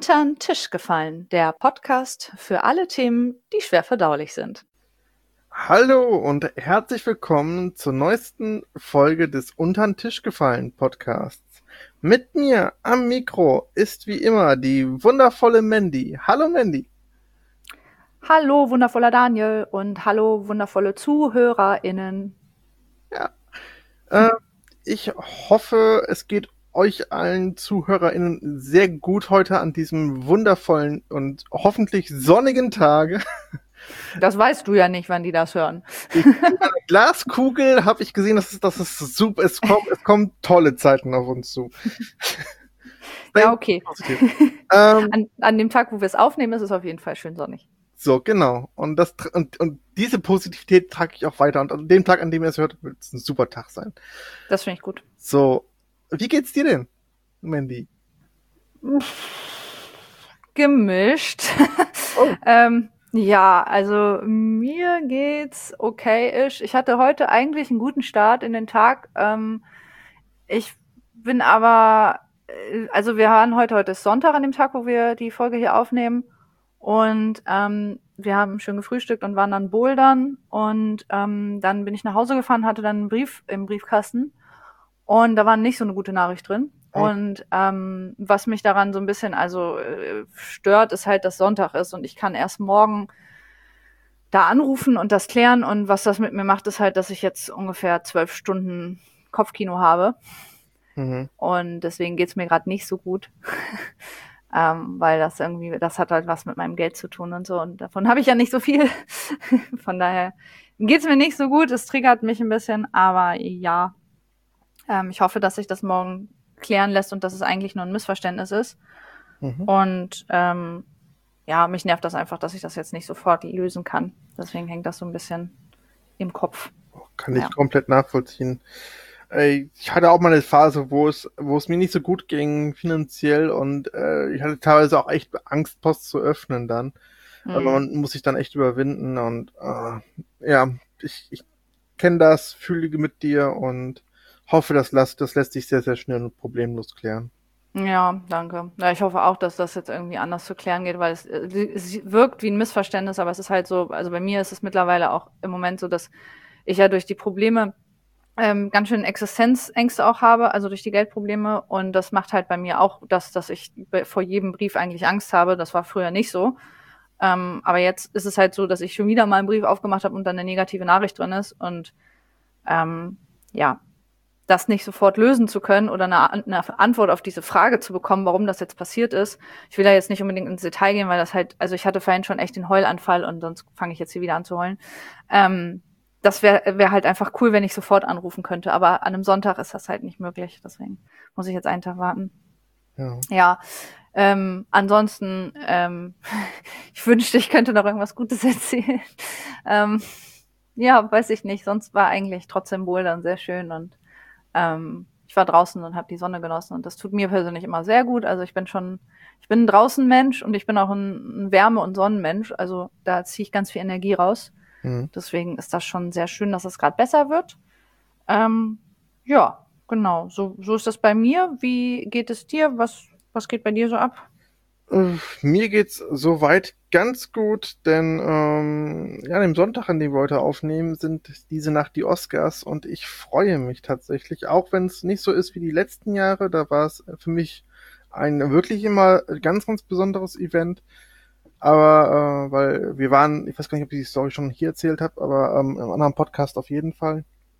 Untern Tisch gefallen, der Podcast für alle Themen, die schwer verdaulich sind. Hallo und herzlich willkommen zur neuesten Folge des Untern Tisch gefallen Podcasts. Mit mir am Mikro ist wie immer die wundervolle Mandy. Hallo Mandy. Hallo, wundervoller Daniel und hallo, wundervolle ZuhörerInnen. Ich hoffe, es geht euch allen ZuhörerInnen sehr gut heute an diesem wundervollen und hoffentlich sonnigen Tage. Das weißt du ja nicht, wann die das hören. In einer Glaskugel habe ich gesehen, das ist super. Es kommen tolle Zeiten auf uns zu. Ja, okay. Ähm, An dem Tag, wo wir es aufnehmen, ist es auf jeden Fall schön sonnig. So, genau. Und diese Positivität trage ich auch weiter. Und an dem Tag, an dem ihr es hört, wird es ein super Tag sein. Das finde ich gut. So, wie geht's dir denn, Mandy? Gemischt. Oh. Ja, also mir geht's okay-isch. Ich hatte heute eigentlich einen guten Start in den Tag. Ich bin aber, also wir haben heute ist Sonntag an dem Tag, wo wir die Folge hier aufnehmen. Und wir haben schön gefrühstückt und waren dann bouldern. Und dann bin ich nach Hause gefahren, hatte dann einen Brief im Briefkasten. Und da war nicht so eine gute Nachricht drin. Und was mich daran so ein bisschen stört, ist halt, dass Sonntag ist und ich kann erst morgen da anrufen und das klären. Und was das mit mir macht, ist halt, dass ich jetzt ungefähr 12 Stunden Kopfkino habe. Mhm. Und deswegen geht's mir gerade nicht so gut. Weil das hat halt was mit meinem Geld zu tun und so. Und davon habe ich ja nicht so viel. Von daher geht's mir nicht so gut. Es triggert mich ein bisschen. Aber ja, ich hoffe, dass sich das morgen klären lässt und dass es eigentlich nur ein Missverständnis ist. Mhm. Und ja, mich nervt das einfach, dass ich das jetzt nicht sofort lösen kann. Deswegen hängt das so ein bisschen im Kopf. Kann ich komplett nachvollziehen. Ich hatte auch mal eine Phase, wo es mir nicht so gut ging finanziell und ich hatte teilweise auch echt Angst, Post zu öffnen dann. Aber man muss sich dann echt überwinden und ja, ich kenne das, fühle mit dir und hoffe, das lässt sich sehr, sehr schnell und problemlos klären. Ja, danke. Ja, ich hoffe auch, dass das jetzt irgendwie anders zu klären geht, weil es wirkt wie ein Missverständnis, aber es ist halt so, also bei mir ist es mittlerweile auch im Moment so, dass ich ja durch die Probleme ganz schön Existenzängste auch habe, also durch die Geldprobleme. Und das macht halt bei mir auch das, dass ich vor jedem Brief eigentlich Angst habe. Das war früher nicht so. Aber jetzt ist es halt so, dass ich schon wieder mal einen Brief aufgemacht habe und dann eine negative Nachricht drin ist. Und ja, das nicht sofort lösen zu können oder eine Antwort auf diese Frage zu bekommen, warum das jetzt passiert ist. Ich will da jetzt nicht unbedingt ins Detail gehen, weil das halt, also ich hatte vorhin schon echt den Heulanfall und sonst fange ich jetzt hier wieder an zu heulen. Das wäre halt einfach cool, wenn ich sofort anrufen könnte. Aber an einem Sonntag ist das halt nicht möglich. Deswegen muss ich jetzt einen Tag warten. Ja. Ansonsten, ich wünschte, ich könnte noch irgendwas Gutes erzählen. Ja, weiß ich nicht. Sonst war eigentlich trotzdem Bouldern sehr schön und ich war draußen und habe die Sonne genossen und das tut mir persönlich immer sehr gut. Also ich bin ein Draußenmensch und ich bin auch ein Wärme- und Sonnenmensch. Also da ziehe ich ganz viel Energie raus. Deswegen ist das schon sehr schön, dass es gerade besser wird. Ja, genau. So ist das bei mir. Wie geht es dir? Was geht bei dir so ab? Mir geht's soweit ganz gut, denn ja, an dem Sonntag, an dem wir heute aufnehmen, sind diese Nacht die Oscars und ich freue mich tatsächlich, auch wenn es nicht so ist wie die letzten Jahre. Da war es für mich ein wirklich immer ganz, ganz besonderes Event. Aber weil wir waren, ich weiß gar nicht, ob ich die Story schon hier erzählt habe, aber im anderen Podcast auf jeden Fall.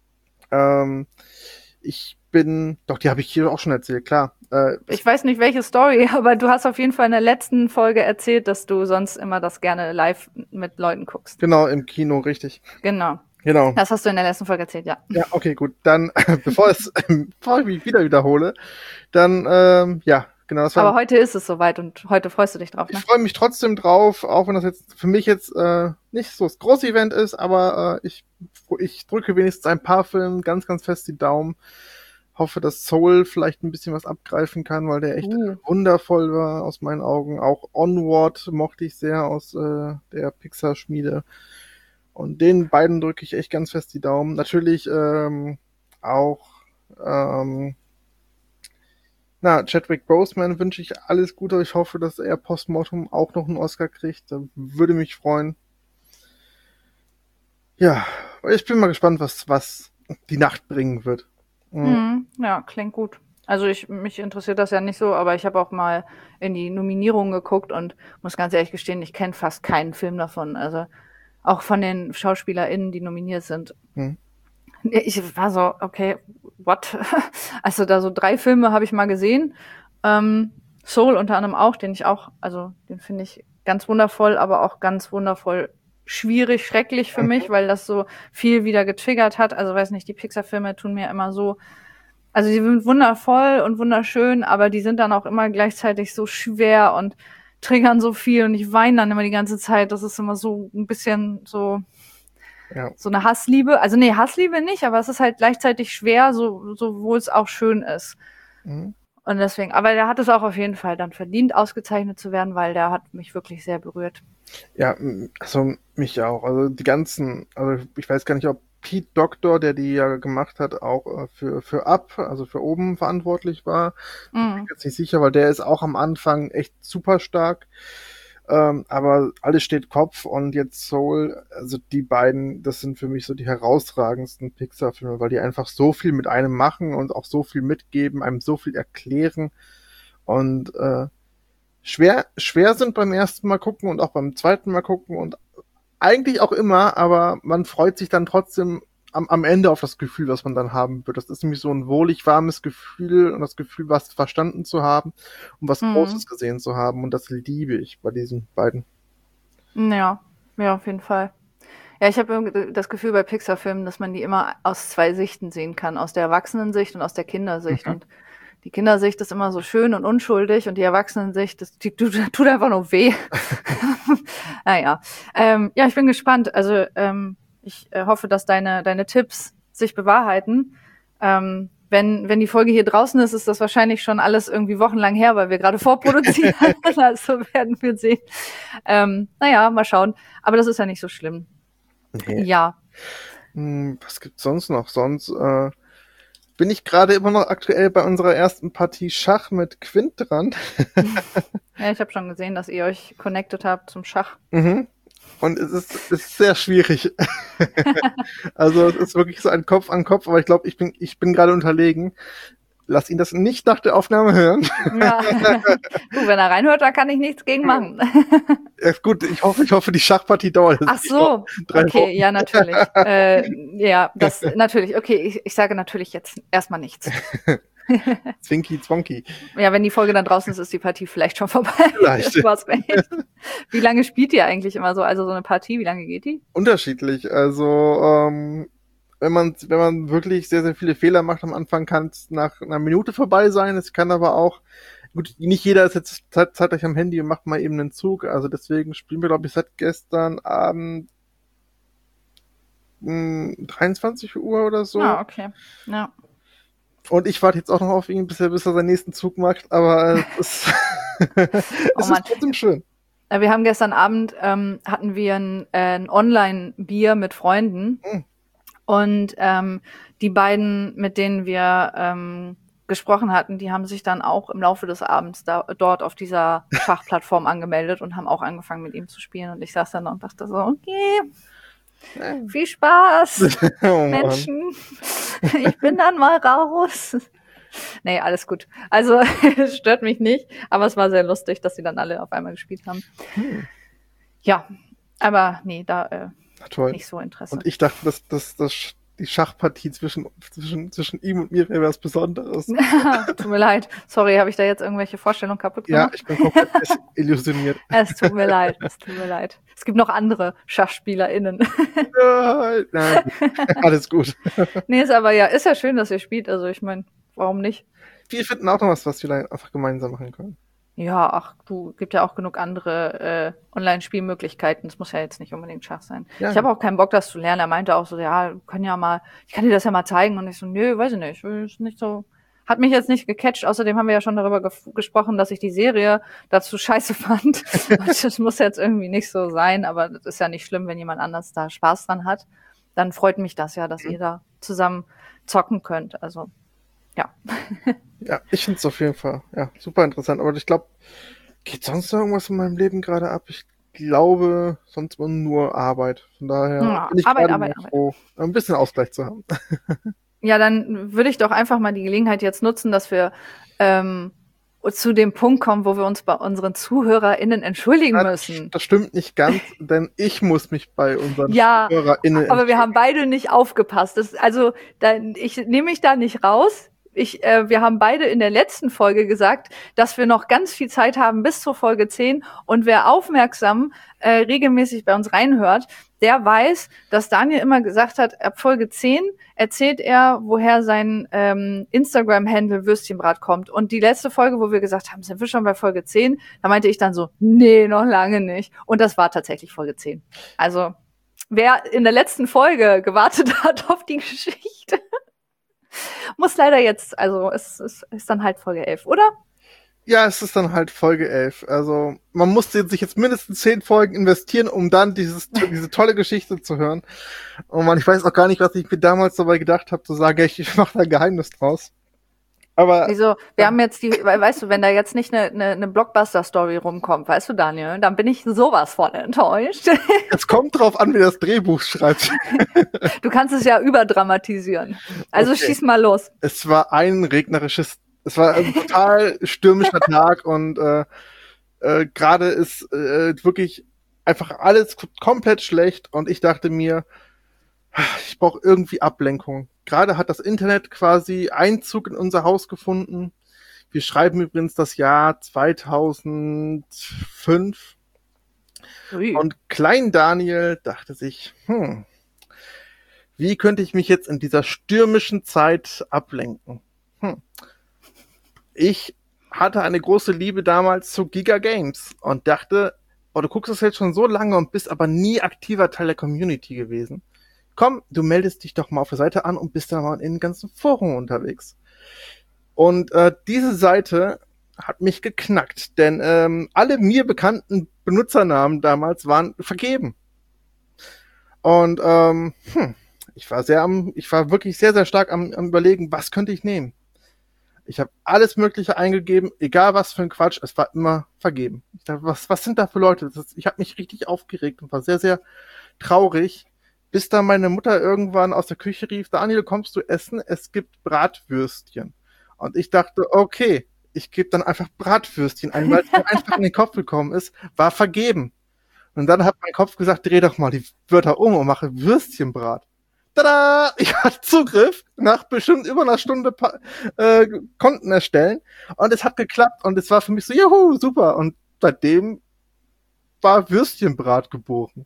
Die habe ich hier auch schon erzählt, klar. Ich weiß nicht, welche Story, aber du hast auf jeden Fall in der letzten Folge erzählt, dass du sonst immer das gerne live mit Leuten guckst. Genau, im Kino, richtig. Genau. Genau. Das hast du in der letzten Folge erzählt, ja. Ja, okay, gut. Dann, bevor ich mich wieder wiederhole, dann, ja, genau. Das war Aber heute ist es soweit und heute freust du dich drauf, ne? Ich freue mich trotzdem drauf, auch wenn das jetzt für mich jetzt nicht so das große Event ist, aber ich drücke wenigstens ein paar Filmen ganz, ganz fest die Daumen. Hoffe, dass Soul vielleicht ein bisschen was abgreifen kann, weil der echt wundervoll war aus meinen Augen. Auch Onward mochte ich sehr aus der Pixar-Schmiede. Und den beiden drücke ich echt ganz fest die Daumen. Natürlich auch Na, Chadwick Boseman wünsche ich alles Gute. Ich hoffe, dass er postmortem auch noch einen Oscar kriegt. Da würde mich freuen. Ja, ich bin mal gespannt, was die Nacht bringen wird. Mhm. Ja, klingt gut. Also mich interessiert das ja nicht so, aber ich habe auch mal in die Nominierungen geguckt und muss ganz ehrlich gestehen, ich kenne fast keinen Film davon. Also auch von den SchauspielerInnen, die nominiert sind. Mhm. Ich war so, okay, what? Also da so 3 Filme habe ich mal gesehen. Soul unter anderem auch, also den finde ich ganz wundervoll, aber auch ganz wundervoll schwierig, schrecklich für mich, weil das so viel wieder getriggert hat. Also weiß nicht, die Pixar-Filme tun mir immer so, also die sind wundervoll und wunderschön, aber die sind dann auch immer gleichzeitig so schwer und triggern so viel und ich weine dann immer die ganze Zeit. Das ist immer so ein bisschen so Ja. so eine Hassliebe. Also nee, Hassliebe nicht, aber es ist halt gleichzeitig schwer, wo es auch schön ist. Mhm. Und deswegen, aber der hat es auch auf jeden Fall dann verdient, ausgezeichnet zu werden, weil der hat mich wirklich sehr berührt. Ja, also mich auch. Also die ganzen, also ich weiß gar nicht, ob Pete Doctor, der die ja gemacht hat, auch für Up, also für oben verantwortlich war. Bin ich jetzt nicht sicher, weil der ist auch am Anfang echt super stark. Aber alles steht Kopf und jetzt Soul, also die beiden, das sind für mich so die herausragendsten Pixar-Filme, weil die einfach so viel mit einem machen und auch so viel mitgeben, einem so viel erklären und schwer sind beim ersten Mal gucken und auch beim zweiten Mal gucken und eigentlich auch immer, aber man freut sich dann trotzdem am Ende auf das Gefühl, was man dann haben wird. Das ist nämlich so ein wohlig warmes Gefühl und das Gefühl, was verstanden zu haben und was Großes gesehen zu haben. Und das liebe ich bei diesen beiden. Ja, ja, auf jeden Fall. Ja, ich habe irgendwie das Gefühl bei Pixar-Filmen, dass man die immer aus 2 Sichten sehen kann, aus der Erwachsenensicht und aus der Kindersicht. Und die Kindersicht ist immer so schön und unschuldig und die Erwachsenensicht, die tut einfach nur weh. Naja. Ja, ich bin gespannt. Also ich hoffe, dass deine Tipps sich bewahrheiten. Wenn die Folge hier draußen ist, ist das wahrscheinlich schon alles irgendwie wochenlang her, weil wir gerade vorproduzieren. Also werden wir sehen. Naja, mal schauen. Aber das ist ja nicht so schlimm. Nee. Ja. Was gibt's sonst noch? Sonst bin ich gerade immer noch aktuell bei unserer ersten Partie Schach mit Quint dran. Ja, ich habe schon gesehen, dass ihr euch connected habt zum Schach. Mhm. Und ist sehr schwierig. Also es ist wirklich so ein Kopf an Kopf, aber ich glaube, ich bin gerade unterlegen. Lass ihn das nicht nach der Aufnahme hören. Ja. Du, wenn er reinhört, da kann ich nichts gegen machen. Ja, gut, ich hoffe, die Schachpartie dauert. Ach so, 3 okay, Wochen. ja, natürlich. Ja, das natürlich. Okay, ich sage natürlich jetzt erstmal nichts. Zwinky, zwonky. Ja, wenn die Folge dann draußen ist, ist die Partie vielleicht schon vorbei. Vielleicht. Du hast recht. Wie lange spielt ihr eigentlich immer so? Also so eine Partie, wie lange geht die? Unterschiedlich. Also, wenn man wirklich sehr, sehr viele Fehler macht am Anfang, kann es nach einer Minute vorbei sein. Es kann aber auch, gut, nicht jeder ist jetzt zeitgleich am Handy und macht mal eben einen Zug. Also deswegen spielen wir, glaube ich, seit gestern Abend 23 Uhr oder so. Ah, okay. Ja. Und ich warte jetzt auch noch auf ihn, bis er seinen nächsten Zug macht, aber es ist trotzdem schön. Wir haben gestern Abend, hatten wir ein Online-Bier mit Freunden. Und die beiden, mit denen wir gesprochen hatten, die haben sich dann auch im Laufe des Abends dort auf dieser Schachplattform angemeldet und haben auch angefangen mit ihm zu spielen. Und ich saß dann und dachte so, okay, viel Spaß, Oh, Menschen. Ich bin dann mal raus. Nee, alles gut. Also, es stört mich nicht, aber es war sehr lustig, dass sie dann alle auf einmal gespielt haben. Ja, aber nee, da toll. Nicht so Interesse. Und ich dachte, dass die Schachpartie zwischen ihm und mir wäre was Besonderes. Tut mir leid. Sorry, habe ich da jetzt irgendwelche Vorstellungen kaputt gemacht? Ja, ich bin komplett illusioniert. Es tut mir leid, Es gibt noch andere SchachspielerInnen. Nein, alles gut. Nee, ist ja schön, dass ihr spielt. Also ich meine, warum nicht? Wir finden auch noch was wir einfach gemeinsam machen können. Ja, ach, gibt ja auch genug andere Online-Spielmöglichkeiten. Es muss ja jetzt nicht unbedingt Schach sein. Ja. Ich habe auch keinen Bock, das zu lernen. Er meinte auch so, ja, ich kann dir das ja mal zeigen. Und ich so, nö, weiß ich nicht. Ist nicht so, hat mich jetzt nicht gecatcht. Außerdem haben wir ja schon darüber gesprochen, dass ich die Serie dazu scheiße fand. Und das muss jetzt irgendwie nicht so sein. Aber das ist ja nicht schlimm, wenn jemand anders da Spaß dran hat. Dann freut mich das ja, dass ihr da zusammen zocken könnt. Also Ja. Ja, ich finde es auf jeden Fall, ja, super interessant. Aber ich glaube, geht sonst noch irgendwas in meinem Leben gerade ab? Ich glaube, sonst nur Arbeit. Von daher Ja, bin ich Arbeit, gerade mal Arbeit, Arbeit. froh, ein bisschen Ausgleich zu haben. Ja, dann würde ich doch einfach mal die Gelegenheit jetzt nutzen, dass wir zu dem Punkt kommen, wo wir uns bei unseren ZuhörerInnen entschuldigen Ja, müssen. das stimmt nicht ganz, denn ich muss mich bei unseren Ja, HörerInnen aber wir haben beide nicht aufgepasst. Ich nehme mich da nicht raus. Wir haben beide in der letzten Folge gesagt, dass wir noch ganz viel Zeit haben bis zur Folge 10. Und wer aufmerksam regelmäßig bei uns reinhört, der weiß, dass Daniel immer gesagt hat, ab Folge 10 erzählt er, woher sein Instagram-Handle Würstchenbrat kommt. Und die letzte Folge, wo wir gesagt haben, sind wir schon bei Folge 10, da meinte ich dann so, nee, noch lange nicht. Und das war tatsächlich Folge 10. Also, wer in der letzten Folge gewartet hat auf die Geschichte, muss leider jetzt, also es ist dann halt Folge 11, oder? Ja, es ist dann halt Folge 11. Also man musste sich jetzt mindestens 10 Folgen investieren, um dann diese tolle Geschichte zu hören. Und ich weiß auch gar nicht, was ich mir damals dabei gedacht habe, zu sagen, ich mache da ein Geheimnis draus. Aber Wieso? Wir haben jetzt weißt du, wenn da jetzt nicht eine Blockbuster-Story rumkommt, weißt du, Daniel, dann bin ich sowas von enttäuscht. es kommt drauf an, wie das Drehbuch schreibt. Du kannst es ja überdramatisieren. Also Okay. schieß mal los. Es war ein total stürmischer Tag und gerade ist wirklich einfach alles komplett schlecht und ich dachte mir, ich brauche irgendwie Ablenkung. Gerade hat das Internet quasi Einzug in unser Haus gefunden. Wir schreiben übrigens das Jahr 2005 Ui. und Klein Daniel dachte sich, wie könnte ich mich jetzt in dieser stürmischen Zeit ablenken? Ich hatte eine große Liebe damals zu Giga Games und dachte, du guckst das jetzt schon so lange und bist aber nie aktiver Teil der Community gewesen. Komm, du meldest dich doch mal auf der Seite an und bist dann mal in den ganzen Foren unterwegs. Und diese Seite hat mich geknackt, denn alle mir bekannten Benutzernamen damals waren vergeben. Und ich war wirklich sehr, sehr stark am Überlegen, was könnte ich nehmen. Ich habe alles Mögliche eingegeben, egal was für ein Quatsch, es war immer vergeben. Ich dachte, was sind da für Leute? Ich habe mich richtig aufgeregt und war sehr, sehr traurig, bis dann meine Mutter irgendwann aus der Küche rief, Daniel, kommst du essen? Es gibt Bratwürstchen. Und ich dachte, okay, ich gebe dann einfach Bratwürstchen ein, weil es mir einfach in den Kopf gekommen ist, war vergeben. Und dann hat mein Kopf gesagt, dreh doch mal die Wörter um und mache Würstchenbrat. Tada! Ich hatte Zugriff nach bestimmt über einer Stunde Konten erstellen und es hat geklappt und es war für mich so, juhu, super. Und seitdem war Würstchenbrat geboren.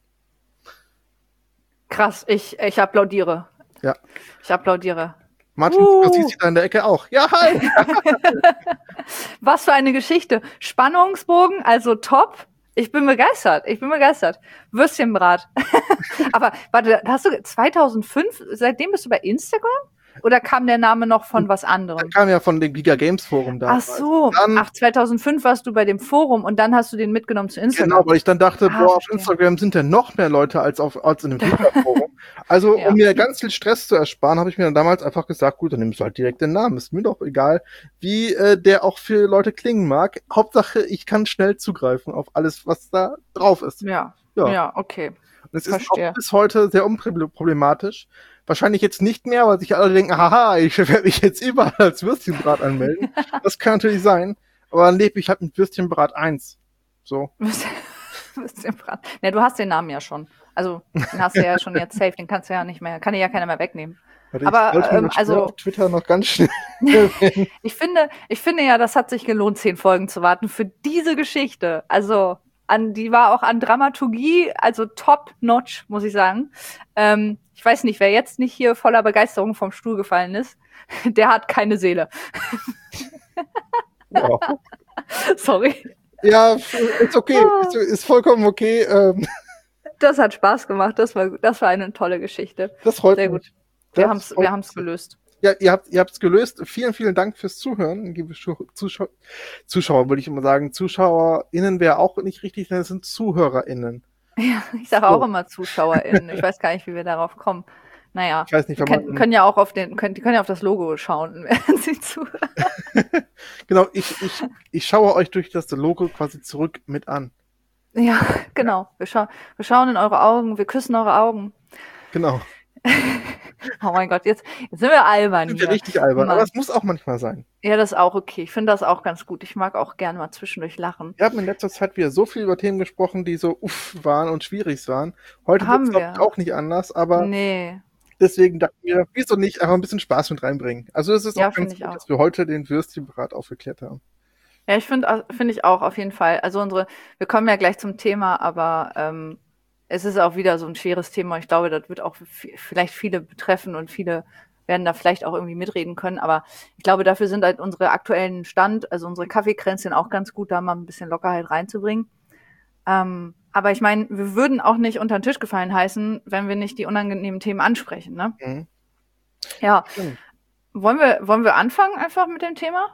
Krass, ich applaudiere. Ja. Ich applaudiere. Martin sieht da in der Ecke auch. Ja, hi! Was für eine Geschichte. Spannungsbogen, also top. Ich bin begeistert. Würstchenbrat. Aber warte, hast du 2005, seitdem bist du bei Instagram? Oder kam der Name noch von was anderem? Der kam ja von dem Giga Games Forum da. Ach so. Dann, 2005 warst du bei dem Forum und dann hast du den mitgenommen zu Instagram. Genau, weil ich dann dachte, auf Instagram sind ja noch mehr Leute als in dem Giga Forum. Also, um mir ganz viel Stress zu ersparen, habe ich mir dann damals einfach gesagt, gut, dann nimmst du halt direkt den Namen. Ist mir doch egal, wie der auch für Leute klingen mag. Hauptsache, ich kann schnell zugreifen auf alles, was da drauf ist. Ja, okay. Das ist auch bis heute sehr unproblematisch. Wahrscheinlich jetzt nicht mehr, weil sich alle denken, haha, ich werde mich jetzt überall als Würstchenbrat anmelden. Das kann natürlich sein. Aber dann lebe ich halt mit Würstchenbrat 1. So. Würstchenbrat. Ne, du hast den Namen ja schon. Also, den hast du ja schon jetzt safe. Den kannst du ja nicht mehr, kann dir ja keiner mehr wegnehmen. Aber also auf Twitter noch ganz schnell. Ich finde ja, das hat sich gelohnt, 10 Folgen zu warten für diese Geschichte. Also, die war auch an Dramaturgie, also top-notch, muss ich sagen. Ich weiß nicht, wer jetzt nicht hier voller Begeisterung vom Stuhl gefallen ist, der hat keine Seele. Ja. Sorry. Ja, ist okay, ist vollkommen okay. Das hat Spaß gemacht, das war eine tolle Geschichte. Das freut mich. Sehr gut. Wir haben's gelöst. Ja, ihr habt's gelöst. Vielen, vielen Dank fürs Zuhören. Liebe Zuschauer, würde ich immer sagen. ZuschauerInnen wäre auch nicht richtig, denn es sind ZuhörerInnen. Ja, ich sage auch immer ZuschauerInnen. Ich weiß gar nicht, wie wir darauf kommen. Naja, Ich weiß nicht, die wann man. können ja auch die können ja auf das Logo schauen, während sie zuhören. Genau, ich schaue euch durch das Logo quasi zurück mit an. Ja, genau. Wir schauen in eure Augen, wir küssen eure Augen. Genau. Oh mein Gott, jetzt sind wir albern Sind wir hier. richtig albern, aber Mann. es muss auch manchmal sein. Ja, das ist auch okay. Ich finde das auch ganz gut. Ich mag auch gerne mal zwischendurch lachen. Wir haben in letzter Zeit wieder so viel über Themen gesprochen, die so waren und schwierig waren. Heute wird es, Haben glaube ich, wir. auch nicht anders, aber Nee. deswegen dachten wir, wieso nicht einfach ein bisschen Spaß mit reinbringen. Also es ist auch Ja, finde ganz ich gut, auch. dass wir heute den Würstchenbrat aufgeklärt haben. Ja, finde ich auch auf jeden Fall. Also wir kommen ja gleich zum Thema, aber es ist auch wieder so ein schweres Thema. Ich glaube, das wird auch vielleicht viele betreffen und viele werden da vielleicht auch irgendwie mitreden können. Aber ich glaube, dafür sind halt unsere aktuellen also unsere Kaffeekränzchen auch ganz gut, da mal ein bisschen Lockerheit reinzubringen. Aber ich meine, wir würden auch nicht unter den Tisch gefallen heißen, wenn wir nicht die unangenehmen Themen ansprechen, ne? Mhm. Ja. Stimmt. Wollen wir anfangen einfach mit dem Thema?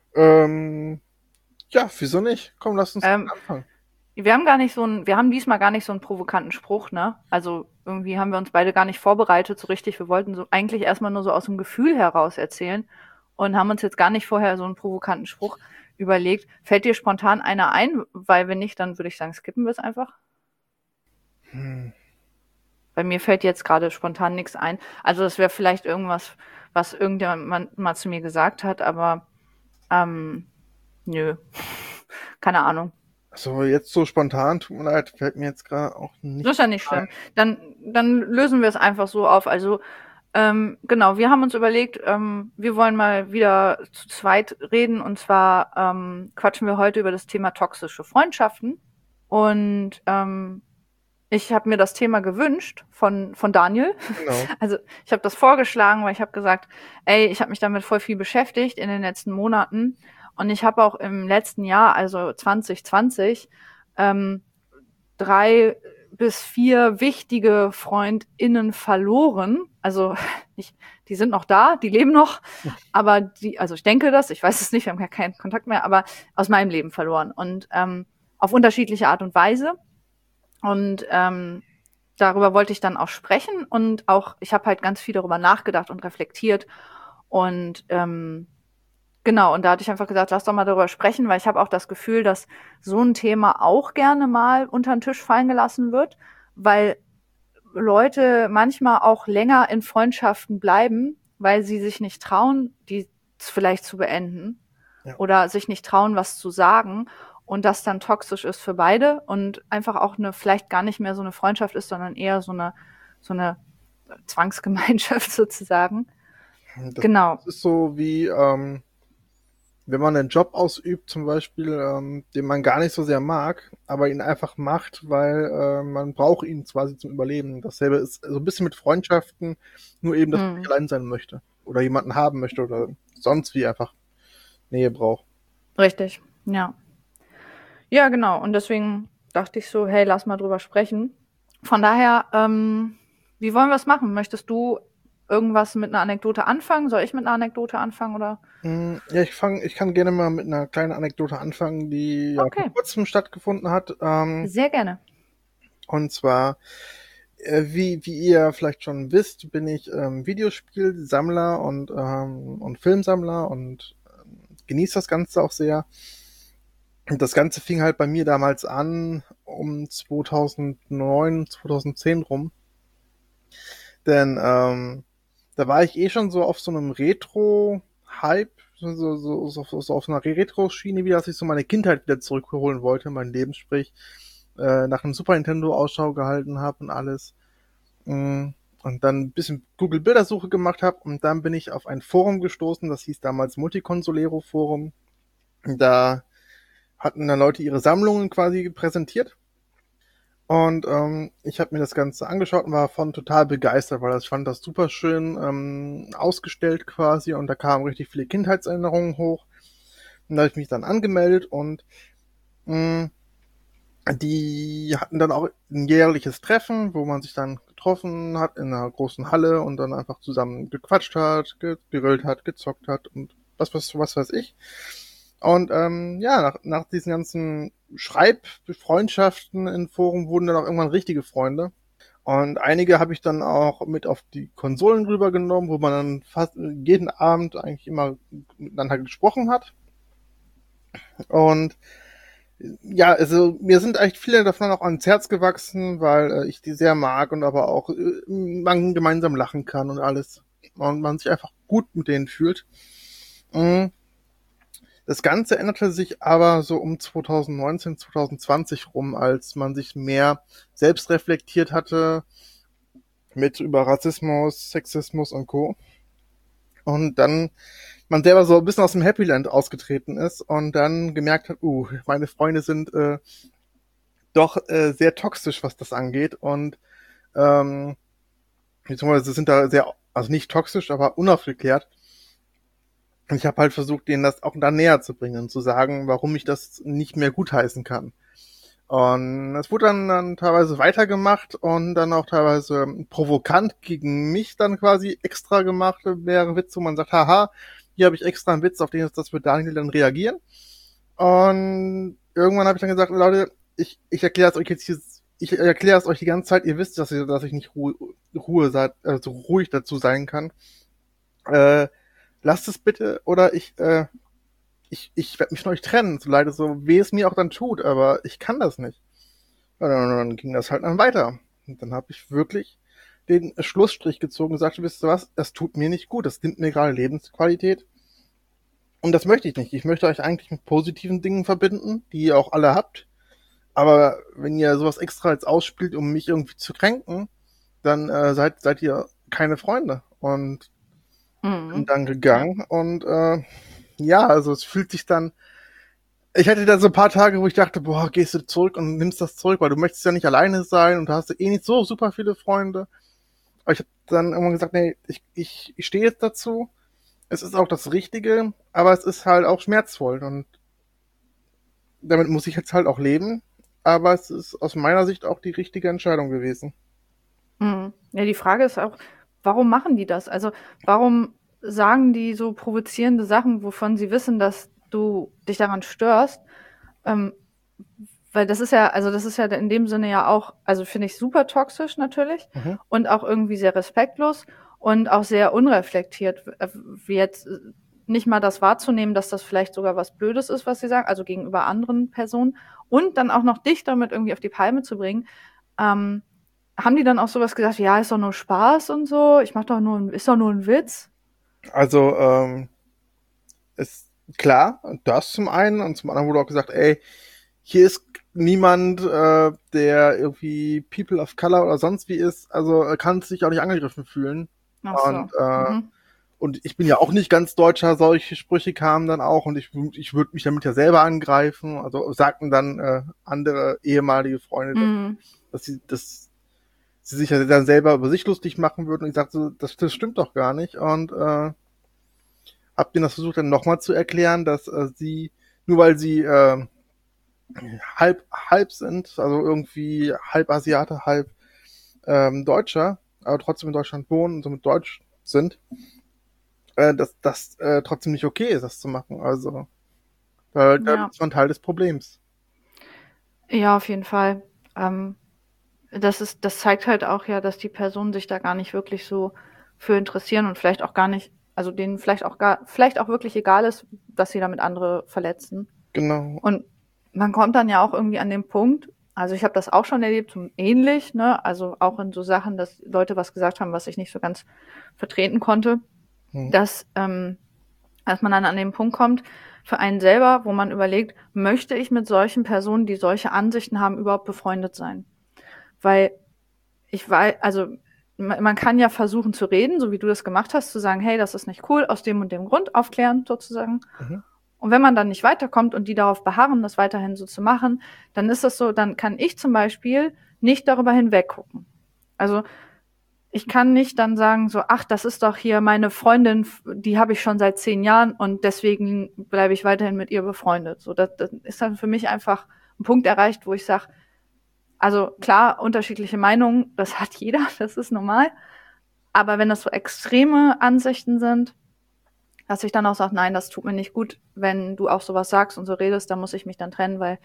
Ja, wieso nicht? Komm, lass uns anfangen. Wir haben diesmal gar nicht so einen provokanten Spruch, ne? Also irgendwie haben wir uns beide gar nicht vorbereitet so richtig. Wir wollten so eigentlich erstmal nur so aus dem Gefühl heraus erzählen und haben uns jetzt gar nicht vorher so einen provokanten Spruch überlegt. Fällt dir spontan einer ein? Weil wenn nicht, dann würde ich sagen, skippen wir es einfach. Bei mir fällt jetzt gerade spontan nichts ein. Also das wäre vielleicht irgendwas, was irgendjemand mal zu mir gesagt hat, aber nö. Keine Ahnung. Also jetzt so spontan, tut mir leid, fällt mir jetzt gerade auch nicht. Das ist ja nicht schlimm. Dann lösen wir es einfach so auf. Also, genau, wir haben uns überlegt, wir wollen mal wieder zu zweit reden. Und zwar quatschen wir heute über das Thema toxische Freundschaften. Und ich habe mir das Thema gewünscht von Daniel. Genau. Also ich habe das vorgeschlagen, weil ich habe gesagt, ey, ich habe mich damit voll viel beschäftigt in den letzten Monaten. Und ich habe auch im letzten Jahr, also 2020, 3 bis 4 wichtige FreundInnen verloren. Also die sind noch da, die leben noch, aber also ich denke das, ich weiß es nicht, wir haben ja keinen Kontakt mehr, aber aus meinem Leben verloren. Und auf unterschiedliche Art und Weise. Und darüber wollte ich dann auch sprechen und auch, ich habe halt ganz viel darüber nachgedacht und reflektiert. Und genau, und da hatte ich einfach gesagt, lass doch mal darüber sprechen, weil ich habe auch das Gefühl, dass so ein Thema auch gerne mal unter den Tisch fallen gelassen wird, weil Leute manchmal auch länger in Freundschaften bleiben, weil sie sich nicht trauen, die vielleicht zu beenden oder sich nicht trauen, was zu sagen und das dann toxisch ist für beide und einfach auch vielleicht gar nicht mehr so eine Freundschaft ist, sondern eher so eine Zwangsgemeinschaft sozusagen. Genau. Das ist so wie, wenn man einen Job ausübt, zum Beispiel, den man gar nicht so sehr mag, aber ihn einfach macht, weil man braucht ihn quasi zum Überleben. Dasselbe ist so ein bisschen mit Freundschaften, nur eben, dass man nicht allein sein möchte oder jemanden haben möchte oder sonst wie einfach Nähe braucht. Richtig, ja. Ja, genau. Und deswegen dachte ich so, hey, lass mal drüber sprechen. Von daher, wie wollen wir es machen? Möchtest du irgendwas mit einer Anekdote anfangen? Soll ich mit einer Anekdote anfangen oder? Ja, ich kann gerne mal mit einer kleinen Anekdote anfangen, die ja vor kurzem stattgefunden hat. Sehr gerne. Und zwar, wie ihr vielleicht schon wisst, bin ich Videospielsammler und Filmsammler und genieße das Ganze auch sehr. Und das Ganze fing halt bei mir damals an, um 2009, 2010 rum. Denn da war ich schon so auf so einem Retro-Hype, so auf einer Retro-Schiene wieder, dass ich so meine Kindheit wieder zurückholen wollte, mein Leben, sprich, nach einem Super Nintendo Ausschau gehalten habe und alles. Und dann ein bisschen Google-Bildersuche gemacht habe und dann bin ich auf ein Forum gestoßen, das hieß damals Multiconsolero Forum. Da hatten dann Leute ihre Sammlungen quasi präsentiert. Und ich habe mir das Ganze angeschaut und war davon total begeistert, weil ich fand das super schön ausgestellt quasi und da kamen richtig viele Kindheitserinnerungen hoch. Und da habe ich mich dann angemeldet und die hatten dann auch ein jährliches Treffen, wo man sich dann getroffen hat in einer großen Halle und dann einfach zusammen gequatscht hat, gegrillt hat, gezockt hat und was weiß ich. Und ja, nach diesen ganzen Schreibbefreundschaften in Foren wurden dann auch irgendwann richtige Freunde. Und einige habe ich dann auch mit auf die Konsolen rübergenommen, wo man dann fast jeden Abend eigentlich immer miteinander gesprochen hat. Und ja, also mir sind echt viele davon auch ans Herz gewachsen, weil ich die sehr mag und aber auch man gemeinsam lachen kann und alles. Und man sich einfach gut mit denen fühlt. Mm. Das Ganze änderte sich aber so um 2019, 2020 rum, als man sich mehr selbst reflektiert hatte mit über Rassismus, Sexismus und Co. Und dann man selber so ein bisschen aus dem Happy Land ausgetreten ist und dann gemerkt hat, meine Freunde sind doch sehr toxisch, was das angeht und ähm, beziehungsweise sind da sehr, also nicht toxisch, aber unaufgeklärt. Und ich habe halt versucht, denen das auch da näher zu bringen und zu sagen, warum ich das nicht mehr gutheißen kann. Und es wurde dann teilweise weitergemacht und dann auch teilweise provokant gegen mich dann quasi extra gemacht, wäre Witz, wo man sagt, haha, hier habe ich extra einen Witz, auf den das wird Daniel dann reagieren. Und irgendwann habe ich dann gesagt, Leute, ich erkläre es euch jetzt hier, ich erkläre es euch die ganze Zeit, ihr wisst, dass ich nicht so ruhig dazu sein kann. Lasst es bitte oder ich werde mich von euch trennen, so leid es so weh es mir auch dann tut, aber ich kann das nicht. Und dann ging das halt dann weiter. Und dann habe ich wirklich den Schlussstrich gezogen und sagte, wisst ihr was, das tut mir nicht gut, das nimmt mir gerade Lebensqualität. Und das möchte ich nicht. Ich möchte euch eigentlich mit positiven Dingen verbinden, die ihr auch alle habt. Aber wenn ihr sowas extra jetzt ausspielt, um mich irgendwie zu kränken, dann seid ihr keine Freunde. Und bin dann Ja. gegangen und ja, also es fühlt sich dann, ich hatte da so ein paar Tage, wo ich dachte, boah, gehst du zurück und nimmst das zurück, weil du möchtest ja nicht alleine sein und da hast du eh nicht so super viele Freunde. Aber ich habe dann irgendwann gesagt, nee, ich stehe jetzt dazu. Es ist auch das Richtige, aber es ist halt auch schmerzvoll und damit muss ich jetzt halt auch leben. Aber es ist aus meiner Sicht auch die richtige Entscheidung gewesen. Mhm. Ja, die Frage ist auch, warum machen die das? Also, warum sagen die so provozierende Sachen, wovon sie wissen, dass du dich daran störst? Ähm, weil das ist ja in dem Sinne ja auch, also finde ich super toxisch natürlich Mhm. und auch irgendwie sehr respektlos und auch sehr unreflektiert, wie jetzt nicht mal das wahrzunehmen, dass das vielleicht sogar was Blödes ist, was sie sagen, also gegenüber anderen Personen und dann auch noch dich damit irgendwie auf die Palme zu bringen. Ähm, haben die dann auch sowas gesagt, ja, ist doch nur Spaß und so, ist doch nur ein Witz? Also ist klar, das zum einen und zum anderen wurde auch gesagt, ey, hier ist niemand, der irgendwie People of Color oder sonst wie ist, also kann sich auch nicht angegriffen fühlen. Ach Und, so. Mhm. und ich bin ja auch nicht ganz Deutscher, solche Sprüche kamen dann auch und ich würde mich damit ja selber angreifen. Also sagten dann andere ehemalige Freunde, Mhm. dass sie sich ja dann selber über sich lustig machen würden. Und ich sagte so, das stimmt doch gar nicht. Und hab denen das versucht dann nochmal zu erklären, dass sie, nur weil sie halb sind, also irgendwie halb Asiate, halb Deutscher, aber trotzdem in Deutschland wohnen und somit Deutsch sind, dass das trotzdem nicht okay ist, das zu machen. Also da Ja. ist man Teil des Problems. Ja, auf jeden Fall. Ähm, das zeigt halt auch ja, dass die Personen sich da gar nicht wirklich so für interessieren und vielleicht auch gar nicht, also denen vielleicht auch wirklich egal ist, dass sie damit andere verletzen. Genau. Und man kommt dann ja auch irgendwie an den Punkt, also ich habe das auch schon erlebt, so ähnlich, ne? Also auch in so Sachen, dass Leute was gesagt haben, was ich nicht so ganz vertreten konnte, Hm. dass man dann an den Punkt kommt, für einen selber, wo man überlegt, möchte ich mit solchen Personen, die solche Ansichten haben, überhaupt befreundet sein? Weil ich weiß, also man kann ja versuchen zu reden, so wie du das gemacht hast, zu sagen, hey, das ist nicht cool, aus dem und dem Grund aufklären sozusagen. Mhm. Und wenn man dann nicht weiterkommt und die darauf beharren, das weiterhin so zu machen, dann ist das so, dann kann ich zum Beispiel nicht darüber hinweggucken. Also ich kann nicht dann sagen, so, ach, das ist doch hier meine Freundin, die habe ich schon seit 10 Jahren und deswegen bleibe ich weiterhin mit ihr befreundet. So, das ist dann für mich einfach ein Punkt erreicht, wo ich sage, also klar, unterschiedliche Meinungen, das hat jeder, das ist normal. Aber wenn das so extreme Ansichten sind, dass ich dann auch sage, nein, das tut mir nicht gut, wenn du auch sowas sagst und so redest, dann muss ich mich dann trennen, weil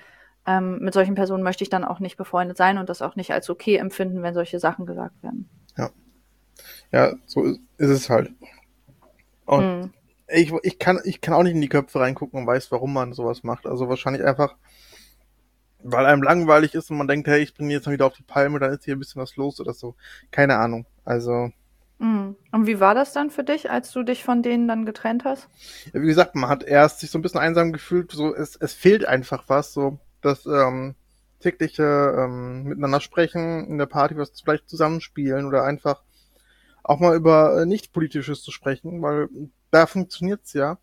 mit solchen Personen möchte ich dann auch nicht befreundet sein und das auch nicht als okay empfinden, wenn solche Sachen gesagt werden. Ja. Ja, so ist es halt. Und Mhm. ich kann auch nicht in die Köpfe reingucken und weiß, warum man sowas macht. Also wahrscheinlich einfach, weil einem langweilig ist und man denkt, hey, ich bringe jetzt mal wieder auf die Palme, dann ist hier ein bisschen was los oder so. Keine Ahnung. Also, Mhm. Und wie war das dann für dich, als du dich von denen dann getrennt hast? ja, wie gesagt, man hat erst sich so ein bisschen einsam gefühlt, so es fehlt einfach was, so das tägliche miteinander sprechen, in der Party was vielleicht zusammenspielen oder einfach auch mal über Nicht-Politisches zu sprechen, weil da funktioniert's ja.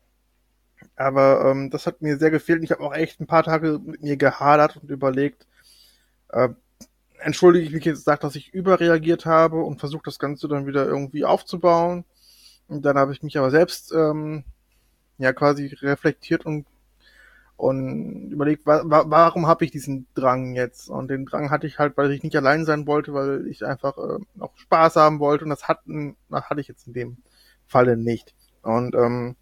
Aber das hat mir sehr gefehlt. Ich habe auch echt ein paar Tage mit mir gehadert und überlegt, äh, entschuldige ich mich jetzt, sag, dass ich überreagiert habe und versuche das Ganze dann wieder irgendwie aufzubauen. Und dann habe ich mich aber selbst ja quasi reflektiert und überlegt, warum habe ich diesen Drang jetzt? Und den Drang hatte ich halt, weil ich nicht allein sein wollte, weil ich einfach auch Spaß haben wollte und das hatte ich jetzt in dem Falle nicht. Und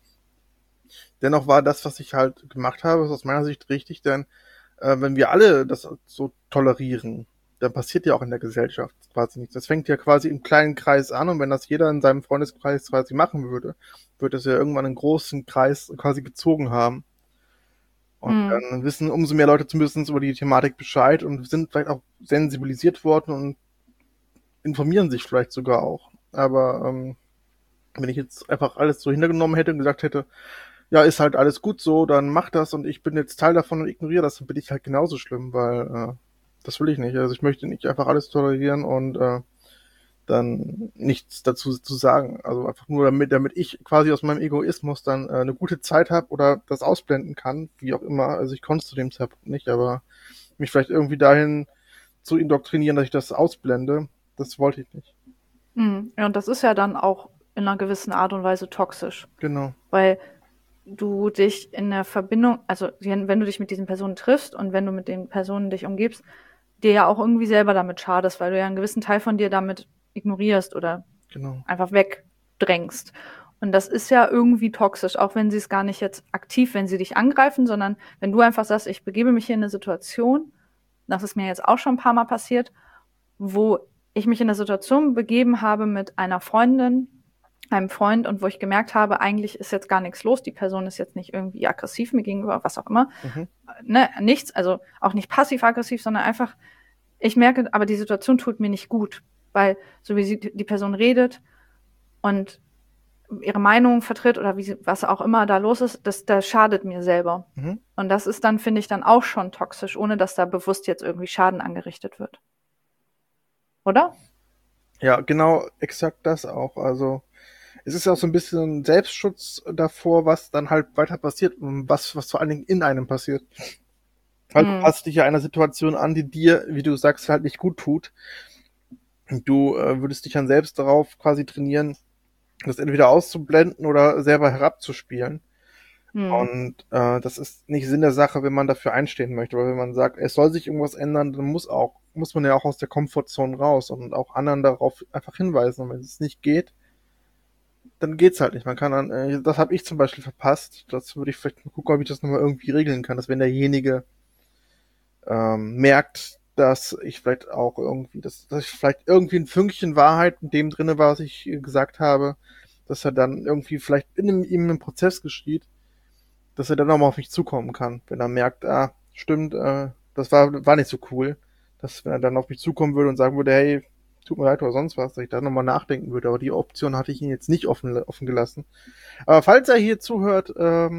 dennoch war das, was ich halt gemacht habe, ist aus meiner Sicht richtig, denn wenn wir alle das so tolerieren, dann passiert ja auch in der Gesellschaft quasi nichts. Das fängt ja quasi im kleinen Kreis an und wenn das jeder in seinem Freundeskreis quasi machen würde, würde es ja irgendwann einen großen Kreis quasi gezogen haben. Und Mhm. dann wissen umso mehr Leute zumindest über die Thematik Bescheid und sind vielleicht auch sensibilisiert worden und informieren sich vielleicht sogar auch. Aber wenn ich jetzt einfach alles so hintergenommen hätte und gesagt hätte, ja, ist halt alles gut so, dann mach das und ich bin jetzt Teil davon und ignoriere das, dann bin ich halt genauso schlimm, weil das will ich nicht. Also ich möchte nicht einfach alles tolerieren und dann nichts dazu zu sagen. Also einfach nur damit ich quasi aus meinem Egoismus dann eine gute Zeit habe oder das ausblenden kann, wie auch immer. Also ich konnte es zu dem Zeitpunkt nicht, aber mich vielleicht irgendwie dahin zu indoktrinieren, dass ich das ausblende, das wollte ich nicht. Mhm. Ja, und das ist ja dann auch in einer gewissen Art und Weise toxisch, Genau. weil du dich in der Verbindung, also wenn du dich mit diesen Personen triffst und wenn du mit den Personen dich umgibst, dir ja auch irgendwie selber damit schadest, weil du ja einen gewissen Teil von dir damit ignorierst oder Genau. einfach wegdrängst. Und das ist ja irgendwie toxisch, auch wenn sie es gar nicht jetzt aktiv, wenn sie dich angreifen, sondern wenn du einfach sagst, ich begebe mich hier in eine Situation, das ist mir jetzt auch schon ein paar Mal passiert, wo ich mich in eine Situation begeben habe mit einer Freundin, einem Freund und wo ich gemerkt habe, eigentlich ist jetzt gar nichts los, die Person ist jetzt nicht irgendwie aggressiv mir gegenüber, was auch immer, Mhm. ne, nichts, also auch nicht passiv-aggressiv, sondern einfach, ich merke, aber die Situation tut mir nicht gut, weil so wie die Person redet und ihre Meinung vertritt oder was auch immer da los ist, das schadet mir selber. Mhm. Und das ist dann, finde ich, dann auch schon toxisch, ohne dass da bewusst jetzt irgendwie Schaden angerichtet wird. Oder? Ja, genau, exakt das auch. Also es ist ja auch so ein bisschen Selbstschutz davor, was dann halt weiter passiert und was vor allen Dingen in einem passiert. Weil du Mhm. passt dich ja einer Situation an, die dir, wie du sagst, halt nicht gut tut. Und du würdest dich dann selbst darauf quasi trainieren, das entweder auszublenden oder selber herabzuspielen. Mhm. Und das ist nicht Sinn der Sache, wenn man dafür einstehen möchte. Weil wenn man sagt, es soll sich irgendwas ändern, dann muss man ja auch aus der Komfortzone raus und auch anderen darauf einfach hinweisen. Und wenn es nicht geht, dann geht's halt nicht. Man kann dann, das habe ich zum Beispiel verpasst. Das würde ich vielleicht mal gucken, ob ich das nochmal irgendwie regeln kann, dass wenn derjenige merkt, dass ich vielleicht auch irgendwie, dass ich vielleicht irgendwie ein Fünkchen Wahrheit in dem drinne war, was ich gesagt habe, dass er dann irgendwie vielleicht ihm im Prozess geschieht, dass er dann nochmal auf mich zukommen kann, wenn er merkt, stimmt, das war nicht so cool, dass wenn er dann auf mich zukommen würde und sagen würde, hey, tut mir leid oder sonst was, dass ich da nochmal nachdenken würde, aber die Option hatte ich ihn jetzt nicht offen gelassen. Aber falls er hier zuhört,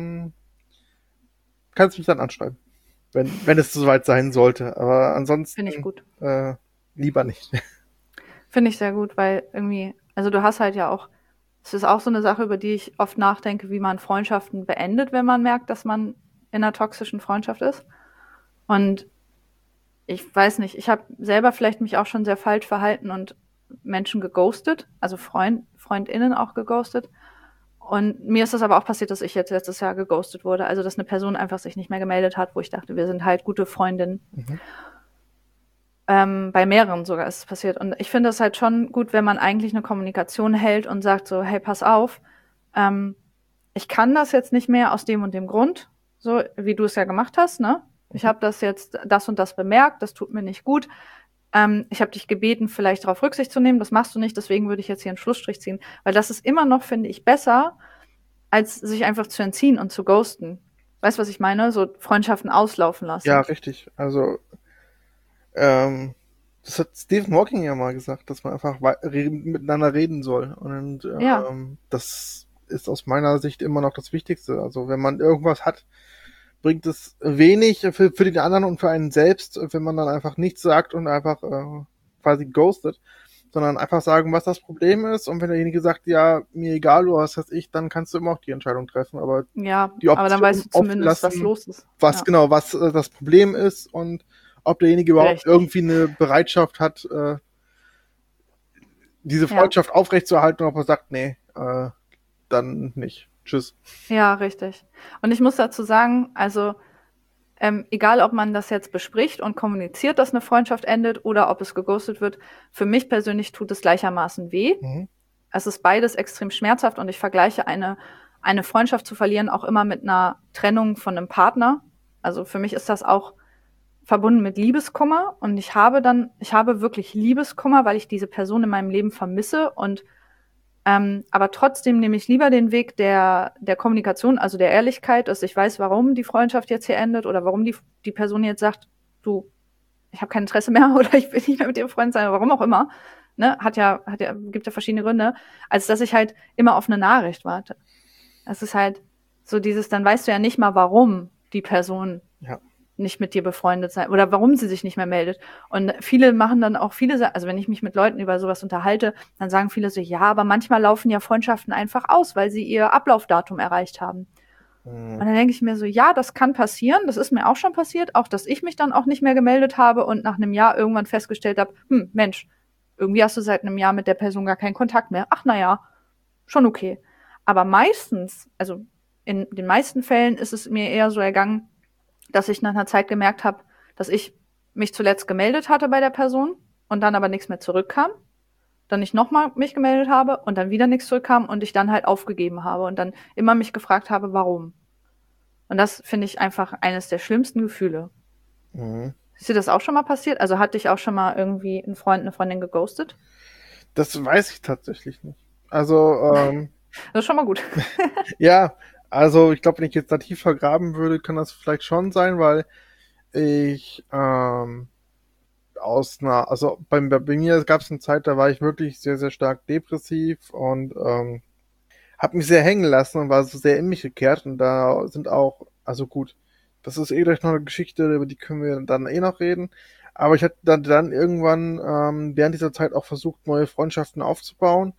kannst du mich dann anschreiben, wenn es soweit sein sollte. Aber Finde ich ansonsten gut. lieber nicht. Finde ich sehr gut, weil irgendwie, also du hast halt ja auch, es ist auch so eine Sache, über die ich oft nachdenke, wie man Freundschaften beendet, wenn man merkt, dass man in einer toxischen Freundschaft ist. Und ich weiß nicht, ich habe selber vielleicht mich auch schon sehr falsch verhalten und Menschen geghostet, also Freundinnen auch geghostet. Und mir ist das aber auch passiert, dass ich jetzt letztes Jahr geghostet wurde. Also, dass eine Person einfach sich nicht mehr gemeldet hat, wo ich dachte, wir sind halt gute Freundinnen. Mhm. Bei mehreren sogar ist es passiert. Und ich finde es halt schon gut, wenn man eigentlich eine Kommunikation hält und sagt so, hey, pass auf, ich kann das jetzt nicht mehr aus dem und dem Grund, so wie du es ja gemacht hast, ne? Ich habe das und das bemerkt, das tut mir nicht gut. Ich habe dich gebeten, vielleicht darauf Rücksicht zu nehmen, das machst du nicht, deswegen würde ich jetzt hier einen Schlussstrich ziehen. Weil das ist immer noch, finde ich, besser, als sich einfach zu entziehen und zu ghosten. Weißt du, was ich meine? So Freundschaften auslaufen Ja, lassen. richtig. Also, das hat Stephen Hawking ja mal gesagt, dass man einfach miteinander reden soll. Und Ja, das ist aus meiner Sicht immer noch das Wichtigste. Also, wenn man irgendwas hat, bringt es wenig für den anderen und für einen selbst, wenn man dann einfach nichts sagt und einfach quasi ghostet, sondern einfach sagen, was das Problem ist. Und wenn derjenige sagt, ja, mir egal, du was weiß ich, dann kannst du immer auch die Entscheidung treffen. Aber ja, die aber dann weißt Option du offen zumindest, was lassen, los ist. was Ja, genau, was das Problem ist und ob derjenige überhaupt richtig. irgendwie eine Bereitschaft hat, diese Ja, Freundschaft aufrechtzuerhalten, ob er sagt, nee, dann nicht. Tschüss. ja, richtig. Und ich muss dazu sagen, also egal ob man das jetzt bespricht und kommuniziert, dass eine Freundschaft endet oder ob es geghostet wird, für mich persönlich tut es gleichermaßen weh. Mhm. Es ist beides extrem schmerzhaft und ich vergleiche eine Freundschaft zu verlieren auch immer mit einer Trennung von einem Partner. Also für mich ist das auch verbunden mit Liebeskummer und ich habe wirklich Liebeskummer, weil ich diese Person in meinem Leben vermisse und aber trotzdem nehme ich lieber den Weg der Kommunikation, also der Ehrlichkeit, dass ich weiß, warum die Freundschaft jetzt hier endet oder warum die Person jetzt sagt, du, ich habe kein Interesse mehr oder ich will nicht mehr mit dir befreundet sein, oder warum auch immer. Ne? Gibt ja verschiedene Gründe, als dass ich halt immer auf eine Nachricht warte. Es ist halt so dann weißt du ja nicht mal, warum die Person Ja. nicht mit dir befreundet sein oder warum sie sich nicht mehr meldet. Und viele machen dann auch also wenn ich mich mit Leuten über sowas unterhalte, dann sagen viele so, ja, aber manchmal laufen ja Freundschaften einfach aus, weil sie ihr Ablaufdatum erreicht haben. Mhm. Und dann denke ich mir so, ja, das kann passieren, das ist mir auch schon passiert, auch dass ich mich dann auch nicht mehr gemeldet habe und nach einem Jahr irgendwann festgestellt habe, Mensch, irgendwie hast du seit einem Jahr mit der Person gar keinen Kontakt mehr. Ach, naja, schon okay. Aber meistens, also in den meisten Fällen ist es mir eher so ergangen, dass ich nach einer Zeit gemerkt habe, dass ich mich zuletzt gemeldet hatte bei der Person und dann aber nichts mehr zurückkam. Dann ich nochmal mich gemeldet habe und dann wieder nichts zurückkam und ich dann halt aufgegeben habe und dann immer mich gefragt habe, warum. Und das finde ich einfach eines der schlimmsten Gefühle. Mhm. Ist dir das auch schon mal passiert? Also hat dich auch schon mal irgendwie ein Freund, eine Freundin geghostet? Das weiß ich tatsächlich nicht. Also, Das ist schon mal gut. ja, also ich glaube, wenn ich jetzt da tiefer graben würde, kann das vielleicht schon sein, weil ich also bei mir gab es eine Zeit, da war ich wirklich sehr, sehr stark depressiv und habe mich sehr hängen lassen und war so sehr in mich gekehrt und da sind auch, also gut, das ist eh gleich noch eine Geschichte, über die können wir dann eh noch reden. Aber ich hatte dann irgendwann während dieser Zeit auch versucht, neue Freundschaften aufzubauen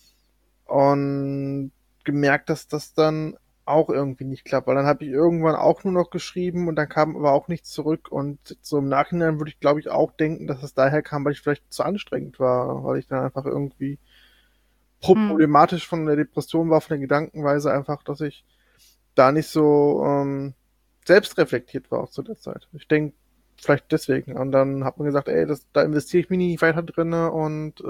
und gemerkt, dass das dann auch irgendwie nicht klappt, weil dann habe ich irgendwann auch nur noch geschrieben und dann kam aber auch nichts zurück und so im Nachhinein würde ich glaube ich auch denken, dass es daher kam, weil ich vielleicht zu anstrengend war, weil ich dann einfach irgendwie Hm. problematisch von der Depression war, von der Gedankenweise einfach, dass ich da nicht so selbst reflektiert war auch zu der Zeit. Ich denke, vielleicht deswegen. Und dann hat man gesagt, ey, da investiere ich mich nicht weiter drinne und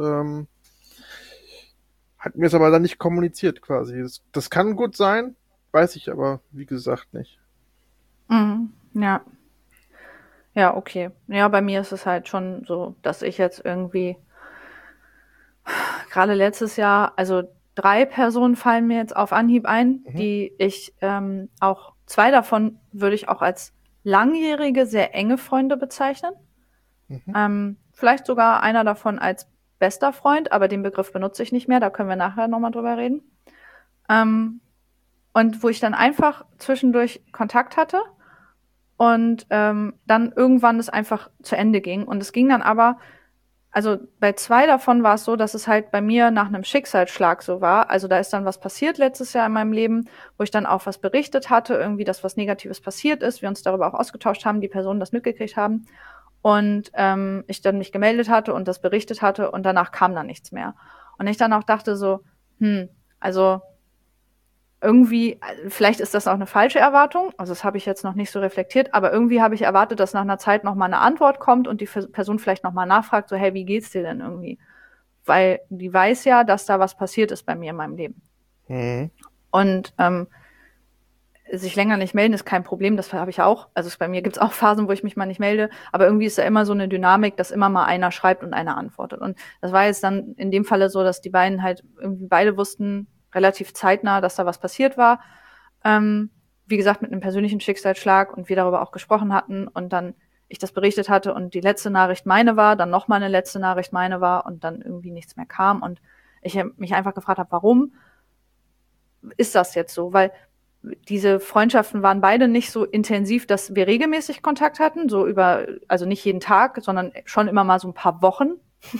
hat mir es aber dann nicht kommuniziert quasi. Das kann gut sein, weiß ich aber, wie gesagt, nicht. Mhm. Ja. Ja, okay. Ja, bei mir ist es halt schon so, dass ich jetzt irgendwie gerade letztes Jahr, also 3 Personen fallen mir jetzt auf Anhieb ein, Mhm. die ich auch 2 davon würde ich auch als langjährige, sehr enge Freunde bezeichnen. Mhm. Vielleicht sogar einer davon als bester Freund, aber den Begriff benutze ich nicht mehr, da können wir nachher nochmal drüber reden. Ähm, und wo ich dann einfach zwischendurch Kontakt hatte und dann irgendwann es einfach zu Ende ging. Und es ging dann aber, also bei 2 davon war es so, dass es halt bei mir nach einem Schicksalsschlag so war. Also da ist dann was passiert letztes Jahr in meinem Leben, wo ich dann auch was berichtet hatte, irgendwie, dass was Negatives passiert ist, wir uns darüber auch ausgetauscht haben, die Personen das mitgekriegt haben. Und ich dann mich gemeldet hatte und das berichtet hatte und danach kam dann nichts mehr. Und ich dann auch dachte so, also irgendwie, vielleicht ist das auch eine falsche Erwartung, also das habe ich jetzt noch nicht so reflektiert, aber irgendwie habe ich erwartet, dass nach einer Zeit nochmal eine Antwort kommt und die Person vielleicht nochmal nachfragt, so, hey, wie geht's dir denn irgendwie? Weil die weiß ja, dass da was passiert ist bei mir in meinem Leben. Mhm. Und sich länger nicht melden ist kein Problem, das habe ich auch. Also bei mir gibt's auch Phasen, wo ich mich mal nicht melde, aber irgendwie ist da immer so eine Dynamik, dass immer mal einer schreibt und einer antwortet. Und das war jetzt dann in dem Falle so, dass die beiden halt irgendwie beide wussten, relativ zeitnah, dass da was passiert war. Wie gesagt, mit einem persönlichen Schicksalsschlag und wir darüber auch gesprochen hatten und dann ich das berichtet hatte und die letzte Nachricht meine war, dann nochmal eine letzte Nachricht meine war und dann irgendwie nichts mehr kam und ich mich einfach gefragt habe, warum ist das jetzt so? Weil diese Freundschaften waren beide nicht so intensiv, dass wir regelmäßig Kontakt hatten, so über, also nicht jeden Tag, sondern schon immer mal so ein paar Wochen.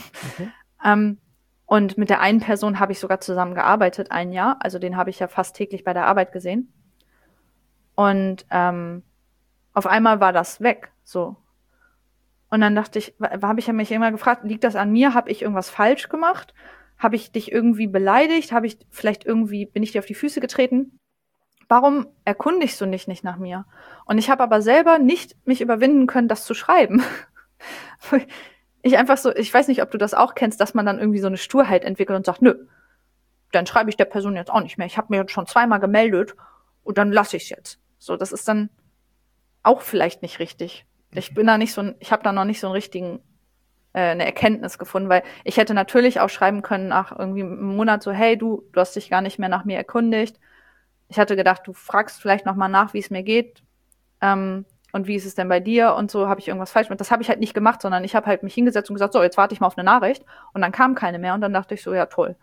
Und mit der einen Person habe ich sogar zusammen gearbeitet, 1 Jahr. Also den habe ich ja fast täglich bei der Arbeit gesehen. Und auf einmal war das weg, so. Und dann dachte ich, habe ich ja mich immer gefragt, liegt das an mir? Habe ich irgendwas falsch gemacht? Habe ich dich irgendwie beleidigt? Habe ich vielleicht irgendwie, bin ich dir auf die Füße getreten? Warum erkundigst du dich nicht nach mir? Und ich habe aber selber nicht mich überwinden können, das zu schreiben. Ich einfach so, ich weiß nicht, ob du das auch kennst, dass man dann irgendwie so eine Sturheit entwickelt und sagt, nö, dann schreibe ich der Person jetzt auch nicht mehr. Ich habe mir jetzt schon 2-mal gemeldet und dann lasse ich es jetzt. So, das ist dann auch vielleicht nicht richtig. Ich bin da nicht so, ich habe da noch nicht so einen richtigen eine Erkenntnis gefunden, weil ich hätte natürlich auch schreiben können nach irgendwie einem Monat so, hey, du hast dich gar nicht mehr nach mir erkundigt. Ich hatte gedacht, du fragst vielleicht noch mal nach, wie es mir geht und wie ist es denn bei dir und so, habe ich irgendwas falsch gemacht. Das habe ich halt nicht gemacht, sondern ich habe halt mich hingesetzt und gesagt, so, jetzt warte ich mal auf eine Nachricht und dann kam keine mehr und dann dachte ich so, ja toll.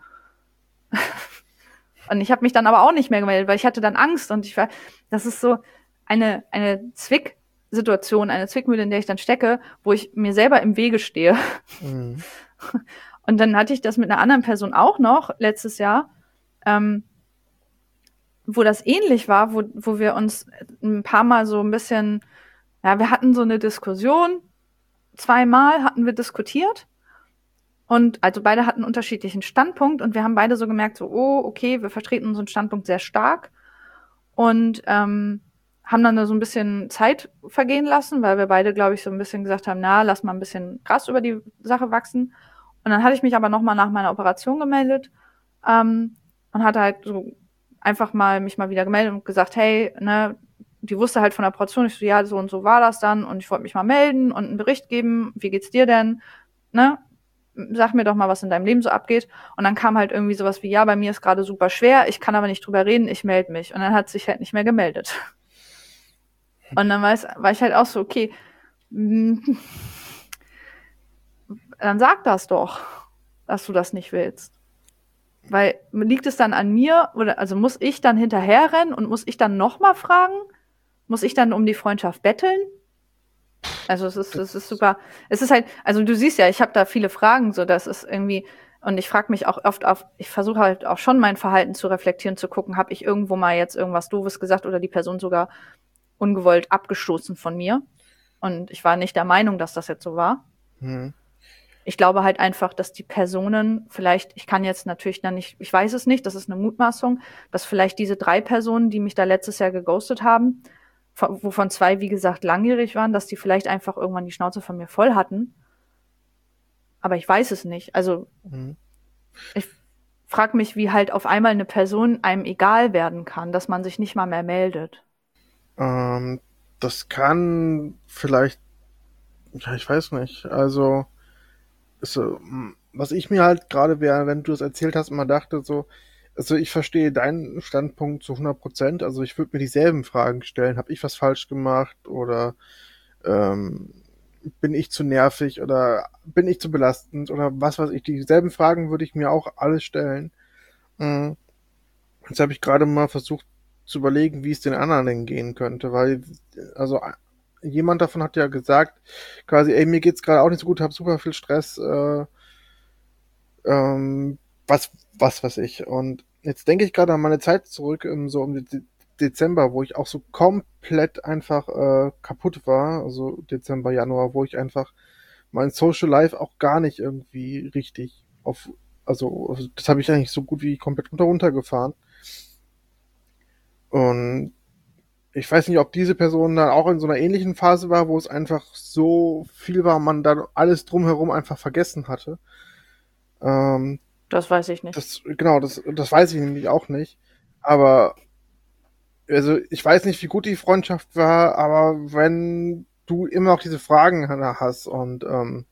Und ich habe mich dann aber auch nicht mehr gemeldet, weil ich hatte dann Angst und das ist so eine Zwicksituation, eine Zwickmühle, in der ich dann stecke, wo ich mir selber im Wege stehe. Mhm. Und dann hatte ich das mit einer anderen Person auch noch letztes Jahr, wo das ähnlich war, wo wir uns ein paar Mal so ein bisschen, ja, wir hatten so eine Diskussion, 2-mal hatten wir diskutiert und also beide hatten einen unterschiedlichen Standpunkt und wir haben beide so gemerkt, so, oh, okay, wir vertreten unseren Standpunkt sehr stark und haben dann so ein bisschen Zeit vergehen lassen, weil wir beide, glaube ich, so ein bisschen gesagt haben, na, lass mal ein bisschen Gras über die Sache wachsen. Und dann hatte ich mich aber nochmal nach meiner Operation gemeldet und hatte halt so einfach mich mal wieder gemeldet und gesagt, hey, ne, die wusste halt von der Operation, ich so, ja, so und so war das dann und ich wollte mich mal melden und einen Bericht geben, wie geht's dir denn, ne, sag mir doch mal, was in deinem Leben so abgeht. Und dann kam halt irgendwie sowas wie, ja, bei mir ist gerade super schwer, ich kann aber nicht drüber reden, ich melde mich. Und dann hat sich halt nicht mehr gemeldet. Und dann war ich halt auch so, okay, dann sag das doch, dass du das nicht willst. Weil liegt es dann an mir oder also muss ich dann hinterherrennen und muss ich dann nochmal fragen? Muss ich dann um die Freundschaft betteln? Also es ist super. Es ist halt, also du siehst ja, ich habe da viele Fragen, so das ist irgendwie und ich frage mich auch oft ich versuche halt auch schon mein Verhalten zu reflektieren, zu gucken, habe ich irgendwo mal jetzt irgendwas Doofes gesagt oder die Person sogar ungewollt abgestoßen von mir? Und ich war nicht der Meinung, dass das jetzt so war. Ich glaube halt einfach, dass die Personen vielleicht, ich kann jetzt natürlich dann nicht, ich weiß es nicht, das ist eine Mutmaßung, dass vielleicht diese 3 Personen, die mich da letztes Jahr geghostet haben, wovon 2, wie gesagt, langjährig waren, dass die vielleicht einfach irgendwann die Schnauze von mir voll hatten. Aber ich weiß es nicht. Also ich frage mich, wie halt auf einmal eine Person einem egal werden kann, dass man sich nicht mal mehr meldet. Das kann vielleicht, ja, ich weiß nicht, also so, was ich mir halt gerade, wenn du es erzählt hast, immer dachte, so, also ich verstehe deinen Standpunkt zu 100%, also ich würde mir dieselben Fragen stellen, habe ich was falsch gemacht oder bin ich zu nervig oder bin ich zu belastend oder was weiß ich, dieselben Fragen würde ich mir auch alle stellen. Jetzt habe ich gerade mal versucht zu überlegen, wie es den anderen denn gehen könnte, weil, also jemand davon hat ja gesagt, quasi, ey, mir geht's gerade auch nicht so gut, habe super viel Stress, was weiß ich. Und jetzt denke ich gerade an meine Zeit zurück, so um Dezember, wo ich auch so komplett einfach kaputt war, also Dezember, Januar, wo ich einfach mein Social Life auch gar nicht irgendwie richtig also das habe ich eigentlich so gut wie komplett runtergefahren. Und ich weiß nicht, ob diese Person dann auch in so einer ähnlichen Phase war, wo es einfach so viel war, man dann alles drumherum einfach vergessen hatte. Das weiß ich nicht. Das weiß ich nämlich auch nicht. Aber also ich weiß nicht, wie gut die Freundschaft war, aber wenn du immer noch diese Fragen hast und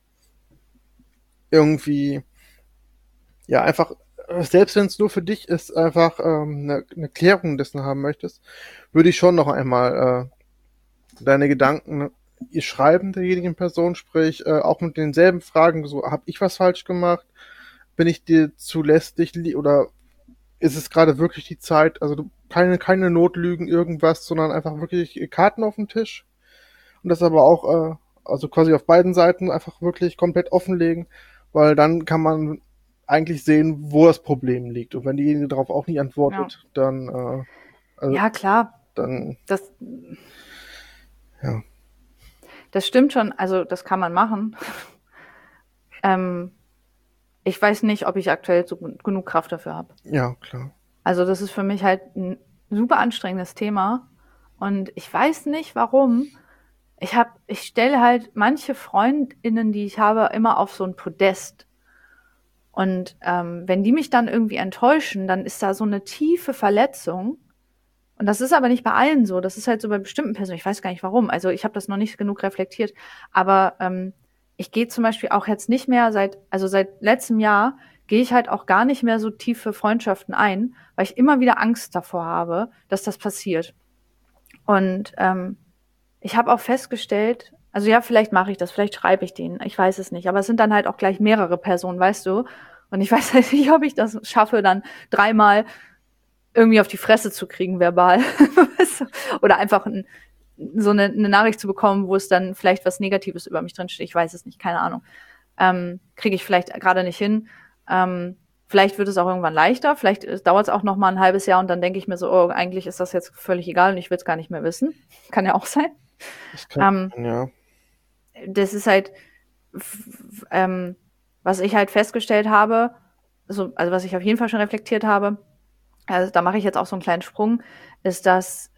irgendwie, ja, einfach, selbst wenn es nur für dich ist, einfach eine Klärung dessen haben möchtest, würde ich schon noch einmal deine Gedanken ihr schreiben derjenigen Person, sprich auch mit denselben Fragen, so, habe ich was falsch gemacht? Bin ich dir zu lästig oder ist es gerade wirklich die Zeit, also keine Notlügen, irgendwas, sondern einfach wirklich Karten auf den Tisch und das aber auch, also quasi auf beiden Seiten einfach wirklich komplett offenlegen, weil dann kann man eigentlich sehen, wo das Problem liegt. Und wenn diejenige darauf auch nicht Ja, antwortet, dann, also, ja klar, dann, das, ja, das stimmt schon, also das kann man machen. ähm, ich weiß nicht, ob ich aktuell so genug Kraft dafür habe. ja, klar. Also das ist für mich halt ein super anstrengendes Thema und ich weiß nicht warum. Ich stelle halt manche Freundinnen, die ich habe, immer auf so ein Podest. Und wenn die mich dann irgendwie enttäuschen, dann ist da so eine tiefe Verletzung. Und das ist aber nicht bei allen so. Das ist halt so bei bestimmten Personen. Ich weiß gar nicht warum. Also ich habe das noch nicht genug reflektiert. Aber ich gehe zum Beispiel auch jetzt nicht mehr seit letztem Jahr gehe ich halt auch gar nicht mehr so tiefe Freundschaften ein, weil ich immer wieder Angst davor habe, dass das passiert. Und ich habe auch festgestellt, also ja, vielleicht mache ich das, vielleicht schreibe ich denen, ich weiß es nicht. Aber es sind dann halt auch gleich mehrere Personen, weißt du? Und ich weiß halt nicht, ob ich das schaffe, dann dreimal irgendwie auf die Fresse zu kriegen, verbal. Oder einfach so eine Nachricht zu bekommen, wo es dann vielleicht was Negatives über mich drinsteht. Ich weiß es nicht, keine Ahnung. Kriege ich vielleicht gerade nicht hin. Vielleicht wird es auch irgendwann leichter. Vielleicht dauert es auch noch mal ein halbes Jahr und dann denke ich mir so, oh, eigentlich ist das jetzt völlig egal und ich will es gar nicht mehr wissen. Kann ja auch sein. Das kann, Ähm, ja. das ist halt, was ich halt festgestellt habe, also was ich auf jeden Fall schon reflektiert habe, also da mache ich jetzt auch so einen kleinen Sprung, ist, dass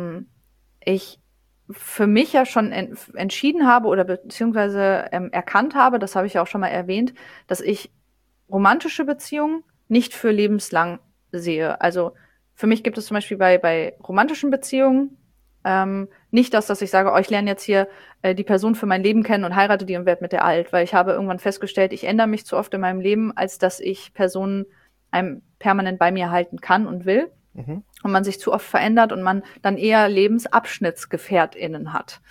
ich für mich ja schon entschieden habe oder beziehungsweise erkannt habe, das habe ich ja auch schon mal erwähnt, dass ich romantische Beziehungen nicht für lebenslang sehe. Also für mich gibt es zum Beispiel bei romantischen Beziehungen nicht das, dass ich sage, oh, ich lerne jetzt hier die Person für mein Leben kennen und heirate die und werde mit der alt, weil ich habe irgendwann festgestellt, ich ändere mich zu oft in meinem Leben, als dass ich Personen einem permanent bei mir halten kann und will. Mhm. Und man sich zu oft verändert und man dann eher LebensabschnittsgefährtInnen hat.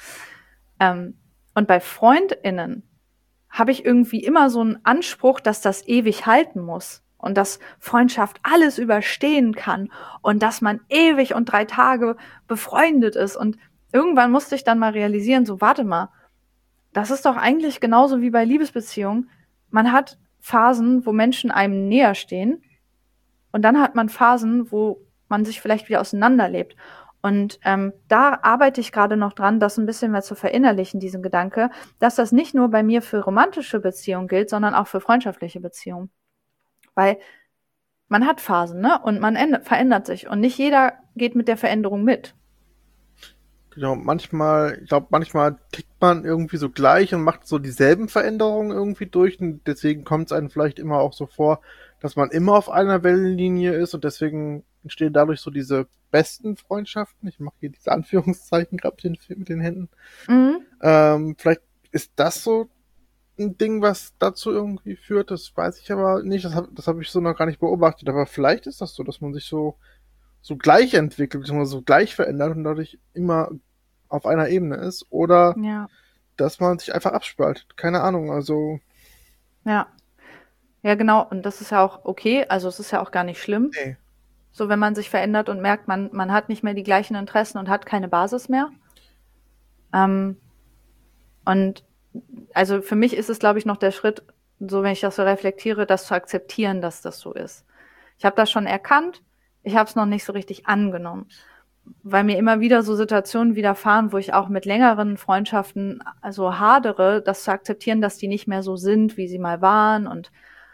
Und bei FreundInnen habe ich irgendwie immer so einen Anspruch, dass das ewig halten muss und dass Freundschaft alles überstehen kann und dass man ewig und 3 Tage befreundet ist. Und irgendwann musste ich dann mal realisieren, so warte mal, das ist doch eigentlich genauso wie bei Liebesbeziehungen. Man hat Phasen, wo Menschen einem näher stehen und dann hat man Phasen, wo man sich vielleicht wieder auseinanderlebt. Und da arbeite ich gerade noch dran, das ein bisschen mehr zu verinnerlichen, diesen Gedanke, dass das nicht nur bei mir für romantische Beziehungen gilt, sondern auch für freundschaftliche Beziehungen. Weil man hat Phasen, ne? Und man verändert sich. Und nicht jeder geht mit der Veränderung mit. Genau, manchmal tickt man irgendwie so gleich und macht so dieselben Veränderungen irgendwie durch und deswegen kommt es einem vielleicht immer auch so vor, dass man immer auf einer Wellenlinie ist und deswegen entstehen dadurch so diese besten Freundschaften. Ich mache hier diese Anführungszeichen gerade mit den Händen. Mhm. Vielleicht ist das so ein Ding, was dazu irgendwie führt, das weiß ich aber nicht, das hab ich so noch gar nicht beobachtet, aber vielleicht ist das so, dass man sich so gleich entwickelt, beziehungsweise so gleich verändert und dadurch immer auf einer Ebene ist oder Ja, dass man sich einfach abspaltet. Keine Ahnung, also ja. Ja, genau. Und das ist ja auch okay. Also es ist ja auch gar nicht schlimm. nee. So, wenn man sich verändert und merkt, man hat nicht mehr die gleichen Interessen und hat keine Basis mehr. Ähm, und also für mich ist es, glaube ich, noch der Schritt, so wenn ich das so reflektiere, das zu akzeptieren, dass das so ist. Ich habe das schon erkannt, ich habe es noch nicht so richtig angenommen, weil mir immer wieder so Situationen widerfahren, wo ich auch mit längeren Freundschaften also hadere, das zu akzeptieren, dass die nicht mehr so sind, wie sie mal waren und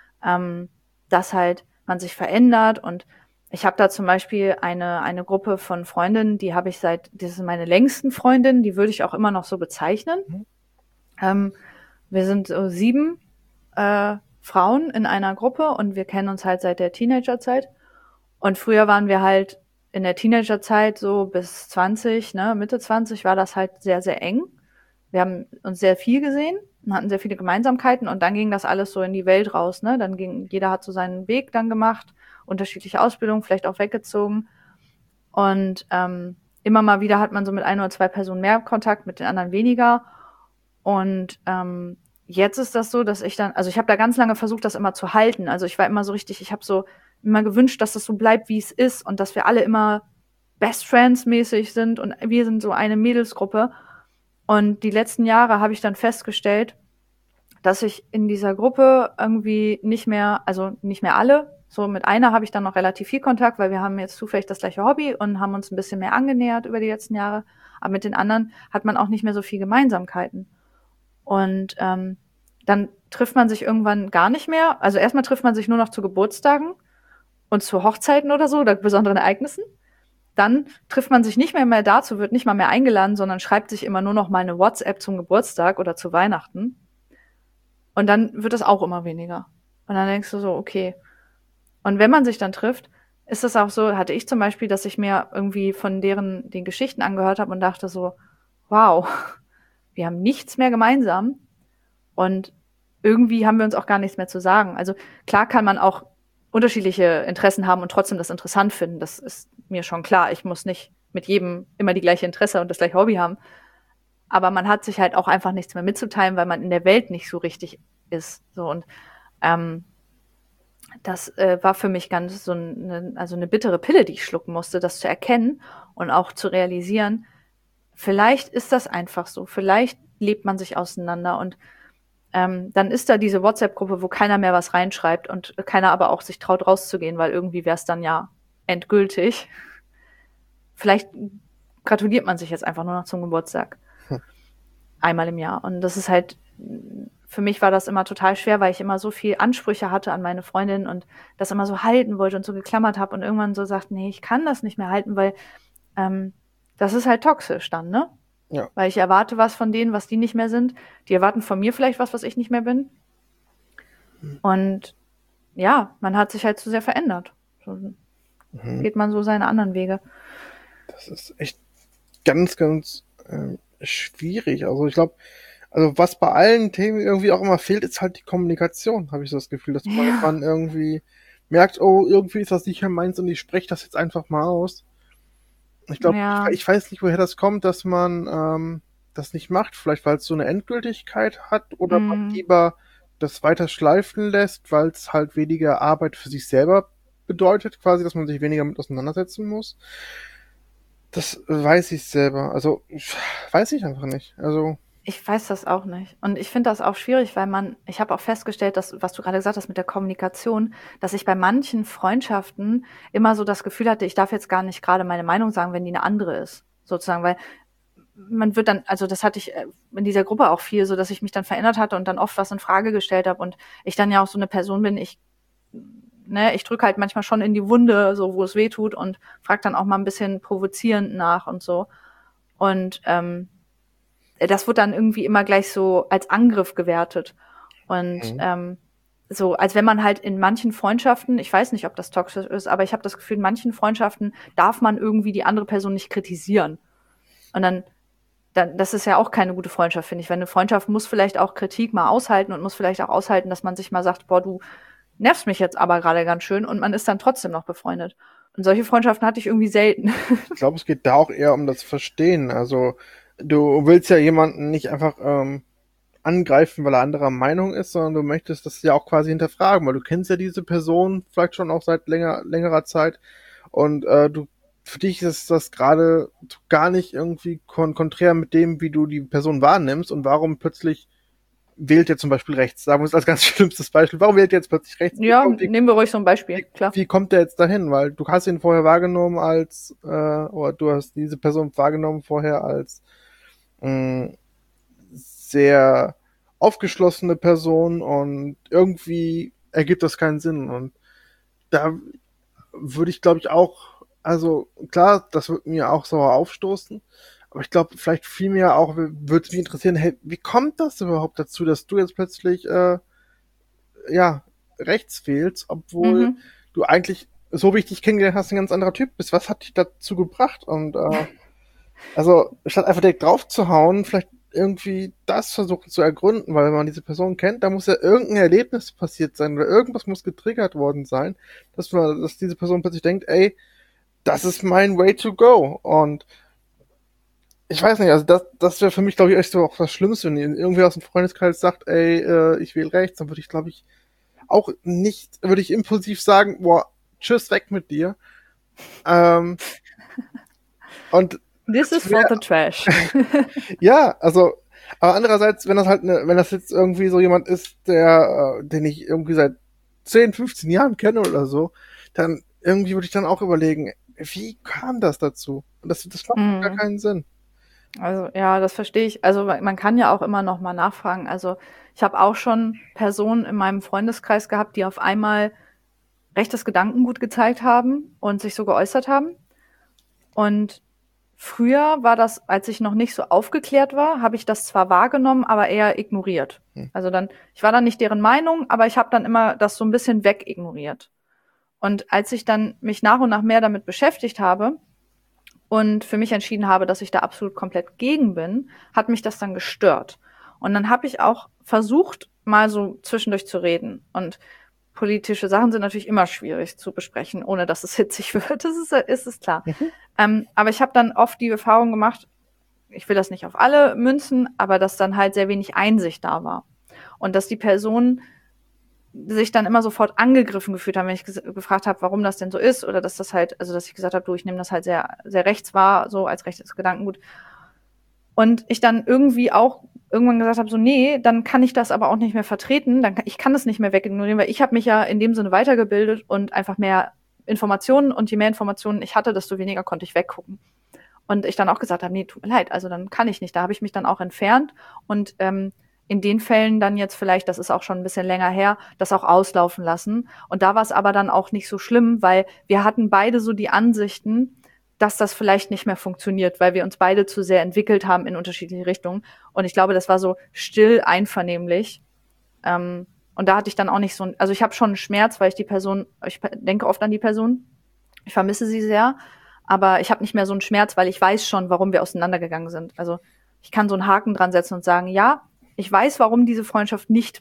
dass halt man sich verändert. Und ich habe da zum Beispiel eine Gruppe von Freundinnen, die habe ich das sind meine längsten Freundinnen, die würde ich auch immer noch so bezeichnen. Mhm. Wir sind so 7 Frauen in einer Gruppe und wir kennen uns halt seit der Teenagerzeit. Und früher waren wir halt in der Teenagerzeit so bis 20, ne, Mitte 20 war das halt sehr, sehr eng. Wir haben uns sehr viel gesehen und hatten sehr viele Gemeinsamkeiten und dann ging das alles so in die Welt raus, ne? Jeder hat so seinen Weg dann gemacht, unterschiedliche Ausbildungen, vielleicht auch weggezogen. Und immer mal wieder hat man so mit ein oder zwei Personen mehr Kontakt, mit den anderen weniger. Und jetzt ist das so, dass ich habe da ganz lange versucht, das immer zu halten. Also ich war immer so richtig, ich habe so immer gewünscht, dass das so bleibt, wie es ist und dass wir alle immer Best Friends mäßig sind und wir sind so eine Mädelsgruppe. Und die letzten Jahre habe ich dann festgestellt, dass ich in dieser Gruppe irgendwie nicht mehr alle, so mit einer habe ich dann noch relativ viel Kontakt, weil wir haben jetzt zufällig das gleiche Hobby und haben uns ein bisschen mehr angenähert über die letzten Jahre. Aber mit den anderen hat man auch nicht mehr so viel Gemeinsamkeiten. Und dann trifft man sich irgendwann gar nicht mehr. Also erstmal trifft man sich nur noch zu Geburtstagen und zu Hochzeiten oder so oder besonderen Ereignissen. Dann trifft man sich nicht mehr dazu, wird nicht mal mehr eingeladen, sondern schreibt sich immer nur noch mal eine WhatsApp zum Geburtstag oder zu Weihnachten. Und dann wird es auch immer weniger. Und dann denkst du so, okay. Und wenn man sich dann trifft, ist es auch so, hatte ich zum Beispiel, dass ich mir irgendwie von den Geschichten angehört habe und dachte so, wow, wir haben nichts mehr gemeinsam und irgendwie haben wir uns auch gar nichts mehr zu sagen. Also klar kann man auch unterschiedliche Interessen haben und trotzdem das interessant finden. Das ist mir schon klar. Ich muss nicht mit jedem immer die gleiche Interesse und das gleiche Hobby haben. Aber man hat sich halt auch einfach nichts mehr mitzuteilen, weil man in der Welt nicht so richtig ist. So und das war für mich ganz eine bittere Pille, die ich schlucken musste, das zu erkennen und auch zu realisieren, vielleicht ist das einfach so, vielleicht lebt man sich auseinander und dann ist da diese WhatsApp-Gruppe, wo keiner mehr was reinschreibt und keiner aber auch sich traut rauszugehen, weil irgendwie wäre es dann ja endgültig. Vielleicht gratuliert man sich jetzt einfach nur noch zum Geburtstag. Einmal im Jahr. Und das ist halt, für mich war das immer total schwer, weil ich immer so viel Ansprüche hatte an meine Freundin und das immer so halten wollte und so geklammert habe und irgendwann so sagt, nee, ich kann das nicht mehr halten, weil das ist halt toxisch dann, ne? Ja. Weil ich erwarte was von denen, was die nicht mehr sind. Die erwarten von mir vielleicht was ich nicht mehr bin. Und ja, man hat sich halt zu sehr verändert. So geht man so seine anderen Wege. Das ist echt ganz, ganz schwierig. Also ich glaube, was bei allen Themen irgendwie auch immer fehlt, ist halt die Kommunikation, habe ich so das Gefühl, dass man irgendwie merkt, oh, irgendwie ist das nicht mehr meins und ich spreche das jetzt einfach mal aus. Ich glaube, ich weiß nicht, woher das kommt, dass man das nicht macht. Vielleicht, weil es so eine Endgültigkeit hat oder man lieber das weiter schleifen lässt, weil es halt weniger Arbeit für sich selber bedeutet, quasi, dass man sich weniger mit auseinandersetzen muss. Das weiß ich selber. Also, weiß ich einfach nicht. Also. Ich weiß das auch nicht. Und ich finde das auch schwierig, weil ich habe auch festgestellt, dass, was du gerade gesagt hast mit der Kommunikation, dass ich bei manchen Freundschaften immer so das Gefühl hatte, ich darf jetzt gar nicht gerade meine Meinung sagen, wenn die eine andere ist. Sozusagen, weil man wird dann, also das hatte ich in dieser Gruppe auch viel, so dass ich mich dann verändert hatte und dann oft was in Frage gestellt habe und ich dann ja auch so eine Person bin, ich drücke halt manchmal schon in die Wunde, so wo es weh tut und frage dann auch mal ein bisschen provozierend nach und so. Und das wird dann irgendwie immer gleich so als Angriff gewertet. Und so, als wenn man halt in manchen Freundschaften, ich weiß nicht, ob das toxisch ist, aber ich habe das Gefühl, in manchen Freundschaften darf man irgendwie die andere Person nicht kritisieren. Und dann, das ist ja auch keine gute Freundschaft, finde ich. Weil eine Freundschaft muss vielleicht auch Kritik mal aushalten und muss vielleicht auch aushalten, dass man sich mal sagt, boah, du nervst mich jetzt aber gerade ganz schön und man ist dann trotzdem noch befreundet. Und solche Freundschaften hatte ich irgendwie selten. Ich glaube, es geht da auch eher um das Verstehen. Also, du willst ja jemanden nicht einfach angreifen, weil er anderer Meinung ist, sondern du möchtest das ja auch quasi hinterfragen, weil du kennst ja diese Person vielleicht schon auch seit längerer Zeit und für dich ist das gerade gar nicht irgendwie konträr mit dem, wie du die Person wahrnimmst und warum plötzlich wählt er zum Beispiel rechts. Sagen wir es als ganz schlimmstes Beispiel. Warum wählt er jetzt plötzlich rechts? Ja, nehmen wir ruhig so ein Beispiel, klar. Wie kommt er jetzt dahin? Weil du hast ihn vorher wahrgenommen oder du hast diese Person wahrgenommen vorher als sehr aufgeschlossene Person und irgendwie ergibt das keinen Sinn. Und da würde ich, glaube ich, auch, also klar, das wird mir auch sauer aufstoßen, aber ich glaube, vielleicht viel mehr auch würde es mich interessieren, hey, wie kommt das überhaupt dazu, dass du jetzt plötzlich rechts wählst, obwohl du eigentlich so wie ich dich kennengelernt hast, ein ganz anderer Typ bist. Was hat dich dazu gebracht? Und also statt einfach direkt drauf zu hauen, vielleicht irgendwie das versuchen zu ergründen, weil wenn man diese Person kennt, da muss ja irgendein Erlebnis passiert sein oder irgendwas muss getriggert worden sein, dass diese Person plötzlich denkt, ey, das ist mein way to go. Und ich weiß nicht, also das wäre für mich, glaube ich, echt so auch das Schlimmste, wenn irgendwer aus dem Freundeskreis sagt, ey, ich wähle rechts, dann würde ich, glaube ich, auch nicht, würde ich impulsiv sagen, boah, tschüss, weg mit dir. Ähm, und This is for the trash. ja, also, aber andererseits, wenn das jetzt irgendwie so jemand ist, den ich irgendwie seit 10, 15 Jahren kenne oder so, dann irgendwie würde ich dann auch überlegen, wie kam das dazu? Und das macht gar keinen Sinn. Also ja, das verstehe ich. Also man kann ja auch immer noch mal nachfragen. Also ich habe auch schon Personen in meinem Freundeskreis gehabt, die auf einmal rechtes Gedankengut gezeigt haben und sich so geäußert haben. Und früher war das, als ich noch nicht so aufgeklärt war, habe ich das zwar wahrgenommen, aber eher ignoriert. Also ich war dann nicht deren Meinung, aber ich habe dann immer das so ein bisschen wegignoriert. Und als ich dann mich nach und nach mehr damit beschäftigt habe und für mich entschieden habe, dass ich da absolut komplett gegen bin, hat mich das dann gestört. Und dann habe ich auch versucht, mal so zwischendurch zu reden. Und politische Sachen sind natürlich immer schwierig zu besprechen, ohne dass es hitzig wird. Das ist klar. Aber ich habe dann oft die Erfahrung gemacht, ich will das nicht auf alle münzen, aber dass dann halt sehr wenig Einsicht da war. Und dass die Personen sich dann immer sofort angegriffen gefühlt haben, wenn ich gefragt habe, warum das denn so ist, oder dass das halt, also dass ich gesagt habe, du, ich nehme das halt sehr, sehr rechts wahr, so als rechtes Gedankengut. Und ich dann irgendwie auch irgendwann gesagt habe, so nee, dann kann ich das aber auch nicht mehr vertreten, ich kann das nicht mehr wegignorieren, weil ich habe mich ja in dem Sinne weitergebildet und einfach mehr Informationen, und je mehr Informationen ich hatte, desto weniger konnte ich weggucken. Und ich dann auch gesagt habe, nee, tut mir leid, also dann kann ich nicht. Da habe ich mich dann auch entfernt und in den Fällen dann jetzt vielleicht, das ist auch schon ein bisschen länger her, das auch auslaufen lassen. Und da war es aber dann auch nicht so schlimm, weil wir hatten beide so die Ansichten, dass das vielleicht nicht mehr funktioniert, weil wir uns beide zu sehr entwickelt haben in unterschiedliche Richtungen. Und ich glaube, das war so still einvernehmlich. Und da hatte ich dann auch nicht so, also ich habe schon einen Schmerz, weil ich denke oft an die Person, ich vermisse sie sehr, aber ich habe nicht mehr so einen Schmerz, weil ich weiß schon, warum wir auseinandergegangen sind. Also ich kann so einen Haken dran setzen und sagen, ja, ich weiß, warum diese Freundschaft nicht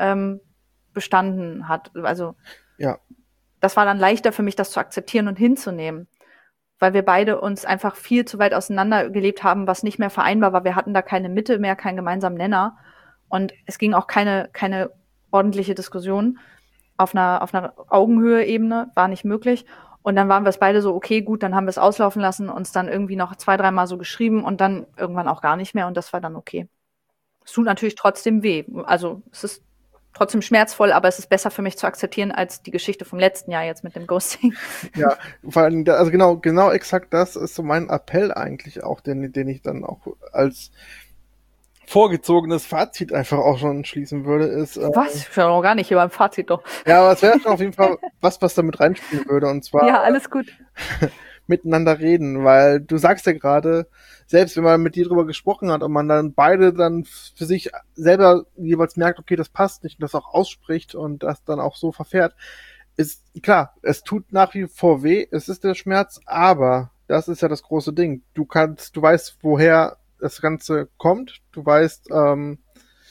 bestanden hat. Also Ja. das war dann leichter für mich, das zu akzeptieren und hinzunehmen, weil wir beide uns einfach viel zu weit auseinander gelebt haben, was nicht mehr vereinbar war. Wir hatten da keine Mitte mehr, keinen gemeinsamen Nenner. Und es ging auch keine ordentliche Diskussion auf einer Augenhöhe-Ebene, war nicht möglich. Und dann waren wir es beide so, okay, gut, dann haben wir es auslaufen lassen, uns dann irgendwie noch 2, 3 Mal so geschrieben und dann irgendwann auch gar nicht mehr, und das war dann okay. Es tut natürlich trotzdem weh. Also es ist trotzdem schmerzvoll, aber es ist besser für mich zu akzeptieren als die Geschichte vom letzten Jahr jetzt mit dem Ghosting. Ja, vor allem, also genau exakt das ist so mein Appell eigentlich auch, den ich dann auch als vorgezogenes Fazit einfach auch schon schließen würde, ist. Was? Ich bin noch gar nicht hier beim Fazit doch. Ja, aber es wäre schon auf jeden Fall was damit reinspielen würde, und zwar. Ja, alles gut. Miteinander reden, weil du sagst ja gerade, selbst wenn man mit dir drüber gesprochen hat und man dann beide dann für sich selber jeweils merkt, okay, das passt nicht, und das auch ausspricht und das dann auch so verfährt, ist klar, es tut nach wie vor weh, es ist der Schmerz, aber das ist ja das große Ding. Du weißt, woher das Ganze kommt, du weißt, du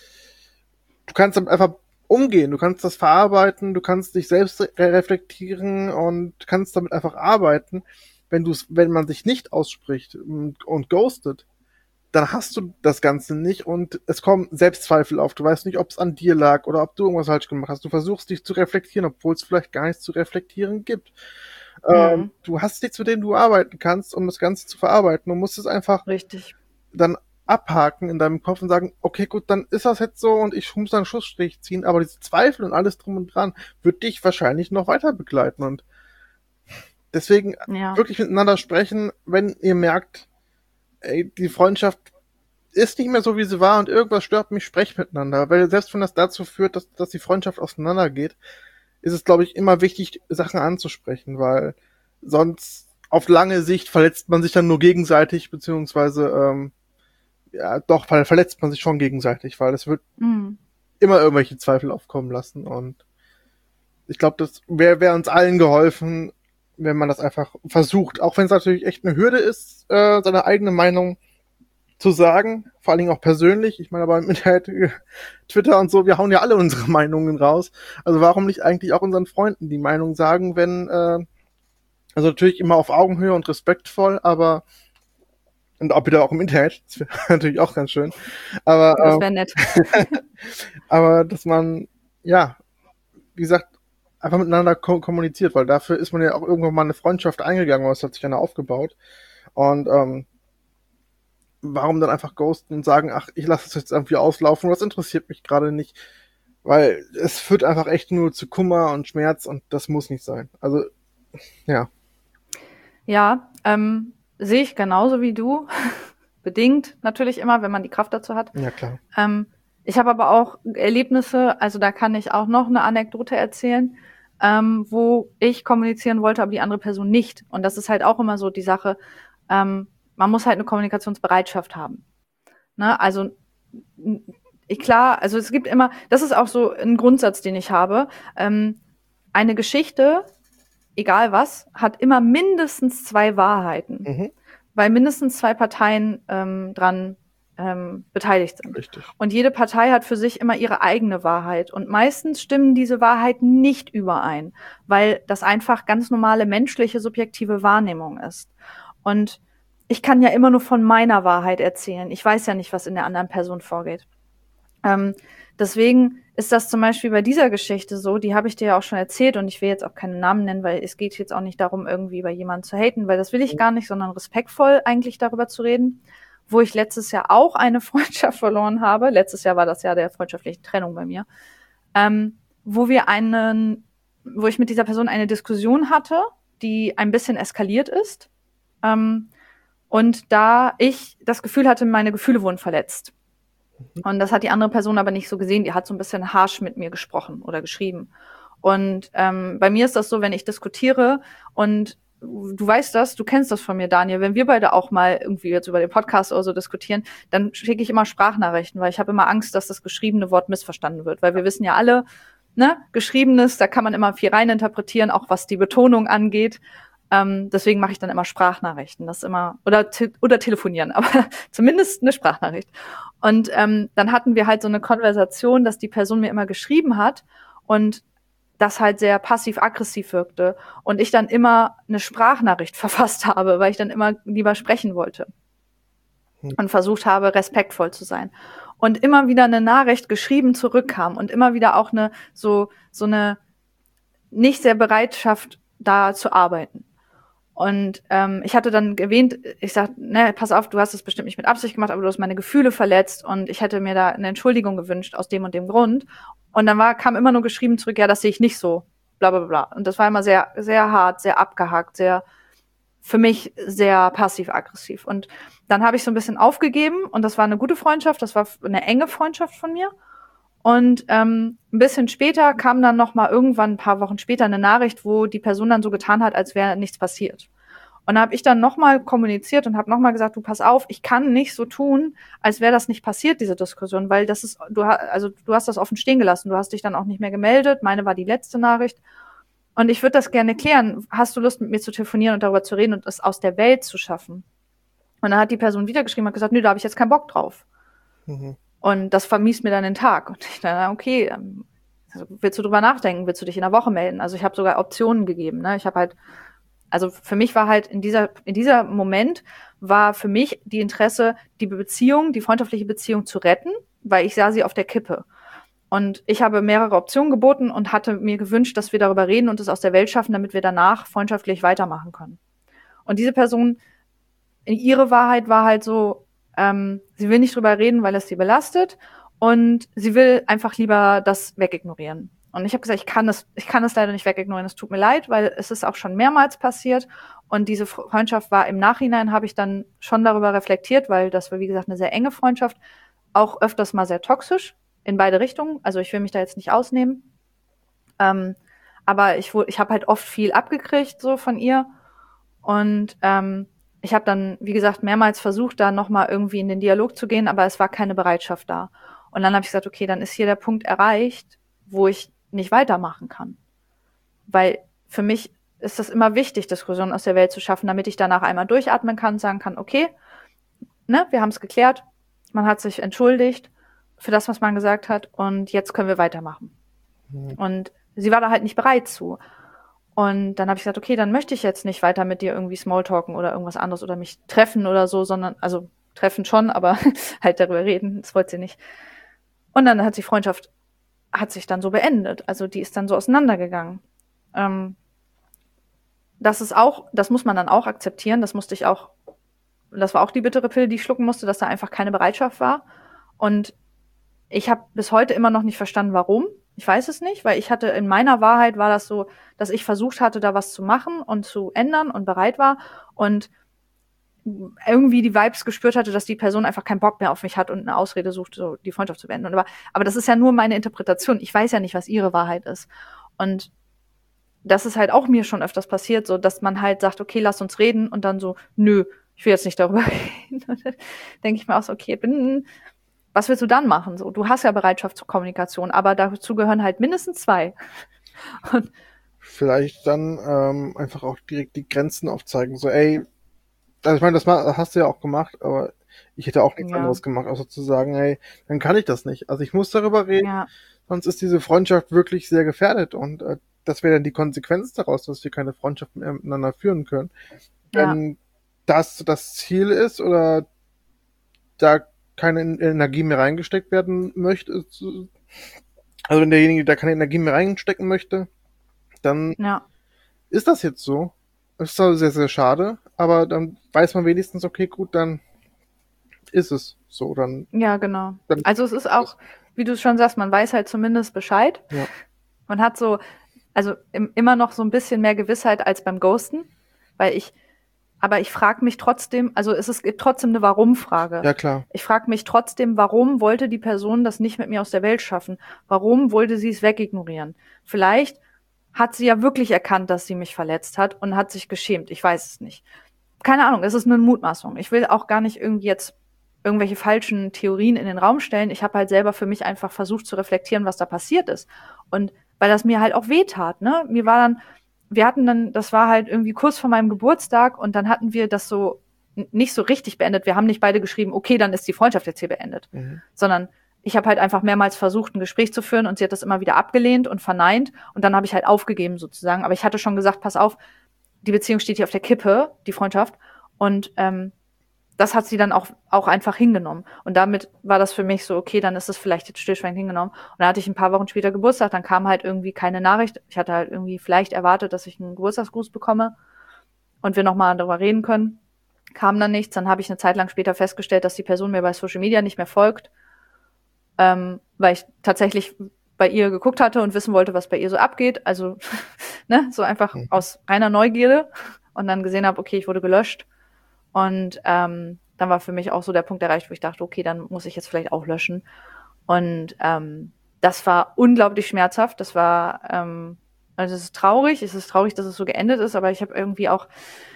kannst damit einfach umgehen, du kannst das verarbeiten, du kannst dich selbst reflektieren und kannst damit einfach arbeiten. Wenn man sich nicht ausspricht und ghostet, dann hast du das Ganze nicht und es kommen Selbstzweifel auf. Du weißt nicht, ob es an dir lag oder ob du irgendwas falsch gemacht hast. Du versuchst dich zu reflektieren, obwohl es vielleicht gar nichts zu reflektieren gibt. Du hast nichts, mit dem du arbeiten kannst, um das Ganze zu verarbeiten. Du musst es einfach Richtig. dann abhaken in deinem Kopf und sagen, okay, gut, dann ist das jetzt so und ich muss dann einen Schlussstrich ziehen, aber diese Zweifel und alles drum und dran wird dich wahrscheinlich noch weiter begleiten, und deswegen wirklich miteinander sprechen, wenn ihr merkt, ey, die Freundschaft ist nicht mehr so, wie sie war und irgendwas stört mich, sprecht miteinander. Weil selbst wenn das dazu führt, dass die Freundschaft auseinandergeht, ist es, glaube ich, immer wichtig, Sachen anzusprechen, weil sonst auf lange Sicht verletzt man sich dann nur gegenseitig, beziehungsweise verletzt man sich schon gegenseitig, weil es wird immer irgendwelche Zweifel aufkommen lassen, und ich glaube, das wäre uns allen geholfen, wenn man das einfach versucht. Auch wenn es natürlich echt eine Hürde ist, seine eigene Meinung zu sagen, vor allen Dingen auch persönlich. Ich meine, aber im Internet, Twitter und so, wir hauen ja alle unsere Meinungen raus. Also warum nicht eigentlich auch unseren Freunden die Meinung sagen, wenn, also natürlich immer auf Augenhöhe und respektvoll, aber und auch wieder auch im Internet, das wäre natürlich auch ganz schön. Aber Das wäre nett. aber dass man, ja, wie gesagt, einfach miteinander kommuniziert, weil dafür ist man ja auch irgendwann mal eine Freundschaft eingegangen, weil es hat sich eine aufgebaut. Und warum dann einfach ghosten und sagen, ach, ich lasse es jetzt irgendwie auslaufen, das interessiert mich gerade nicht. Weil es führt einfach echt nur zu Kummer und Schmerz und das muss nicht sein. Also, ja. Ja, sehe ich genauso wie du. Bedingt natürlich immer, wenn man die Kraft dazu hat. Ja, klar. Ich habe aber auch Erlebnisse, also da kann ich auch noch eine Anekdote erzählen, wo ich kommunizieren wollte, aber die andere Person nicht. Und das ist halt auch immer so die Sache, man muss halt eine Kommunikationsbereitschaft haben. Ne? Also klar, also es gibt immer, das ist auch so ein Grundsatz, den ich habe. Eine Geschichte, egal was, hat immer mindestens 2 Wahrheiten, weil mindestens 2 Parteien dran beteiligt sind. Richtig. Und jede Partei hat für sich immer ihre eigene Wahrheit. Und meistens stimmen diese Wahrheiten nicht überein, weil das einfach ganz normale menschliche, subjektive Wahrnehmung ist. Und ich kann ja immer nur von meiner Wahrheit erzählen. Ich weiß ja nicht, was in der anderen Person vorgeht. Deswegen ist das zum Beispiel bei dieser Geschichte so, die habe ich dir ja auch schon erzählt und ich will jetzt auch keinen Namen nennen, weil es geht jetzt auch nicht darum, irgendwie bei jemandem zu haten, weil das will ich gar nicht, sondern respektvoll eigentlich darüber zu reden, wo ich letztes Jahr auch eine Freundschaft verloren habe. Letztes Jahr war das Jahr der freundschaftlichen Trennung bei mir, wo ich mit dieser Person eine Diskussion hatte, die ein bisschen eskaliert ist, und da ich das Gefühl hatte, meine Gefühle wurden verletzt. Und das hat die andere Person aber nicht so gesehen. Die hat so ein bisschen harsh mit mir gesprochen oder geschrieben. Und bei mir ist das so, wenn ich diskutiere und du weißt das, du kennst das von mir, Daniel, wenn wir beide auch mal irgendwie jetzt über den Podcast oder so diskutieren, dann schicke ich immer Sprachnachrichten, weil ich habe immer Angst, dass das geschriebene Wort missverstanden wird. Weil wir wissen ja alle, ne, Geschriebenes, da kann man immer viel reininterpretieren, auch was die Betonung angeht. Deswegen mache ich dann immer Sprachnachrichten, das immer oder telefonieren, aber zumindest eine Sprachnachricht. Und dann hatten wir halt so eine Konversation, dass die Person mir immer geschrieben hat und das halt sehr passiv-aggressiv wirkte und ich dann immer eine Sprachnachricht verfasst habe, weil ich dann immer lieber sprechen wollte und versucht habe, respektvoll zu sein. Und immer wieder eine Nachricht geschrieben zurückkam und immer wieder auch eine so eine nicht sehr Bereitschaft, da zu arbeiten. Und ich hatte dann erwähnt, ich sag, ne, pass auf, du hast es bestimmt nicht mit Absicht gemacht, aber du hast meine Gefühle verletzt und ich hätte mir da eine Entschuldigung gewünscht aus dem und dem Grund. Und dann kam immer nur geschrieben zurück, ja, das sehe ich nicht so, bla bla bla. Und das war immer sehr, sehr hart, sehr abgehackt, sehr, für mich sehr passiv-aggressiv. Und dann habe ich so ein bisschen aufgegeben und das war eine gute Freundschaft, das war eine enge Freundschaft von mir. Und ein bisschen später kam dann noch mal irgendwann ein paar Wochen später eine Nachricht, wo die Person dann so getan hat, als wäre nichts passiert. Und da habe ich dann noch mal kommuniziert und habe noch mal gesagt, du pass auf, ich kann nicht so tun, als wäre das nicht passiert, diese Diskussion, weil das ist, du hast das offen stehen gelassen, du hast dich dann auch nicht mehr gemeldet, meine war die letzte Nachricht. Und ich würde das gerne klären. Hast du Lust, mit mir zu telefonieren und darüber zu reden und es aus der Welt zu schaffen? Und dann hat die Person wieder geschrieben und gesagt, nö, da habe ich jetzt keinen Bock drauf. Und das vermiest mir dann den Tag. Und ich dachte, okay, also willst du drüber nachdenken? Willst du dich in der Woche melden? Also ich habe sogar Optionen gegeben. Ne? Ich habe halt, also für mich war halt in dieser Moment war für mich die Interesse, die Beziehung, die freundschaftliche Beziehung zu retten, weil ich sah sie auf der Kippe. Und ich habe mehrere Optionen geboten und hatte mir gewünscht, dass wir darüber reden und es aus der Welt schaffen, damit wir danach freundschaftlich weitermachen können. Und diese Person, ihre Wahrheit war halt so, sie will nicht drüber reden, weil es sie belastet und sie will einfach lieber das wegignorieren. Und ich habe gesagt, ich kann das leider nicht wegignorieren, es tut mir leid, weil es ist auch schon mehrmals passiert und diese Freundschaft war im Nachhinein, habe ich dann schon darüber reflektiert, weil das war, wie gesagt, eine sehr enge Freundschaft, auch öfters mal sehr toxisch in beide Richtungen, also ich will mich da jetzt nicht ausnehmen, aber ich habe halt oft viel abgekriegt so von ihr und ich habe dann, wie gesagt, mehrmals versucht, da nochmal irgendwie in den Dialog zu gehen, aber es war keine Bereitschaft da. Und dann habe ich gesagt, okay, dann ist hier der Punkt erreicht, wo ich nicht weitermachen kann. Weil für mich ist das immer wichtig, Diskussionen aus der Welt zu schaffen, damit ich danach einmal durchatmen kann, sagen kann, okay, ne, wir haben es geklärt, man hat sich entschuldigt für das, was man gesagt hat und jetzt können wir weitermachen. Und sie war da halt nicht bereit zu. Und dann habe ich gesagt, okay, dann möchte ich jetzt nicht weiter mit dir irgendwie Smalltalken oder irgendwas anderes oder mich treffen oder so, sondern, also treffen schon, aber halt darüber reden, das wollte sie nicht. Und dann hat die Freundschaft, hat sich dann so beendet. Also die ist dann so auseinandergegangen. Das ist auch, das muss man dann auch akzeptieren, das musste ich auch, das war auch die bittere Pille, die ich schlucken musste, dass da einfach keine Bereitschaft war. Und ich habe bis heute immer noch nicht verstanden, warum. Ich weiß es nicht, weil ich hatte, in meiner Wahrheit war das so, dass ich versucht hatte, da was zu machen und zu ändern und bereit war und irgendwie die Vibes gespürt hatte, dass die Person einfach keinen Bock mehr auf mich hat und eine Ausrede sucht, so die Freundschaft zu beenden. Aber das ist ja nur meine Interpretation. Ich weiß ja nicht, was ihre Wahrheit ist. Und das ist halt auch mir schon öfters passiert, so dass man halt sagt, okay, lass uns reden und dann so, nö, ich will jetzt nicht darüber reden. Und dann denke ich mir auch so, okay, was willst du dann machen? So, du hast ja Bereitschaft zur Kommunikation, aber dazu gehören halt mindestens 2. Und Vielleicht dann einfach auch direkt die Grenzen aufzeigen. So, ey, also ich meine, das hast du ja auch gemacht, aber ich hätte auch nichts anderes gemacht, außer zu sagen, ey, dann kann ich das nicht. Also ich muss darüber reden, ja, sonst ist diese Freundschaft wirklich sehr gefährdet und das wäre dann die Konsequenz daraus, dass wir keine Freundschaft mehr miteinander führen können. ja, Wenn das Ziel ist oder da keine Energie mehr reingesteckt werden möchte, also wenn derjenige da keine Energie mehr reinstecken möchte, dann ja, ist das jetzt so. Das ist zwar sehr, sehr schade, aber dann weiß man wenigstens, okay, gut, dann ist es so. ja, genau. Dann Also es ist auch, wie du schon sagst, man weiß halt zumindest Bescheid. ja. Man hat so, also immer noch so ein bisschen mehr Gewissheit als beim Ghosten, aber ich frage mich trotzdem, also gibt trotzdem eine Warum-Frage. Ja, klar. Ich frage mich trotzdem, warum wollte die Person das nicht mit mir aus der Welt schaffen? Warum wollte sie es wegignorieren? Vielleicht hat sie ja wirklich erkannt, dass sie mich verletzt hat und hat sich geschämt. Ich weiß es nicht. Keine Ahnung, es ist eine Mutmaßung. Ich will auch gar nicht irgendwie jetzt irgendwelche falschen Theorien in den Raum stellen. Ich habe halt selber für mich einfach versucht zu reflektieren, was da passiert ist. Und weil das mir halt auch wehtat, ne? Das war halt irgendwie kurz vor meinem Geburtstag und dann hatten wir das so nicht so richtig beendet. Wir haben nicht beide geschrieben, okay, dann ist die Freundschaft jetzt hier beendet. Sondern ich habe halt einfach mehrmals versucht, ein Gespräch zu führen und sie hat das immer wieder abgelehnt und verneint und dann habe ich halt aufgegeben sozusagen. Aber ich hatte schon gesagt, pass auf, die Beziehung steht hier auf der Kippe, die Freundschaft. Und das hat sie dann auch einfach hingenommen. Und damit war das für mich so, okay, dann ist es vielleicht jetzt stillschweigend hingenommen. Und dann hatte ich ein paar Wochen später Geburtstag, dann kam halt irgendwie keine Nachricht. Ich hatte halt irgendwie vielleicht erwartet, dass ich einen Geburtstagsgruß bekomme und wir nochmal darüber reden können. Kam dann nichts. Dann habe ich eine Zeit lang später festgestellt, dass die Person mir bei Social Media nicht mehr folgt, weil ich tatsächlich bei ihr geguckt hatte und wissen wollte, was bei ihr so abgeht. Also ne, so einfach aus reiner Neugierde und dann gesehen habe, okay, ich wurde gelöscht. Und dann war für mich auch so der Punkt erreicht, wo ich dachte, okay, dann muss ich jetzt vielleicht auch löschen. Und das war unglaublich schmerzhaft. Das war, also es ist traurig, dass es so geendet ist, aber ich habe irgendwie auch,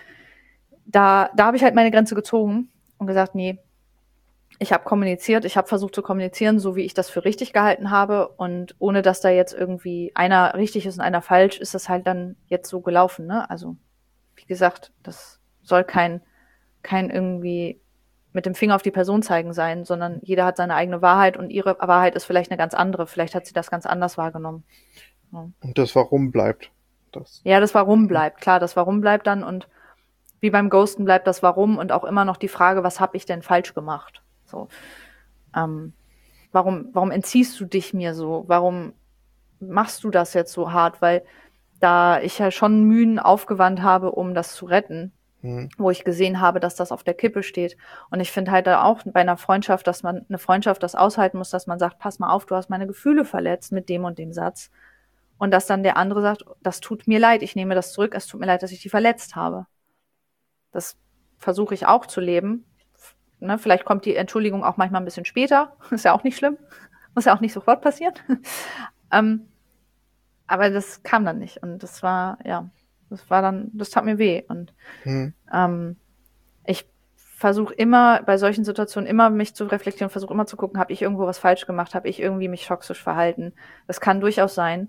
da habe ich halt meine Grenze gezogen und gesagt, nee, ich habe kommuniziert, ich habe versucht zu kommunizieren, so wie ich das für richtig gehalten habe. Und ohne dass da jetzt irgendwie einer richtig ist und einer falsch, ist das halt dann jetzt so gelaufen, ne? Also, wie gesagt, das soll kein irgendwie mit dem Finger auf die Person zeigen sein, sondern jeder hat seine eigene Wahrheit und ihre Wahrheit ist vielleicht eine ganz andere. Vielleicht hat sie das ganz anders wahrgenommen. Ja. Und das Warum bleibt. Das Warum bleibt. Klar, das Warum bleibt dann und wie beim Ghosten bleibt das Warum und auch immer noch die Frage, was habe ich denn falsch gemacht? So, warum entziehst du dich mir so? Warum machst du das jetzt so hart? Weil da ich ja schon Mühen aufgewandt habe, um das zu retten, wo ich gesehen habe, dass das auf der Kippe steht. Und ich finde halt da auch bei einer Freundschaft, dass man eine Freundschaft das aushalten muss, dass man sagt, pass mal auf, du hast meine Gefühle verletzt mit dem und dem Satz. Und dass dann der andere sagt, das tut mir leid, ich nehme das zurück, es tut mir leid, dass ich die verletzt habe. Das versuche ich auch zu leben. Ne, vielleicht kommt die Entschuldigung auch manchmal ein bisschen später. Ist ja auch nicht schlimm. Muss ja auch nicht sofort passieren. Aber das kam dann nicht. Und das tat mir weh. Und ich versuche immer bei solchen Situationen immer mich zu reflektieren, versuche immer zu gucken, habe ich irgendwo was falsch gemacht, habe ich irgendwie mich toxisch verhalten. Das kann durchaus sein.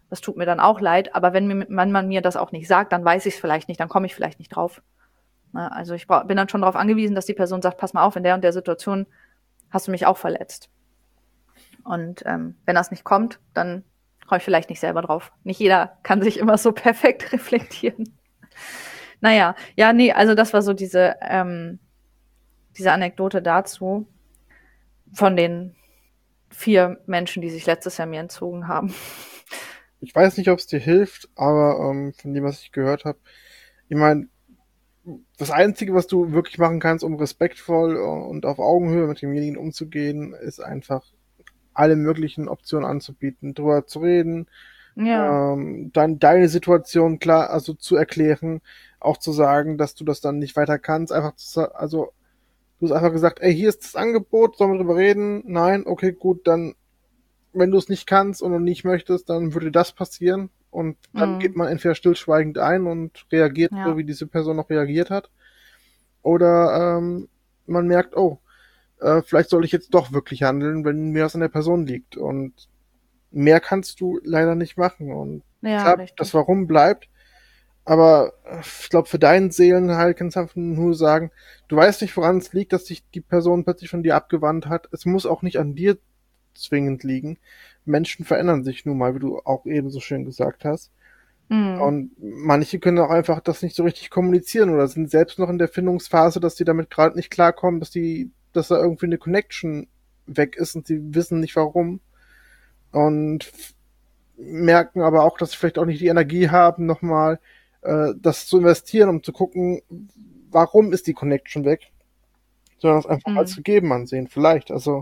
das tut mir dann auch leid, aber wenn man mir das auch nicht sagt, dann weiß ich es vielleicht nicht, dann komme ich vielleicht nicht drauf. Also ich bin dann schon darauf angewiesen, dass die Person sagt, pass mal auf, in der und der Situation hast du mich auch verletzt. Und wenn das nicht kommt, dann komme ich vielleicht nicht selber drauf. Nicht jeder kann sich immer so perfekt reflektieren. Naja, ja, nee, also das war so diese Anekdote dazu von den 4 Menschen, die sich letztes Jahr mir entzogen haben. Ich weiß nicht, ob es dir hilft, aber von dem, was ich gehört habe, ich meine, das Einzige, was du wirklich machen kannst, um respektvoll und auf Augenhöhe mit demjenigen umzugehen, ist einfach alle möglichen Optionen anzubieten, drüber zu reden, Ja. dann deine Situation klar, also zu erklären, auch zu sagen, dass du das dann nicht weiter kannst, also du hast einfach gesagt, ey, hier ist das Angebot, sollen wir drüber reden? Nein, okay, gut, dann, wenn du es nicht kannst und nicht möchtest, dann würde das passieren und dann geht man entweder stillschweigend ein und reagiert so, wie diese Person noch reagiert hat, oder man merkt, oh, vielleicht soll ich jetzt doch wirklich handeln, wenn mir was an der Person liegt. Und mehr kannst du leider nicht machen. Und klar, das Warum bleibt. Aber ich glaube, für deinen Seelenheil kannst du einfach nur sagen, du weißt nicht, woran es liegt, dass sich die Person plötzlich von dir abgewandt hat. Es muss auch nicht an dir zwingend liegen. Menschen verändern sich nun mal, wie du auch eben so schön gesagt hast. Und manche können auch einfach das nicht so richtig kommunizieren oder sind selbst noch in der Findungsphase, dass sie damit gerade nicht klarkommen, dass da irgendwie eine Connection weg ist und sie wissen nicht warum. Und merken aber auch, dass sie vielleicht auch nicht die Energie haben, nochmal das zu investieren, um zu gucken, warum ist die Connection weg, sondern es einfach als gegeben ansehen, vielleicht. Also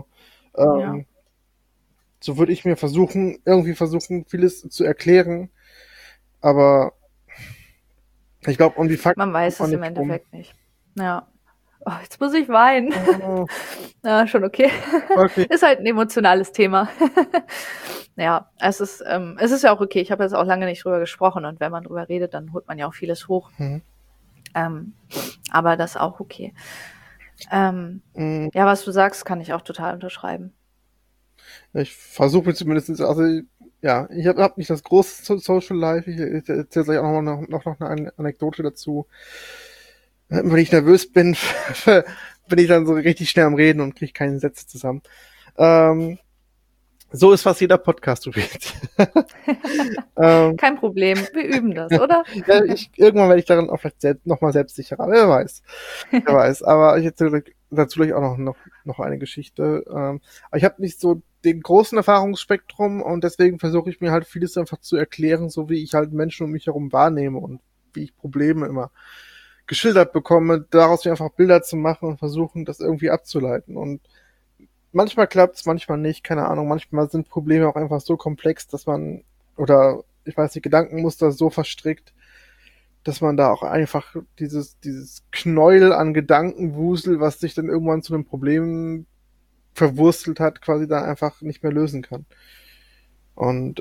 so würde ich mir irgendwie versuchen, vieles zu erklären, aber ich glaube, um die Fakten man weiß es im Endeffekt nicht. Ja. Oh, jetzt muss ich weinen. Ja, schon okay. Ist halt ein emotionales Thema. Ja, es ist ja auch okay. Ich habe jetzt auch lange nicht drüber gesprochen und wenn man drüber redet, dann holt man ja auch vieles hoch. Aber das ist auch okay. Ja, was du sagst, kann ich auch total unterschreiben. Ich versuche zumindest, also ja, ich hab nicht das große Social Life. Ich erzähle gleich auch noch eine Anekdote dazu. Wenn ich nervös bin, bin ich dann so richtig schnell am Reden und kriege keine Sätze zusammen. So ist fast jeder Podcast übrigens. Kein Problem, wir üben das, oder? Ja, irgendwann werde ich darin auch vielleicht nochmal selbstsicherer. Wer weiß. Wer weiß. Aber ich erzähle dazu gleich auch noch eine Geschichte. Aber ich habe nicht so den großen Erfahrungsspektrum und deswegen versuche ich mir halt vieles einfach zu erklären, so wie ich halt Menschen um mich herum wahrnehme und wie ich Probleme immer geschildert bekomme, daraus mir einfach Bilder zu machen und versuchen, das irgendwie abzuleiten. Und manchmal klappt's, manchmal nicht, keine Ahnung. Manchmal sind Probleme auch einfach so komplex, dass man, oder ich weiß nicht, Gedankenmuster so verstrickt, dass man da auch einfach dieses Knäuel an Gedankenwusel, was sich dann irgendwann zu einem Problem verwurstelt hat, quasi da einfach nicht mehr lösen kann. Und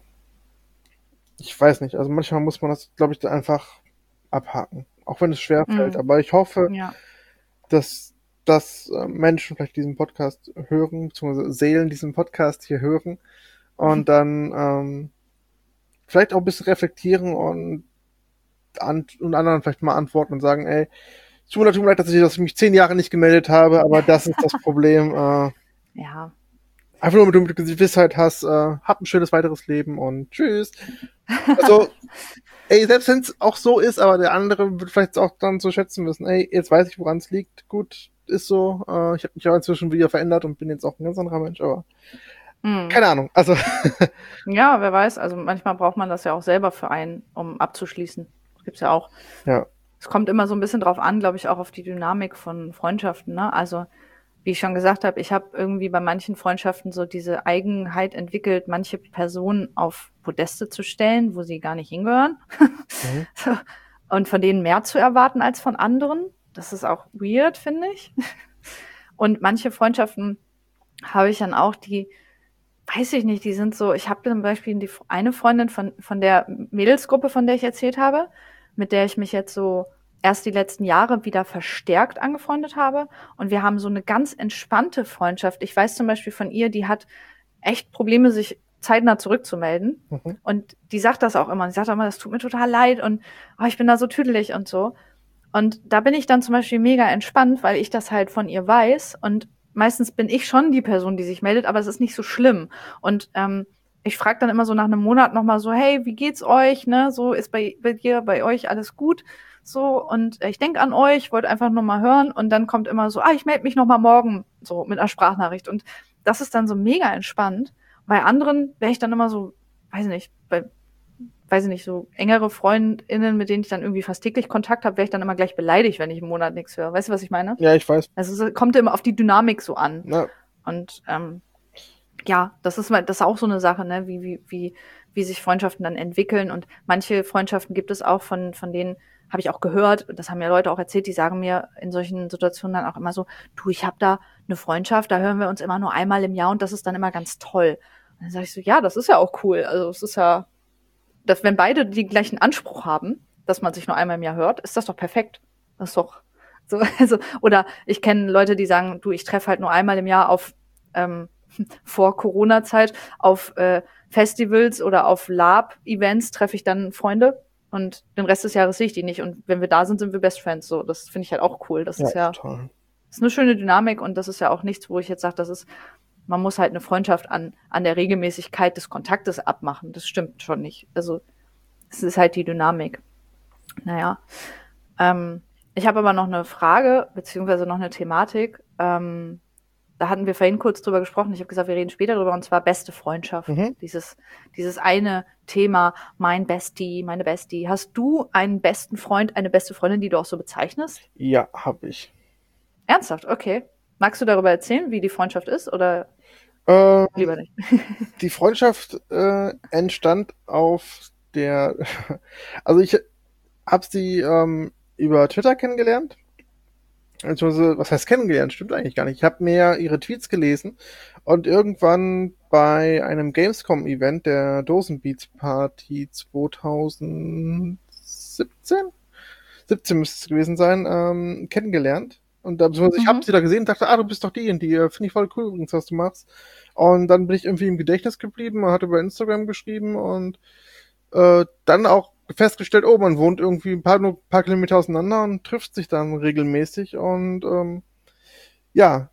ich weiß nicht, also manchmal muss man das, glaube ich, da einfach abhaken. Auch wenn es schwer fällt. Aber ich hoffe, dass Menschen vielleicht diesen Podcast hören, beziehungsweise Seelen diesen Podcast hier hören und dann vielleicht auch ein bisschen reflektieren und anderen vielleicht mal antworten und sagen, ey, tut mir leid, dass ich mich 10 Jahre nicht gemeldet habe, aber das ist das Problem. Ja. Einfach nur, damit du Gewissheit hast, hab ein schönes weiteres Leben und tschüss. Also, ey, selbst wenn es auch so ist, aber der andere wird vielleicht auch dann so schätzen müssen, ey, jetzt weiß ich, woran es liegt. Gut, ist so. Ich habe mich auch inzwischen wieder verändert und bin jetzt auch ein ganz anderer Mensch, aber keine Ahnung. Also ja, wer weiß. Also manchmal braucht man das ja auch selber für einen, um abzuschließen. Das gibt's ja auch. Ja. Es kommt immer so ein bisschen drauf an, glaube ich, auch auf die Dynamik von Freundschaften, ne? Also wie ich schon gesagt habe, ich habe irgendwie bei manchen Freundschaften so diese Eigenheit entwickelt, manche Personen auf Podeste zu stellen, wo sie gar nicht hingehören. Und von denen mehr zu erwarten als von anderen. Das ist auch weird, finde ich. Und manche Freundschaften habe ich dann auch, die, weiß ich nicht, die sind so, ich habe zum Beispiel eine Freundin von der Mädelsgruppe, von der ich erzählt habe, mit der ich mich jetzt so erst die letzten Jahre wieder verstärkt angefreundet habe. Und wir haben so eine ganz entspannte Freundschaft. Ich weiß zum Beispiel von ihr, die hat echt Probleme, sich zeitnah zurückzumelden. Mhm. Und die sagt das auch immer. Und sie sagt auch immer, das tut mir total leid und ich bin da so tüdelig und so. Und da bin ich dann zum Beispiel mega entspannt, weil ich das halt von ihr weiß. Und meistens bin ich schon die Person, die sich meldet, aber es ist nicht so schlimm. Und ich frage dann immer so nach einem Monat nochmal so, hey, wie geht's euch? Ne? So, ist bei dir, bei euch alles gut? So, und ich denke an euch, wollte einfach nur mal hören. Und dann kommt immer so, ich melde mich noch mal morgen, so mit einer Sprachnachricht. Und das ist dann so mega entspannt. Bei anderen wäre ich dann immer so, weiß ich nicht, so engere FreundInnen, mit denen ich dann irgendwie fast täglich Kontakt habe, wäre ich dann immer gleich beleidigt, wenn ich einen Monat nichts höre. Weißt du, was ich meine? Ja, ich weiß. Also es kommt immer auf die Dynamik so an. Na, Und ja, das ist auch so eine Sache, ne, wie sich Freundschaften dann entwickeln. Und manche Freundschaften gibt es auch, von denen habe ich auch gehört, das haben ja Leute auch erzählt, die sagen mir in solchen Situationen dann auch immer so, du, ich habe da eine Freundschaft, da hören wir uns immer nur einmal im Jahr und das ist dann immer ganz toll. Und dann sage ich so, ja, das ist ja auch cool. Also es ist ja, dass wenn beide den gleichen Anspruch haben, dass man sich nur einmal im Jahr hört, ist das doch perfekt. Das ist doch so, also, oder ich kenne Leute, die sagen, du, ich treffe halt nur einmal im Jahr auf vor Corona-Zeit auf Festivals oder auf Lab-Events treffe ich dann Freunde und den Rest des Jahres sehe ich die nicht. Und wenn wir da sind, sind wir Best Friends. So, das finde ich halt auch cool. Das ja, ist ja, total. ist eine schöne Dynamik und das ist ja auch nichts, wo ich jetzt sage, man muss halt eine Freundschaft an der Regelmäßigkeit des Kontaktes abmachen. Das stimmt schon nicht. Also, es ist halt die Dynamik. Naja. Ich habe aber noch eine Frage, beziehungsweise noch eine Thematik. Da hatten wir vorhin kurz drüber gesprochen. Ich habe gesagt, wir reden später drüber, und zwar beste Freundschaft. Mhm. Dieses eine Thema, mein Bestie, meine Bestie. Hast du einen besten Freund, eine beste Freundin, die du auch so bezeichnest? Ja, habe ich. Ernsthaft? Okay. Magst du darüber erzählen, wie die Freundschaft ist, oder lieber nicht? Die Freundschaft entstand auf der, also ich habe sie über Twitter kennengelernt. Also, was heißt kennengelernt? Stimmt eigentlich gar nicht. Ich habe mir ihre Tweets gelesen und irgendwann bei einem Gamescom-Event der Dosenbeats Party 2017, 17 müsste es gewesen sein, kennengelernt. Und ich habe sie da gesehen und dachte, du bist doch die und die, finde ich voll cool übrigens, was du machst. Und dann bin ich irgendwie im Gedächtnis geblieben, man hat über Instagram geschrieben und dann auch festgestellt, man wohnt irgendwie nur ein paar Kilometer auseinander und trifft sich dann regelmäßig und ja,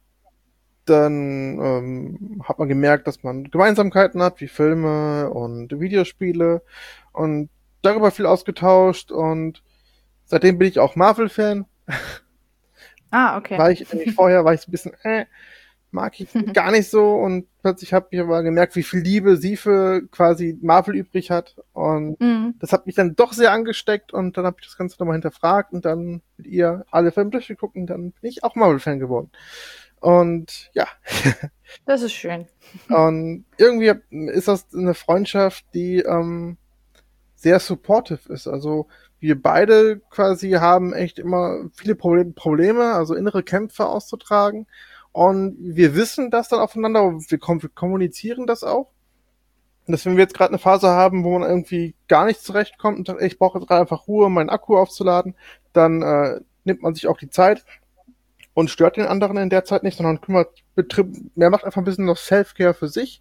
dann hat man gemerkt, dass man Gemeinsamkeiten hat, wie Filme und Videospiele und darüber viel ausgetauscht und seitdem bin ich auch Marvel-Fan. Okay. Vorher war ich so ein bisschen, mag ich gar nicht so und plötzlich habe ich aber gemerkt, wie viel Liebe sie für quasi Marvel übrig hat und das hat mich dann doch sehr angesteckt und dann habe ich das Ganze nochmal hinterfragt und dann mit ihr alle Filme durchgeguckt und dann bin ich auch Marvel-Fan geworden. Und ja. Das ist schön. Und irgendwie ist das eine Freundschaft, die sehr supportive ist. Also wir beide quasi haben echt immer viele Probleme, also innere Kämpfe auszutragen. Und wir wissen das dann aufeinander, aber wir kommunizieren das auch. Und dass wenn wir jetzt gerade eine Phase haben, wo man irgendwie gar nicht zurechtkommt und sagt, ich brauche jetzt gerade einfach Ruhe, meinen Akku aufzuladen, dann nimmt man sich auch die Zeit und stört den anderen in der Zeit nicht, sondern macht einfach ein bisschen noch Self-Care für sich.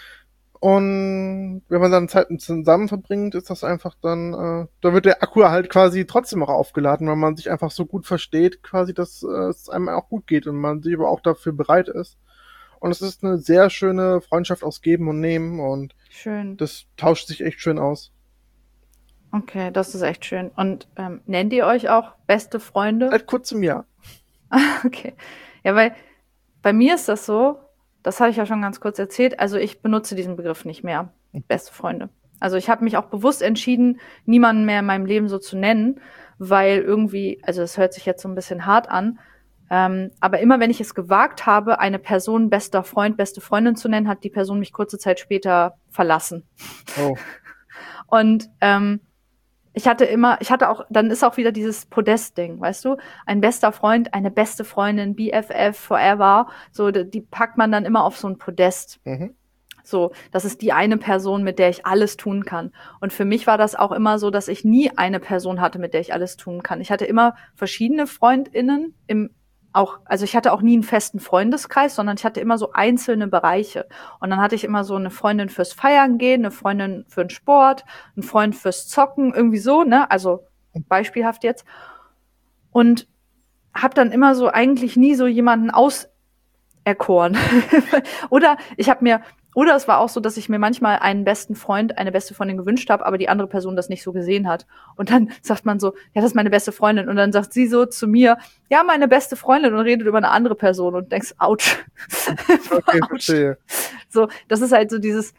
Und wenn man dann Zeit zusammen verbringt, ist das einfach dann, da wird der Akku halt quasi trotzdem auch aufgeladen, weil man sich einfach so gut versteht, quasi, dass es einem auch gut geht und man sich aber auch dafür bereit ist. Und es ist eine sehr schöne Freundschaft aus Geben und Nehmen und schön. Das tauscht sich echt schön aus. Okay, das ist echt schön. Und nennt ihr euch auch beste Freunde? Seit kurzem ja. Okay. Ja, weil bei mir ist das so, das hatte ich ja schon ganz kurz erzählt, also ich benutze diesen Begriff nicht mehr, beste Freunde. Also ich habe mich auch bewusst entschieden, niemanden mehr in meinem Leben so zu nennen, weil irgendwie, also das hört sich jetzt so ein bisschen hart an, aber immer wenn ich es gewagt habe, eine Person bester Freund, beste Freundin zu nennen, hat die Person mich kurze Zeit später verlassen. Oh. Und dann ist auch wieder dieses Podest-Ding, weißt du? Ein bester Freund, eine beste Freundin, BFF, forever. So, die packt man dann immer auf so ein Podest. Mhm. So, das ist die eine Person, mit der ich alles tun kann. Und für mich war das auch immer so, dass ich nie eine Person hatte, mit der ich alles tun kann. Ich hatte immer verschiedene FreundInnen auch, also ich hatte auch nie einen festen Freundeskreis, sondern ich hatte immer so einzelne Bereiche. Und dann hatte ich immer so eine Freundin fürs Feiern gehen, eine Freundin für den Sport, einen Freund fürs Zocken, irgendwie so, ne? Also beispielhaft jetzt. Und habe dann immer so eigentlich nie so jemanden auserkoren. Oder ich habe mir, oder es war auch so, dass ich mir manchmal einen besten Freund, eine beste Freundin gewünscht habe, aber die andere Person das nicht so gesehen hat. Und dann sagt man so, ja, das ist meine beste Freundin. Und dann sagt sie so zu mir, ja, meine beste Freundin, und redet über eine andere Person und denkst, ouch. Okay, Ouch. verstehe. So, das ist halt so dieses,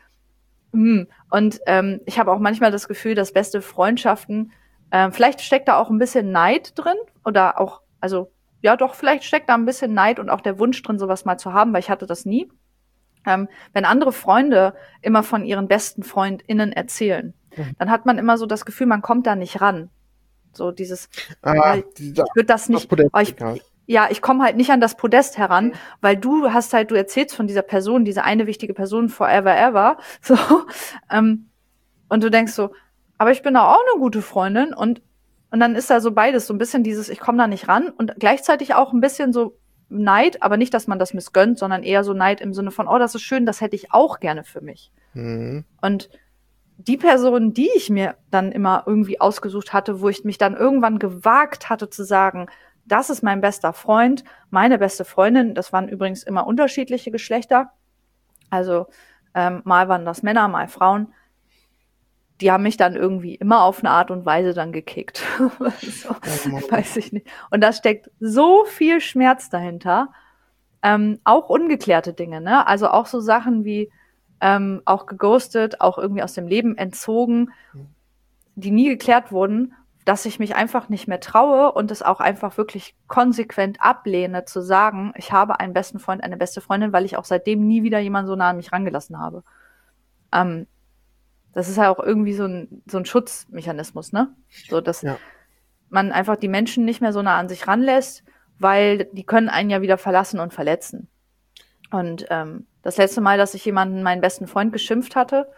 Und ich habe auch manchmal das Gefühl, dass beste Freundschaften, vielleicht steckt da auch ein bisschen Neid drin oder auch, also ja doch, vielleicht steckt da ein bisschen Neid und auch der Wunsch drin, sowas mal zu haben, weil ich hatte das nie. Wenn andere Freunde immer von ihren besten FreundInnen erzählen, Mhm. dann hat man immer so das Gefühl, man kommt da nicht ran. So dieses, Ah, ich würde das nicht, Podest ich komme halt nicht an das Podest heran, weil du erzählst von dieser Person, diese eine wichtige Person forever ever, so, und du denkst so, aber ich bin da auch eine gute Freundin und dann ist da so beides, so ein bisschen dieses, ich komme da nicht ran und gleichzeitig auch ein bisschen so Neid, aber nicht, dass man das missgönnt, sondern eher so Neid im Sinne von, oh, das ist schön, das hätte ich auch gerne für mich. Mhm. Und die Person, die ich mir dann immer irgendwie ausgesucht hatte, wo ich mich dann irgendwann gewagt hatte zu sagen, das ist mein bester Freund, meine beste Freundin, das waren übrigens immer unterschiedliche Geschlechter, also mal waren das Männer, mal Frauen, die haben mich dann irgendwie immer auf eine Art und Weise dann gekickt. So, weiß ich nicht. Und da steckt so viel Schmerz dahinter, auch ungeklärte Dinge, ne? Also auch so Sachen wie auch geghostet, auch irgendwie aus dem Leben entzogen, die nie geklärt wurden, dass ich mich einfach nicht mehr traue und es auch einfach wirklich konsequent ablehne, zu sagen, ich habe einen besten Freund, eine beste Freundin, weil ich auch seitdem nie wieder jemanden so nah an mich rangelassen habe. Das ist ja auch irgendwie so ein Schutzmechanismus, ne? So, dass Ja. man einfach die Menschen nicht mehr so nah an sich ranlässt, weil die können einen ja wieder verlassen und verletzen. Und das letzte Mal, dass ich jemanden, meinen besten Freund, geschimpft hatte,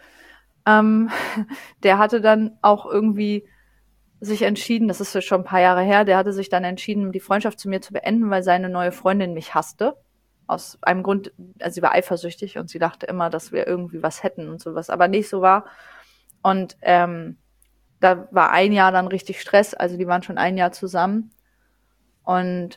der hatte dann auch irgendwie sich entschieden, das ist ja schon ein paar Jahre her, der hatte sich dann entschieden, die Freundschaft zu mir zu beenden, weil seine neue Freundin mich hasste. Aus einem Grund, also sie war eifersüchtig und sie dachte immer, dass wir irgendwie was hätten und sowas, aber nicht so war. Und da war ein Jahr dann richtig Stress, also die waren schon ein Jahr zusammen. Und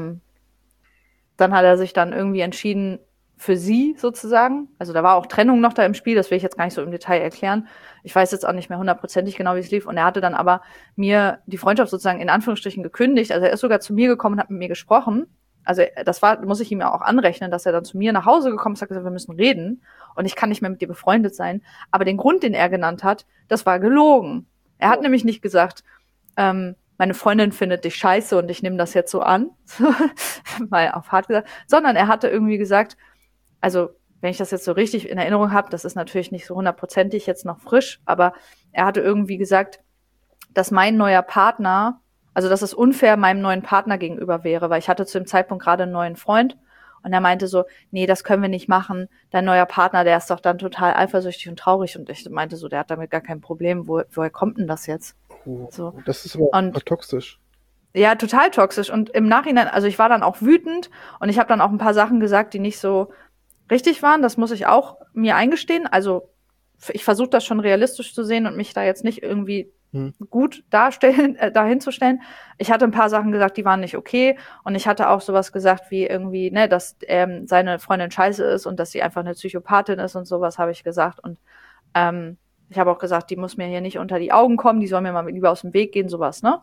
dann hat er sich dann irgendwie entschieden für sie sozusagen. Also da war auch Trennung noch da im Spiel, das will ich jetzt gar nicht so im Detail erklären. Ich weiß jetzt auch nicht mehr hundertprozentig genau, wie es lief. Und er hatte dann aber mir die Freundschaft sozusagen in Anführungsstrichen gekündigt. Also er ist sogar zu mir gekommen und hat mit mir gesprochen. Also das muss ich ihm ja auch anrechnen, dass er dann zu mir nach Hause gekommen ist und hat gesagt, wir müssen reden und ich kann nicht mehr mit dir befreundet sein. Aber den Grund, den er genannt hat, das war gelogen. Er hat nämlich nicht gesagt, meine Freundin findet dich scheiße und ich nehme das jetzt so an, mal auf hart gesagt, sondern er hatte irgendwie gesagt, also wenn ich das jetzt so richtig in Erinnerung habe, das ist natürlich nicht so hundertprozentig jetzt noch frisch, aber er hatte irgendwie gesagt, dass mein neuer Partner, also dass es unfair meinem neuen Partner gegenüber wäre, weil ich hatte zu dem Zeitpunkt gerade einen neuen Freund und er meinte so, nee, das können wir nicht machen, dein neuer Partner, der ist doch dann total eifersüchtig und traurig und ich meinte so, der hat damit gar kein Problem, woher kommt denn das jetzt? So. Das ist aber toxisch. Ja, total toxisch. Und im Nachhinein, also ich war dann auch wütend und ich habe dann auch ein paar Sachen gesagt, die nicht so richtig waren. Das muss ich auch mir eingestehen. Also ich versuche das schon realistisch zu sehen und mich da jetzt nicht irgendwie gut dahinzustellen. Ich hatte ein paar Sachen gesagt, die waren nicht okay. Und ich hatte auch sowas gesagt wie irgendwie, ne, dass seine Freundin scheiße ist und dass sie einfach eine Psychopathin ist und sowas habe ich gesagt. Und ich habe auch gesagt, die muss mir hier nicht unter die Augen kommen, die soll mir mal lieber aus dem Weg gehen, sowas, ne?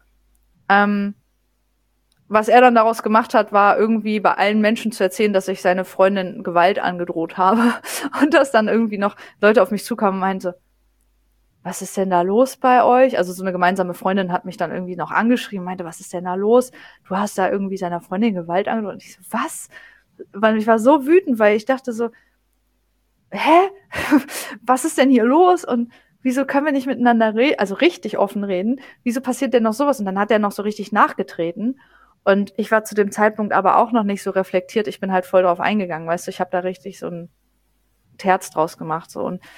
Was er dann daraus gemacht hat, war irgendwie bei allen Menschen zu erzählen, dass ich seine Freundin Gewalt angedroht habe. Und dass dann irgendwie noch Leute auf mich zukamen und meinten, was ist denn da los bei euch? Also so eine gemeinsame Freundin hat mich dann irgendwie noch angeschrieben, meinte, was ist denn da los? Du hast da irgendwie seiner Freundin Gewalt angedroht. Und ich so, was? Weil ich war so wütend, weil ich dachte so, hä? Was ist denn hier los? Und wieso können wir nicht miteinander reden, also richtig offen reden? Wieso passiert denn noch sowas? Und dann hat er noch so richtig nachgetreten. Und ich war zu dem Zeitpunkt aber auch noch nicht so reflektiert. Ich bin halt voll drauf eingegangen, weißt du, ich habe da richtig so ein Terz draus gemacht. So. Und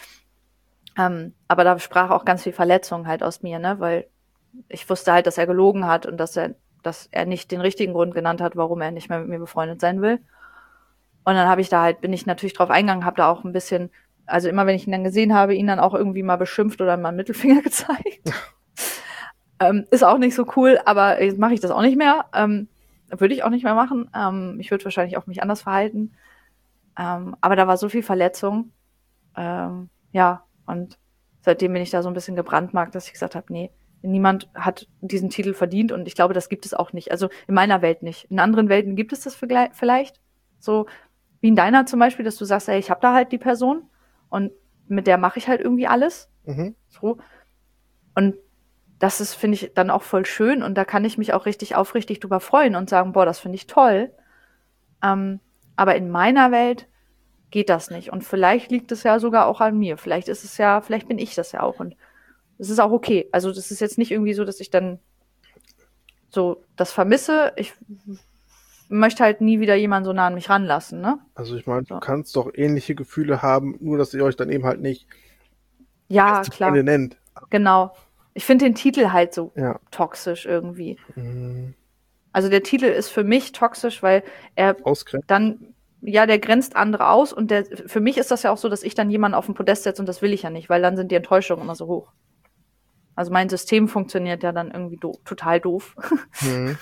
aber da sprach auch ganz viel Verletzung halt aus mir, ne? Weil ich wusste halt, dass er gelogen hat und dass er dass er nicht den richtigen Grund genannt hat, warum er nicht mehr mit mir befreundet sein will. Und dann bin ich natürlich drauf eingegangen, habe da auch ein bisschen, also immer wenn ich ihn dann gesehen habe, ihn dann auch irgendwie mal beschimpft oder mal einen Mittelfinger gezeigt. Ist auch nicht so cool, aber jetzt mache ich das auch nicht mehr. Würde ich auch nicht mehr machen. Ich würde wahrscheinlich auch mich anders verhalten. Aber da war so viel Verletzung. Ja, und seitdem bin ich da so ein bisschen gebrandmarkt, dass ich gesagt habe, nee, niemand hat diesen Titel verdient und ich glaube, das gibt es auch nicht. Also in meiner Welt nicht. In anderen Welten gibt es das vielleicht. So wie in deiner zum Beispiel, dass du sagst, ey, ich habe da halt die Person und mit der mache ich halt irgendwie alles. Mhm. So. Und das ist, finde ich, dann auch voll schön und da kann ich mich auch richtig aufrichtig drüber freuen und sagen, boah, das finde ich toll. Aber in meiner Welt geht das nicht. Und vielleicht liegt es ja sogar auch an mir. Vielleicht bin ich das ja auch. Und es ist auch okay. Also das ist jetzt nicht irgendwie so, dass ich dann so das vermisse. Ich möchte halt nie wieder jemanden so nah an mich ranlassen, ne? Also ich meine, So. du kannst doch ähnliche Gefühle haben, nur dass ihr euch dann eben halt nicht Ja, beste klar. Freunde nennt. Genau. Ich finde den Titel halt so Ja. toxisch irgendwie. Mhm. Also der Titel ist für mich toxisch, weil er Ausgrenzen. dann, ja, der grenzt andere aus und für mich ist das ja auch so, dass ich dann jemanden auf den Podest setze und das will ich ja nicht, weil dann sind die Enttäuschungen immer so hoch. Also mein System funktioniert ja dann irgendwie total doof. Mhm.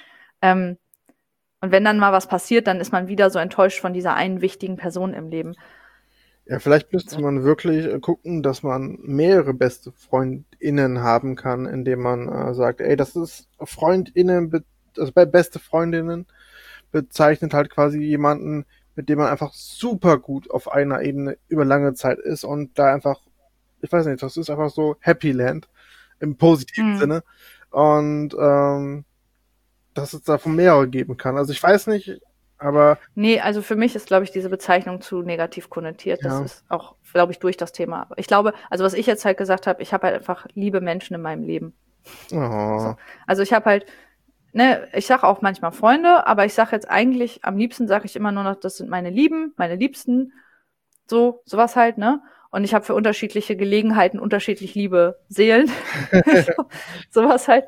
Und wenn dann mal was passiert, dann ist man wieder so enttäuscht von dieser einen wichtigen Person im Leben. Ja, vielleicht müsste man wirklich gucken, dass man mehrere beste FreundInnen haben kann, indem man sagt, ey, das ist FreundInnen, also bei beste Freundinnen bezeichnet halt quasi jemanden, mit dem man einfach super gut auf einer Ebene über lange Zeit ist und da einfach, ich weiß nicht, das ist einfach so Happy Land im positiven Sinne und dass es davon mehrere geben kann. Also ich weiß nicht, aber Nee, also für mich ist, glaube ich, diese Bezeichnung zu negativ konnotiert. Das ja. ist auch, glaube ich, durch das Thema. Ich glaube, also was ich jetzt halt gesagt habe, ich habe halt einfach liebe Menschen in meinem Leben. Oh. So. Also ich habe halt, ne, ich sage auch manchmal Freunde, aber ich sage jetzt eigentlich, am liebsten sage ich immer nur noch, das sind meine Lieben, meine Liebsten, sowas halt, ne? Und ich habe für unterschiedliche Gelegenheiten unterschiedlich liebe Seelen. Sowas halt.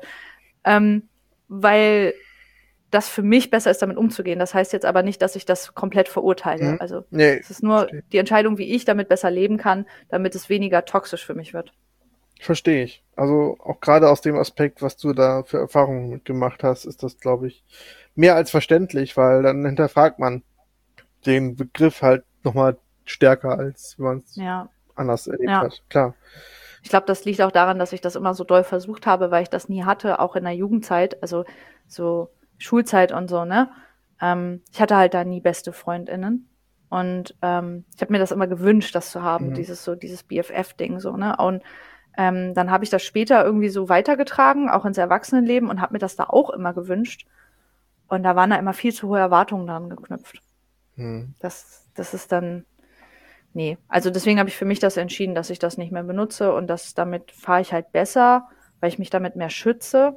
Weil das für mich besser ist, damit umzugehen. Das heißt jetzt aber nicht, dass ich das komplett verurteile. Also Nee, es ist nur verstehe. die Entscheidung, wie ich damit besser leben kann, damit es weniger toxisch für mich wird. Verstehe ich. Also auch gerade aus dem Aspekt, was du da für Erfahrungen mitgemacht hast, ist das, glaube ich, mehr als verständlich, weil dann hinterfragt man den Begriff halt nochmal stärker, als wenn man es Ja. anders erlebt Ja. hat. Klar. Ich glaube, das liegt auch daran, dass ich das immer so doll versucht habe, weil ich das nie hatte, auch in der Jugendzeit, also so Schulzeit und so, ne? Ich hatte halt da nie beste FreundInnen. Und ich habe mir das immer gewünscht, das zu haben, dieses BFF-Ding so, ne? Und dann habe ich das später irgendwie so weitergetragen, auch ins Erwachsenenleben und habe mir das da auch immer gewünscht. Und da waren da immer viel zu hohe Erwartungen dran geknüpft. Das ist dann, nee. Also deswegen habe ich für mich das entschieden, dass ich das nicht mehr benutze und damit fahre ich halt besser, weil ich mich damit mehr schütze,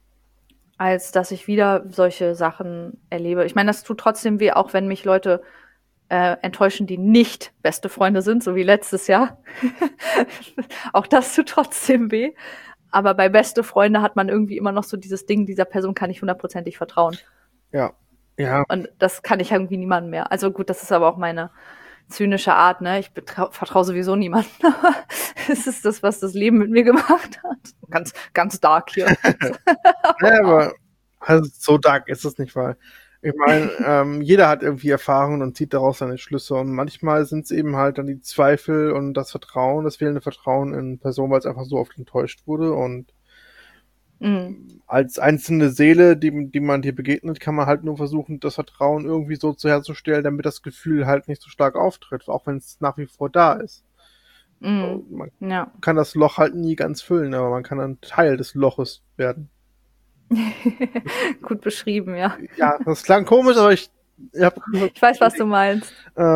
als dass ich wieder solche Sachen erlebe. Ich meine, das tut trotzdem weh, auch wenn mich Leute enttäuschen, die nicht beste Freunde sind, so wie letztes Jahr. Auch das tut trotzdem weh. Aber bei beste Freunde hat man irgendwie immer noch so dieses Ding, dieser Person kann ich hundertprozentig vertrauen. Ja. Ja. Und das kann ich irgendwie niemandem mehr. Also gut, das ist aber auch meine zynische Art, ne? Ich vertraue sowieso niemandem. Es ist das, was das Leben mit mir gemacht hat. Ganz, ganz dark hier. Ja, aber also so dark ist es nicht, weil ich meine, jeder hat irgendwie Erfahrungen und zieht daraus seine Schlüsse und manchmal sind es eben halt dann die Zweifel und das Vertrauen, das fehlende Vertrauen in Personen, weil es einfach so oft enttäuscht wurde und als einzelne Seele, die man dir begegnet, kann man halt nur versuchen, das Vertrauen irgendwie so herzustellen, damit das Gefühl halt nicht so stark auftritt, auch wenn es nach wie vor da ist. Man kann das Loch halt nie ganz füllen, aber man kann ein Teil des Loches werden. Gut beschrieben, ja. Ja, das klang komisch, aber ich weiß, was du meinst.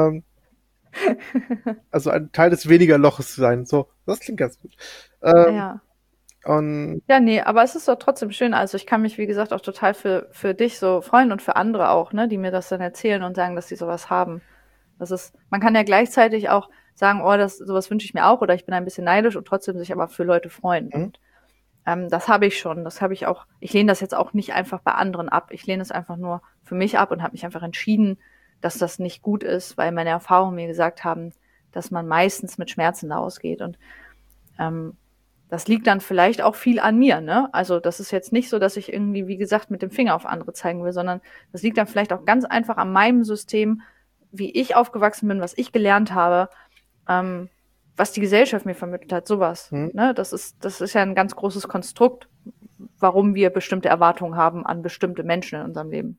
Also ein Teil des weniger Loches sein. So, das klingt ganz gut. Ja. Ja, nee, aber es ist doch trotzdem schön. Also ich kann mich, wie gesagt, auch total für dich so freuen und für andere auch, ne, die mir das dann erzählen und sagen, dass sie sowas haben. Man kann ja gleichzeitig auch sagen, oh, sowas wünsche ich mir auch oder ich bin ein bisschen neidisch und trotzdem sich aber für Leute freuen. Und Das habe ich schon. Das habe ich auch. Ich lehne das jetzt auch nicht einfach bei anderen ab. Ich lehne es einfach nur für mich ab und habe mich einfach entschieden, dass das nicht gut ist, weil meine Erfahrungen mir gesagt haben, dass man meistens mit Schmerzen da ausgeht. Und das liegt dann vielleicht auch viel an mir, ne? Also das ist jetzt nicht so, dass ich irgendwie, wie gesagt, mit dem Finger auf andere zeigen will, sondern das liegt dann vielleicht auch ganz einfach an meinem System, wie ich aufgewachsen bin, was ich gelernt habe, was die Gesellschaft mir vermittelt hat, sowas. Ne? Das ist ja ein ganz großes Konstrukt, warum wir bestimmte Erwartungen haben an bestimmte Menschen in unserem Leben.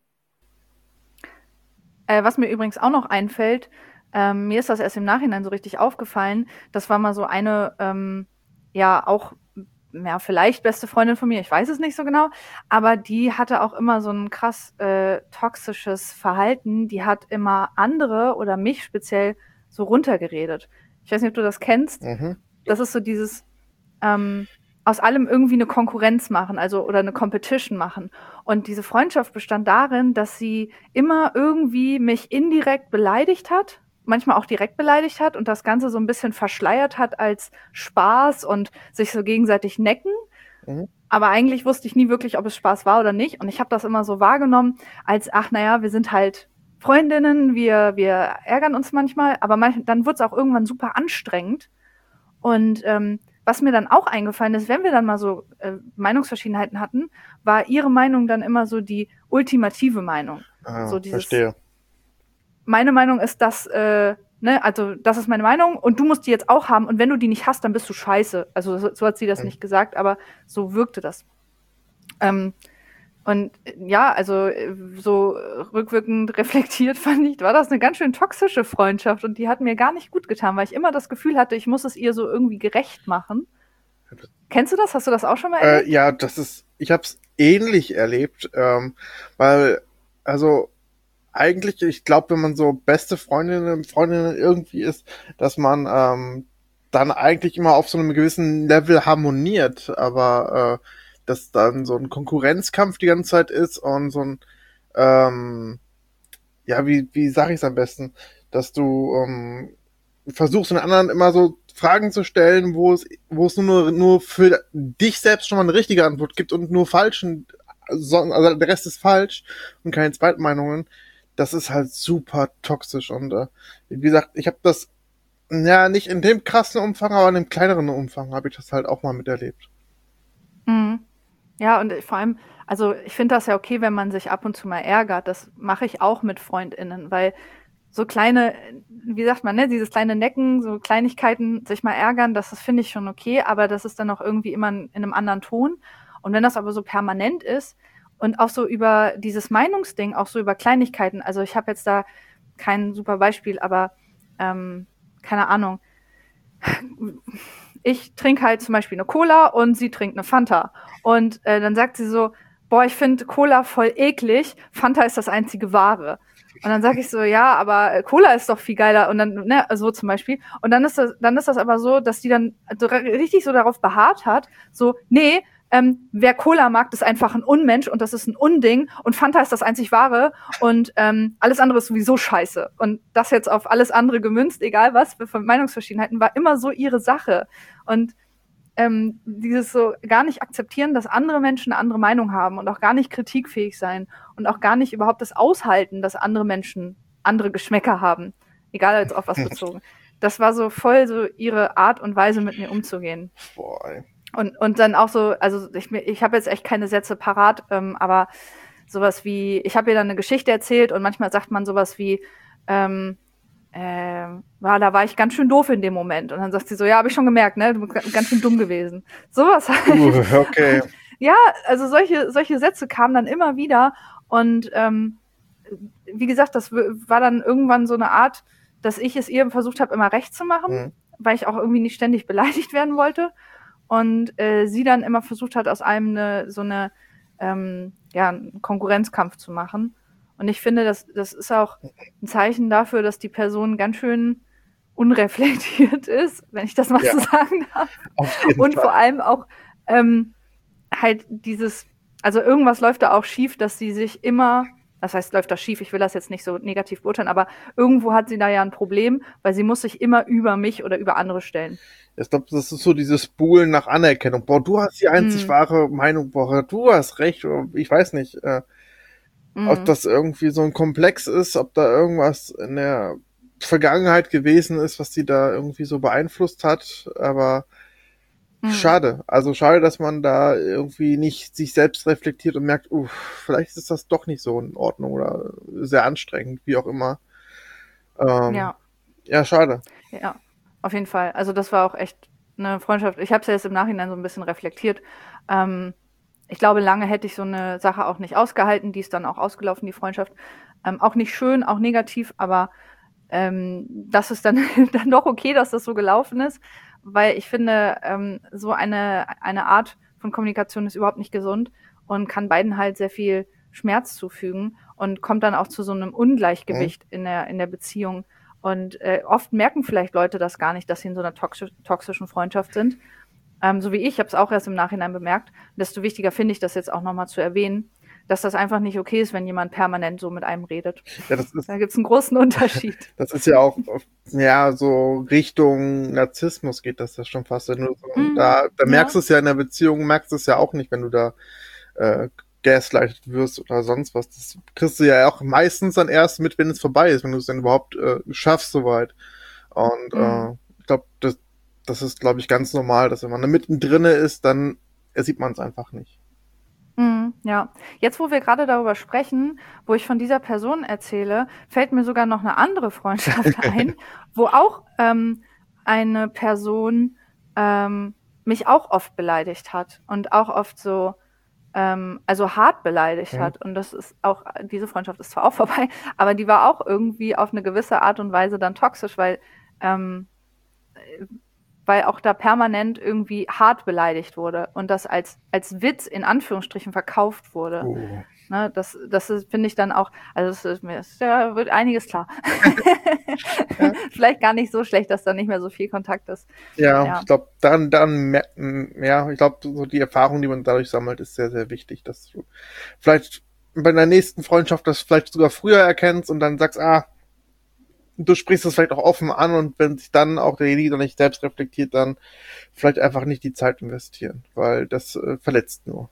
Was mir übrigens auch noch einfällt, mir ist das erst im Nachhinein so richtig aufgefallen, das war mal so eine, vielleicht beste Freundin von mir, ich weiß es nicht so genau, aber die hatte auch immer so ein krass toxisches Verhalten. Die hat immer andere oder mich speziell so runtergeredet. Ich weiß nicht, ob du das kennst. Mhm. Das ist so dieses aus allem irgendwie eine Konkurrenz machen, also oder eine Competition machen. Und diese Freundschaft bestand darin, dass sie immer irgendwie mich indirekt beleidigt hat, manchmal auch direkt beleidigt hat und das Ganze so ein bisschen verschleiert hat als Spaß und sich so gegenseitig necken. Mhm. Aber eigentlich wusste ich nie wirklich, ob es Spaß war oder nicht. Und ich habe das immer so wahrgenommen als, ach naja, wir sind halt Freundinnen, wir ärgern uns manchmal, aber dann wurde es auch irgendwann super anstrengend. Und was mir dann auch eingefallen ist, wenn wir dann mal so Meinungsverschiedenheiten hatten, war ihre Meinung dann immer so die ultimative Meinung. So dieses, verstehe. meine Meinung ist das, also das ist meine Meinung und du musst die jetzt auch haben und wenn du die nicht hast, dann bist du scheiße. Also so hat sie das nicht gesagt, aber so wirkte das. Und ja, also so rückwirkend reflektiert fand ich, war das eine ganz schön toxische Freundschaft und die hat mir gar nicht gut getan, weil ich immer das Gefühl hatte, ich muss es ihr so irgendwie gerecht machen. Kennst du das? Hast du das auch schon mal erlebt? Ja, ich habe es ähnlich erlebt, weil, also eigentlich, ich glaube, wenn man so beste Freundinnen irgendwie ist, dass man dann eigentlich immer auf so einem gewissen Level harmoniert, aber dass dann so ein Konkurrenzkampf die ganze Zeit ist und so ein, wie sage ich es am besten, dass du versuchst den anderen immer so Fragen zu stellen, wo es nur für dich selbst schon mal eine richtige Antwort gibt und nur falschen, also der Rest ist falsch und keine Zweitmeinungen. Das ist halt super toxisch und wie gesagt, ich habe das nicht in dem krassen Umfang, aber in dem kleineren Umfang habe ich das halt auch mal miterlebt. Mhm. Ja, und vor allem, also ich finde das ja okay, wenn man sich ab und zu mal ärgert. Das mache ich auch mit FreundInnen, weil so kleine, wie sagt man, ne, dieses kleine Necken, so Kleinigkeiten, sich mal ärgern, das finde ich schon okay, aber das ist dann auch irgendwie immer in einem anderen Ton. Und wenn das aber so permanent ist und auch so über dieses Meinungsding, auch so über Kleinigkeiten, also ich habe jetzt da kein super Beispiel, aber keine Ahnung, ich trinke halt zum Beispiel eine Cola und sie trinkt eine Fanta. Und dann sagt sie so, boah, ich finde Cola voll eklig, Fanta ist das einzige Wahre. Und dann sage ich so, ja, aber Cola ist doch viel geiler. Und dann, ne, so zum Beispiel. Und dann ist das aber so, dass die dann so richtig so darauf beharrt hat, so, nee, wer Cola mag, ist einfach ein Unmensch und das ist ein Unding und Fanta ist das einzig Wahre und alles andere ist sowieso scheiße. Und das jetzt auf alles andere gemünzt, egal was, für Meinungsverschiedenheiten, war immer so ihre Sache. Und dieses so gar nicht akzeptieren, dass andere Menschen eine andere Meinung haben und auch gar nicht kritikfähig sein und auch gar nicht überhaupt das aushalten, dass andere Menschen andere Geschmäcker haben, egal jetzt auf was bezogen. Das war so voll so ihre Art und Weise, mit mir umzugehen. Boah, ey. Und dann auch so, also ich habe jetzt echt keine Sätze parat, aber sowas wie, ich habe ihr dann eine Geschichte erzählt und manchmal sagt man sowas wie, da war ich ganz schön doof in dem Moment. Und dann sagt sie so, ja, habe ich schon gemerkt, ne, du bist ganz schön dumm gewesen. Sowas halt. Okay. Ja, also solche Sätze kamen dann immer wieder und wie gesagt, das war dann irgendwann so eine Art, dass ich es ihr versucht habe, immer recht zu machen, weil ich auch irgendwie nicht ständig beleidigt werden wollte. Und sie dann immer versucht hat, aus einem einen Konkurrenzkampf zu machen. Und ich finde, das ist auch ein Zeichen dafür, dass die Person ganz schön unreflektiert ist, wenn ich das mal so sagen darf. Und vor allem auch halt also irgendwas läuft da auch schief, dass sie sich immer, das heißt, läuft das schief, ich will das jetzt nicht so negativ beurteilen, aber irgendwo hat sie da ja ein Problem, weil sie muss sich immer über mich oder über andere stellen. Ich glaube, das ist so dieses Buhlen nach Anerkennung. Boah, du hast die einzig wahre Meinung, boah, du hast recht, oder ich weiß nicht, ob das irgendwie so ein Komplex ist, ob da irgendwas in der Vergangenheit gewesen ist, was die da irgendwie so beeinflusst hat, aber schade. Also schade, dass man da irgendwie nicht sich selbst reflektiert und merkt, vielleicht ist das doch nicht so in Ordnung oder sehr anstrengend, wie auch immer. Ja. Ja, schade. Ja, auf jeden Fall. Also das war auch echt eine Freundschaft. Ich habe es ja jetzt im Nachhinein so ein bisschen reflektiert. Ich glaube, lange hätte ich so eine Sache auch nicht ausgehalten. Die ist dann auch ausgelaufen, die Freundschaft. Auch nicht schön, auch negativ, aber das ist dann, dann doch okay, dass das so gelaufen ist, weil ich finde, so eine Art von Kommunikation ist überhaupt nicht gesund und kann beiden halt sehr viel Schmerz zufügen und kommt dann auch zu so einem Ungleichgewicht in der Beziehung. Und oft merken vielleicht Leute das gar nicht, dass sie in so einer toxischen Freundschaft sind. So wie ich habe es auch erst im Nachhinein bemerkt. Desto wichtiger finde ich das jetzt auch nochmal zu erwähnen, dass das einfach nicht okay ist, wenn jemand permanent so mit einem redet. Ja, Da gibt es einen großen Unterschied. das ist ja auch, ja, so Richtung Narzissmus geht das ja schon fast. Wenn du so, da merkst du es ja in der Beziehung, merkst du es ja auch nicht, wenn du da gaslightet wirst oder sonst was. Das kriegst du ja auch meistens dann erst mit, wenn es vorbei ist, wenn du es dann überhaupt schaffst soweit. Und ich glaube, das ist, glaube ich, ganz normal, dass wenn man da mittendrin ist, dann sieht man es einfach nicht. Ja, jetzt wo wir gerade darüber sprechen, wo ich von dieser Person erzähle, fällt mir sogar noch eine andere Freundschaft ein, wo auch eine Person mich auch oft beleidigt hat und auch oft so, also hart beleidigt hat. Und das ist auch, diese Freundschaft ist zwar auch vorbei, aber die war auch irgendwie auf eine gewisse Art und Weise dann toxisch, weil auch da permanent irgendwie hart beleidigt wurde und das als Witz in Anführungsstrichen verkauft wurde. Ne, das finde ich dann auch, also mir wird einiges klar. Vielleicht gar nicht so schlecht, dass da nicht mehr so viel Kontakt ist. Ja. Ich glaube, ich glaube, so die Erfahrung, die man dadurch sammelt, ist sehr, sehr wichtig, dass du vielleicht bei der nächsten Freundschaft das vielleicht sogar früher erkennst und dann sagst, du sprichst das vielleicht auch offen an und wenn sich dann auch derjenige dann nicht selbst reflektiert, dann vielleicht einfach nicht die Zeit investieren, weil das verletzt nur.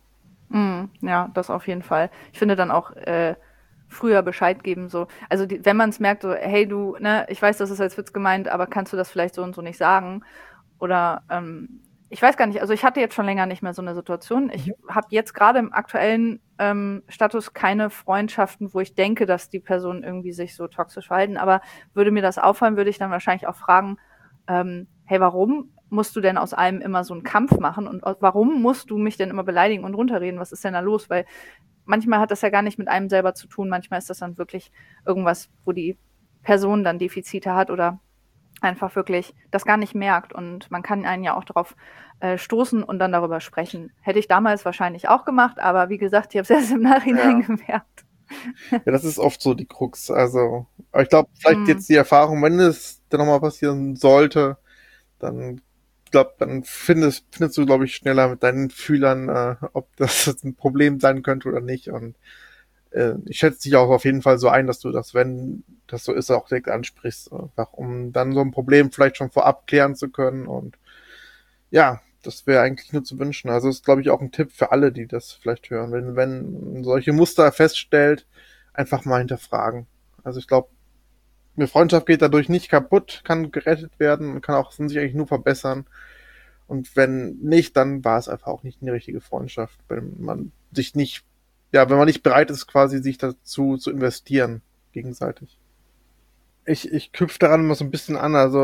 Ja, das auf jeden Fall. Ich finde dann auch früher Bescheid geben, so. Also wenn man es merkt, so, hey du, ne, ich weiß, das ist als Witz gemeint, aber kannst du das vielleicht so und so nicht sagen? Oder ich weiß gar nicht, also ich hatte jetzt schon länger nicht mehr so eine Situation. Ich habe jetzt gerade im aktuellen Status keine Freundschaften, wo ich denke, dass die Personen irgendwie sich so toxisch verhalten. Aber würde mir das auffallen, würde ich dann wahrscheinlich auch fragen, hey, warum musst du denn aus allem immer so einen Kampf machen? Und warum musst du mich denn immer beleidigen und runterreden? Was ist denn da los? Weil manchmal hat das ja gar nicht mit einem selber zu tun. Manchmal ist das dann wirklich irgendwas, wo die Person dann Defizite hat oder einfach wirklich das gar nicht merkt. Und man kann einen ja auch darauf stoßen und dann darüber sprechen. Hätte ich damals wahrscheinlich auch gemacht, aber wie gesagt, ich habe es erst im Nachhinein gemerkt. Ja, das ist oft so die Krux. Also, aber ich glaube, vielleicht jetzt die Erfahrung, wenn es dann nochmal passieren sollte, dann dann findest du, glaube ich, schneller mit deinen Fühlern, ob das ein Problem sein könnte oder nicht. Und ich schätze dich auch auf jeden Fall so ein, dass du das, wenn das so ist, auch direkt ansprichst, einfach um dann so ein Problem vielleicht schon vorab klären zu können. Und ja, das wäre eigentlich nur zu wünschen. Also ist, glaube ich, auch ein Tipp für alle, die das vielleicht hören. Wenn solche Muster feststellt, einfach mal hinterfragen. Also ich glaube, eine Freundschaft geht dadurch nicht kaputt, kann gerettet werden und kann auch sich eigentlich nur verbessern. Und wenn nicht, dann war es einfach auch nicht eine richtige Freundschaft, wenn man sich nicht, ja, wenn man nicht bereit ist, quasi sich dazu zu investieren, gegenseitig. Ich knüpfe daran immer so ein bisschen an, also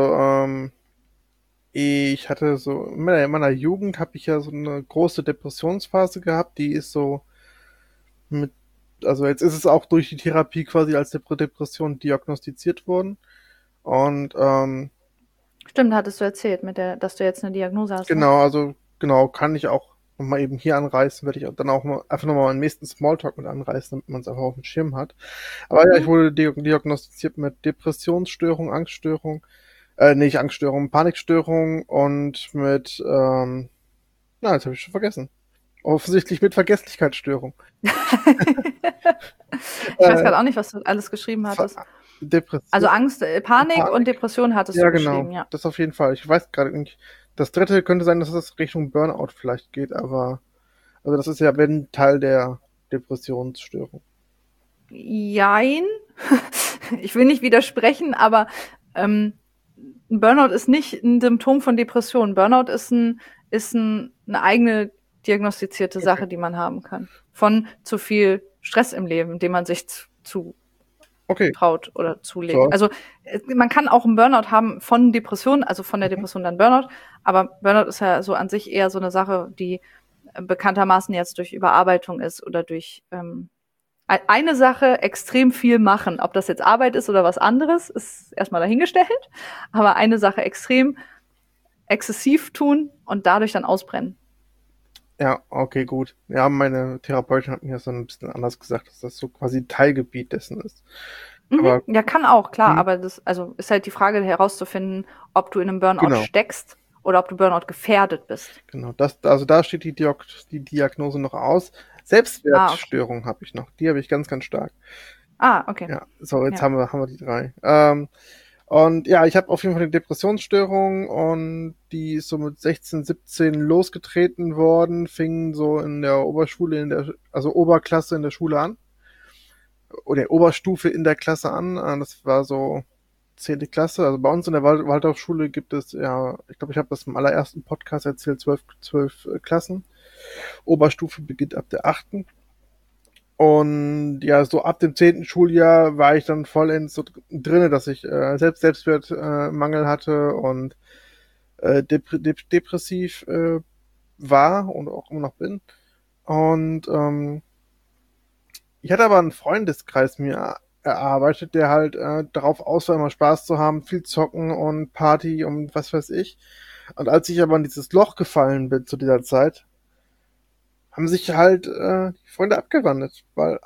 ich hatte so, in meiner Jugend habe ich ja so eine große Depressionsphase gehabt, die ist so mit, also jetzt ist es auch durch die Therapie quasi als Depression diagnostiziert worden. Und Stimmt, hattest du erzählt, dass du jetzt eine Diagnose hast. genau, also genau, kann ich auch nochmal eben hier anreißen, werde ich dann auch mal, einfach nochmal meinen nächsten Smalltalk mit anreißen, damit man es einfach auf dem Schirm hat. Aber ja, ich wurde diagnostiziert mit Depressionsstörung, Angststörung, nicht Angststörung, Panikstörung und mit, jetzt habe ich schon vergessen. Offensichtlich mit Vergesslichkeitsstörung. Ich weiß gerade auch nicht, was du alles geschrieben hattest. Depression. Also Angst, Panik und Depression hattest du geschrieben, genau. ja. Das auf jeden Fall. Ich weiß gerade nicht. Das dritte könnte sein, dass es Richtung Burnout vielleicht geht, aber also das ist ja wenn Teil der Depressionsstörung. Jein. Ich will nicht widersprechen, aber ein Burnout ist nicht ein Symptom von Depression. Burnout ist eine eigene diagnostizierte Sache, die man haben kann. Von zu viel Stress im Leben, dem man sich zu traut oder zulegt. So. Also man kann auch einen Burnout haben von Depression, also von der Depression dann Burnout, aber Burnout ist ja so an sich eher so eine Sache, die bekanntermaßen jetzt durch Überarbeitung ist oder durch eine Sache extrem viel machen. Ob das jetzt Arbeit ist oder was anderes, ist erstmal dahingestellt, aber eine Sache extrem exzessiv tun und dadurch dann ausbrennen. Ja, okay, gut. Ja, meine Therapeutin hat mir das dann ein bisschen anders gesagt, dass das so quasi Teilgebiet dessen ist. Aber, ja, kann auch, klar, aber das, also ist halt die Frage herauszufinden, ob du in einem Burnout steckst oder ob du Burnout gefährdet bist. Genau, also da steht die Diagnose noch aus. Selbstwertstörung habe ich noch. Die habe ich ganz, ganz stark. Okay. Ja, so, jetzt haben wir die 3. Und ja, ich habe auf jeden Fall eine Depressionsstörung und die ist so mit 16, 17 losgetreten worden, fing so in der Oberschule, also Oberklasse in der Schule an. Oder Oberstufe in der Klasse an. Das war so 10. Klasse. Also bei uns in der Waldorfschule gibt es, ja, ich glaube, ich habe das im allerersten Podcast erzählt, 12 Klassen. Oberstufe beginnt ab der 8. Und ja, so ab dem 10. Schuljahr war ich dann vollends so drinne, dass ich Selbstwertmangel hatte und depressiv war und auch immer noch bin. Und ich hatte aber einen Freundeskreis mir erarbeitet, der halt darauf aus war, immer Spaß zu haben, viel zocken und Party und was weiß ich. Und als ich aber in dieses Loch gefallen bin zu dieser Zeit, haben sich halt die Freunde abgewandt, weil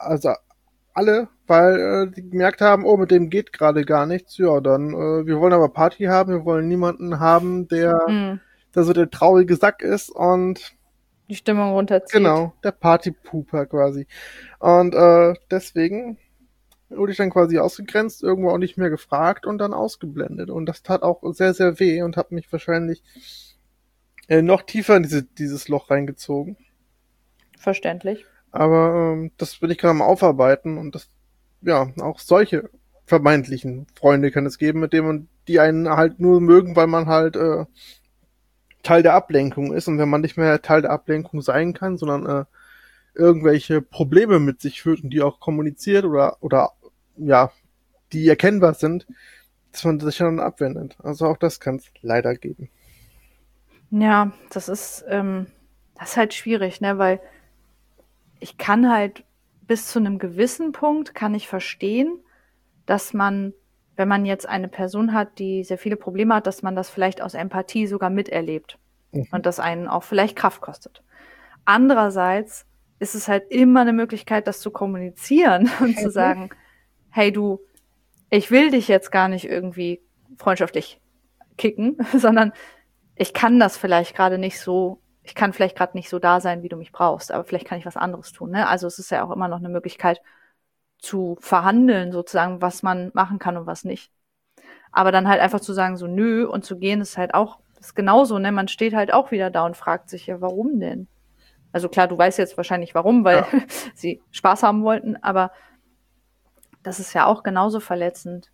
die gemerkt haben, oh, mit dem geht gerade gar nichts. Ja, dann wir wollen aber Party haben, wir wollen niemanden haben, der so der traurige Sack ist und die Stimmung runterzieht. Genau, der Partypooper quasi. Und deswegen wurde ich dann quasi ausgegrenzt, irgendwo auch nicht mehr gefragt und dann ausgeblendet. Und das tat auch sehr, sehr weh und hat mich wahrscheinlich noch tiefer in dieses Loch reingezogen. Verständlich. Aber das bin ich gerade am Aufarbeiten und das, ja, auch solche vermeintlichen Freunde kann es geben, mit denen die einen halt nur mögen, weil man halt Teil der Ablenkung ist. Und wenn man nicht mehr Teil der Ablenkung sein kann, sondern irgendwelche Probleme mit sich führt und die auch kommuniziert oder ja, die erkennbar sind, dass man sich dann abwendet. Also auch das kann es leider geben. Ja, das ist halt schwierig, ne, weil ich kann halt bis zu einem gewissen Punkt kann ich verstehen, dass man, wenn man jetzt eine Person hat, die sehr viele Probleme hat, dass man das vielleicht aus Empathie sogar miterlebt und das einen auch vielleicht Kraft kostet. Andererseits ist es halt immer eine Möglichkeit, das zu kommunizieren und zu sagen, hey du, ich will dich jetzt gar nicht irgendwie freundschaftlich kicken, sondern ich kann das vielleicht gerade nicht so, ich kann vielleicht gerade nicht so da sein, wie du mich brauchst, aber vielleicht kann ich was anderes tun, ne? Also es ist ja auch immer noch eine Möglichkeit zu verhandeln sozusagen, was man machen kann und was nicht. Aber dann halt einfach zu sagen, so nö und zu gehen, ist halt auch, ist genauso, ne? Man steht halt auch wieder da und fragt sich ja, warum denn? Also klar, du weißt jetzt wahrscheinlich warum, weil sie Spaß haben wollten, aber das ist ja auch genauso verletzend.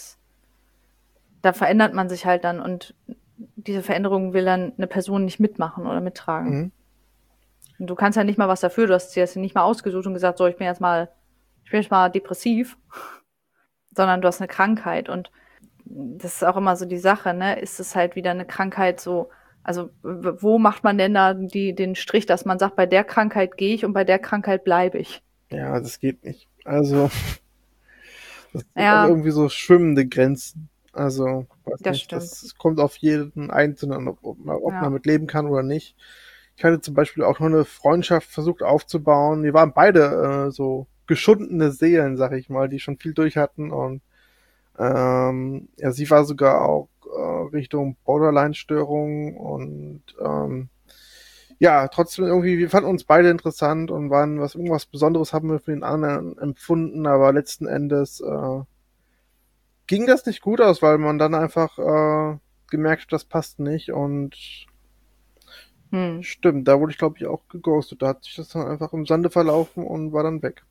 Da verändert man sich halt dann und diese Veränderung will dann eine Person nicht mitmachen oder mittragen. Und du kannst ja nicht mal was dafür, du hast sie jetzt nicht mal ausgesucht und gesagt, so, ich bin jetzt mal depressiv, sondern du hast eine Krankheit und das ist auch immer so die Sache, ne? Ist es halt wieder eine Krankheit so, also wo macht man denn da den Strich, dass man sagt, bei der Krankheit gehe ich und bei der Krankheit bleibe ich? Ja, das geht nicht. Also das sind auch irgendwie so schwimmende Grenzen. Also das kommt auf jeden Einzelnen, ob man mit leben kann oder nicht. Ich hatte zum Beispiel auch noch eine Freundschaft versucht aufzubauen. Wir waren beide so geschundene Seelen, sag ich mal, die schon viel durch hatten und ja, sie war sogar auch Richtung Borderline-Störung und ja, trotzdem irgendwie, wir fanden uns beide interessant und waren irgendwas Besonderes haben wir für den anderen empfunden, aber letzten Endes ging das nicht gut aus, weil man dann einfach gemerkt hat, das passt nicht und Hm. stimmt, da wurde ich glaube ich auch geghostet. Da hat sich das dann einfach im Sande verlaufen und war dann weg.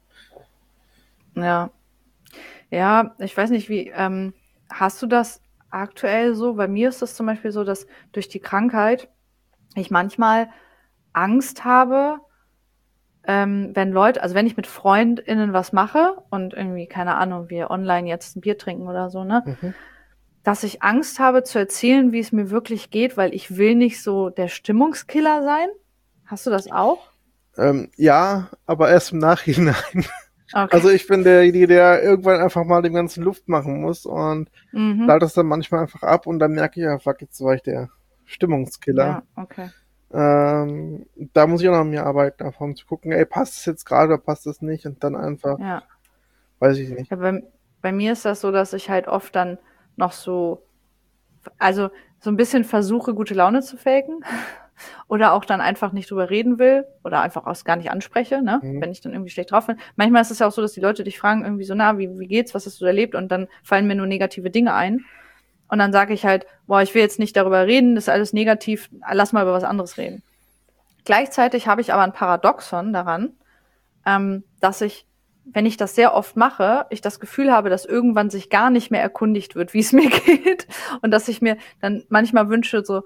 Ja. Ja, ich weiß nicht, wie, hast du das aktuell so? Bei mir ist das zum Beispiel so, dass durch die Krankheit ich manchmal Angst habe, wenn Leute, also wenn ich mit FreundInnen was mache und irgendwie, keine Ahnung, wir online jetzt ein Bier trinken oder so, ne, Mhm. dass ich Angst habe zu erzählen, wie es mir wirklich geht, weil ich will nicht so der Stimmungskiller sein. Hast du das auch? Ja, aber erst im Nachhinein. Okay. Also ich bin derjenige, der irgendwann einfach mal dem ganzen Luft machen muss und Mhm. lade das dann manchmal einfach ab und dann merke ich, ja, fuck, jetzt war ich der Stimmungskiller. Ja, okay. Da muss ich auch noch an mir arbeiten, einfach um zu gucken, ey, passt es jetzt gerade oder passt es nicht und dann einfach, Ja. weiß ich nicht. Ja, bei mir ist das so, dass ich halt oft dann noch so, also so ein bisschen versuche, gute Laune zu faken oder auch dann einfach nicht drüber reden will oder einfach auch gar nicht anspreche, ne, Mhm. wenn ich dann irgendwie schlecht drauf bin. Manchmal ist es ja auch so, dass die Leute dich fragen irgendwie so, na, wie geht's, was hast du erlebt? Und dann fallen mir nur negative Dinge ein. Und dann sage ich halt, boah, ich will jetzt nicht darüber reden, das ist alles negativ, lass mal über was anderes reden. Gleichzeitig habe ich aber ein Paradoxon daran, dass ich, wenn ich das sehr oft mache, ich das Gefühl habe, dass irgendwann sich gar nicht mehr erkundigt wird, wie es mir geht. Und dass ich mir dann manchmal wünsche, so,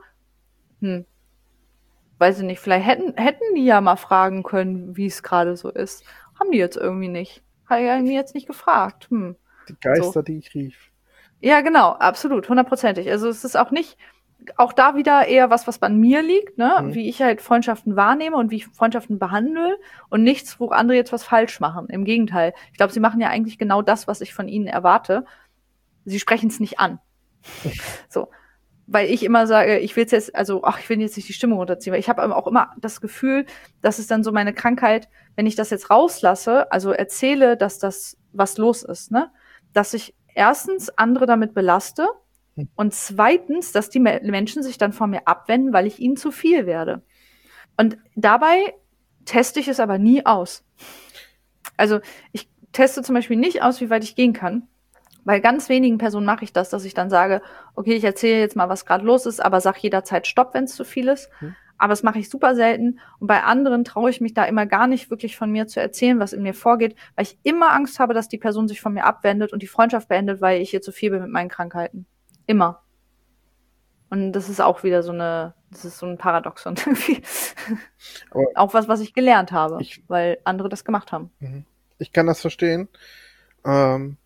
weiß ich nicht, vielleicht hätten die ja mal fragen können, wie es gerade so ist. Haben die jetzt irgendwie nicht. Hat er irgendwie jetzt nicht gefragt. Die So. Geister, die ich rief. Ja, genau, absolut, hundertprozentig. Also es ist auch nicht, auch da wieder eher was an mir liegt, ne? Mhm. Wie ich halt Freundschaften wahrnehme und wie ich Freundschaften behandle und nichts, wo andere jetzt was falsch machen. Im Gegenteil. Ich glaube, sie machen ja eigentlich genau das, was ich von ihnen erwarte. Sie sprechen es nicht an. So. Weil ich immer sage, ich will jetzt, also, ach, ich will jetzt nicht die Stimmung runterziehen, weil ich habe aber auch immer das Gefühl, dass es dann so meine Krankheit, wenn ich das jetzt rauslasse, also erzähle, dass das was los ist, ne? Dass ich erstens andere damit belaste und zweitens, dass die Menschen sich dann von mir abwenden, weil ich ihnen zu viel werde. Und dabei teste ich es aber nie aus. Also ich teste zum Beispiel nicht aus, wie weit ich gehen kann. Bei ganz wenigen Personen mache ich das, dass ich dann sage, okay, ich erzähle jetzt mal, was gerade los ist, aber sag jederzeit Stopp, wenn es zu viel ist. Mhm. Aber das mache ich super selten. Und bei anderen traue ich mich da immer gar nicht wirklich von mir zu erzählen, was in mir vorgeht, weil ich immer Angst habe, dass die Person sich von mir abwendet und die Freundschaft beendet, weil ich ihr zu viel bin mit meinen Krankheiten. Immer. Und das ist auch wieder das ist so ein Paradoxon irgendwie. Aber Auch was ich gelernt habe, ich, weil andere das gemacht haben. mhm. Ich kann das verstehen. Ähm,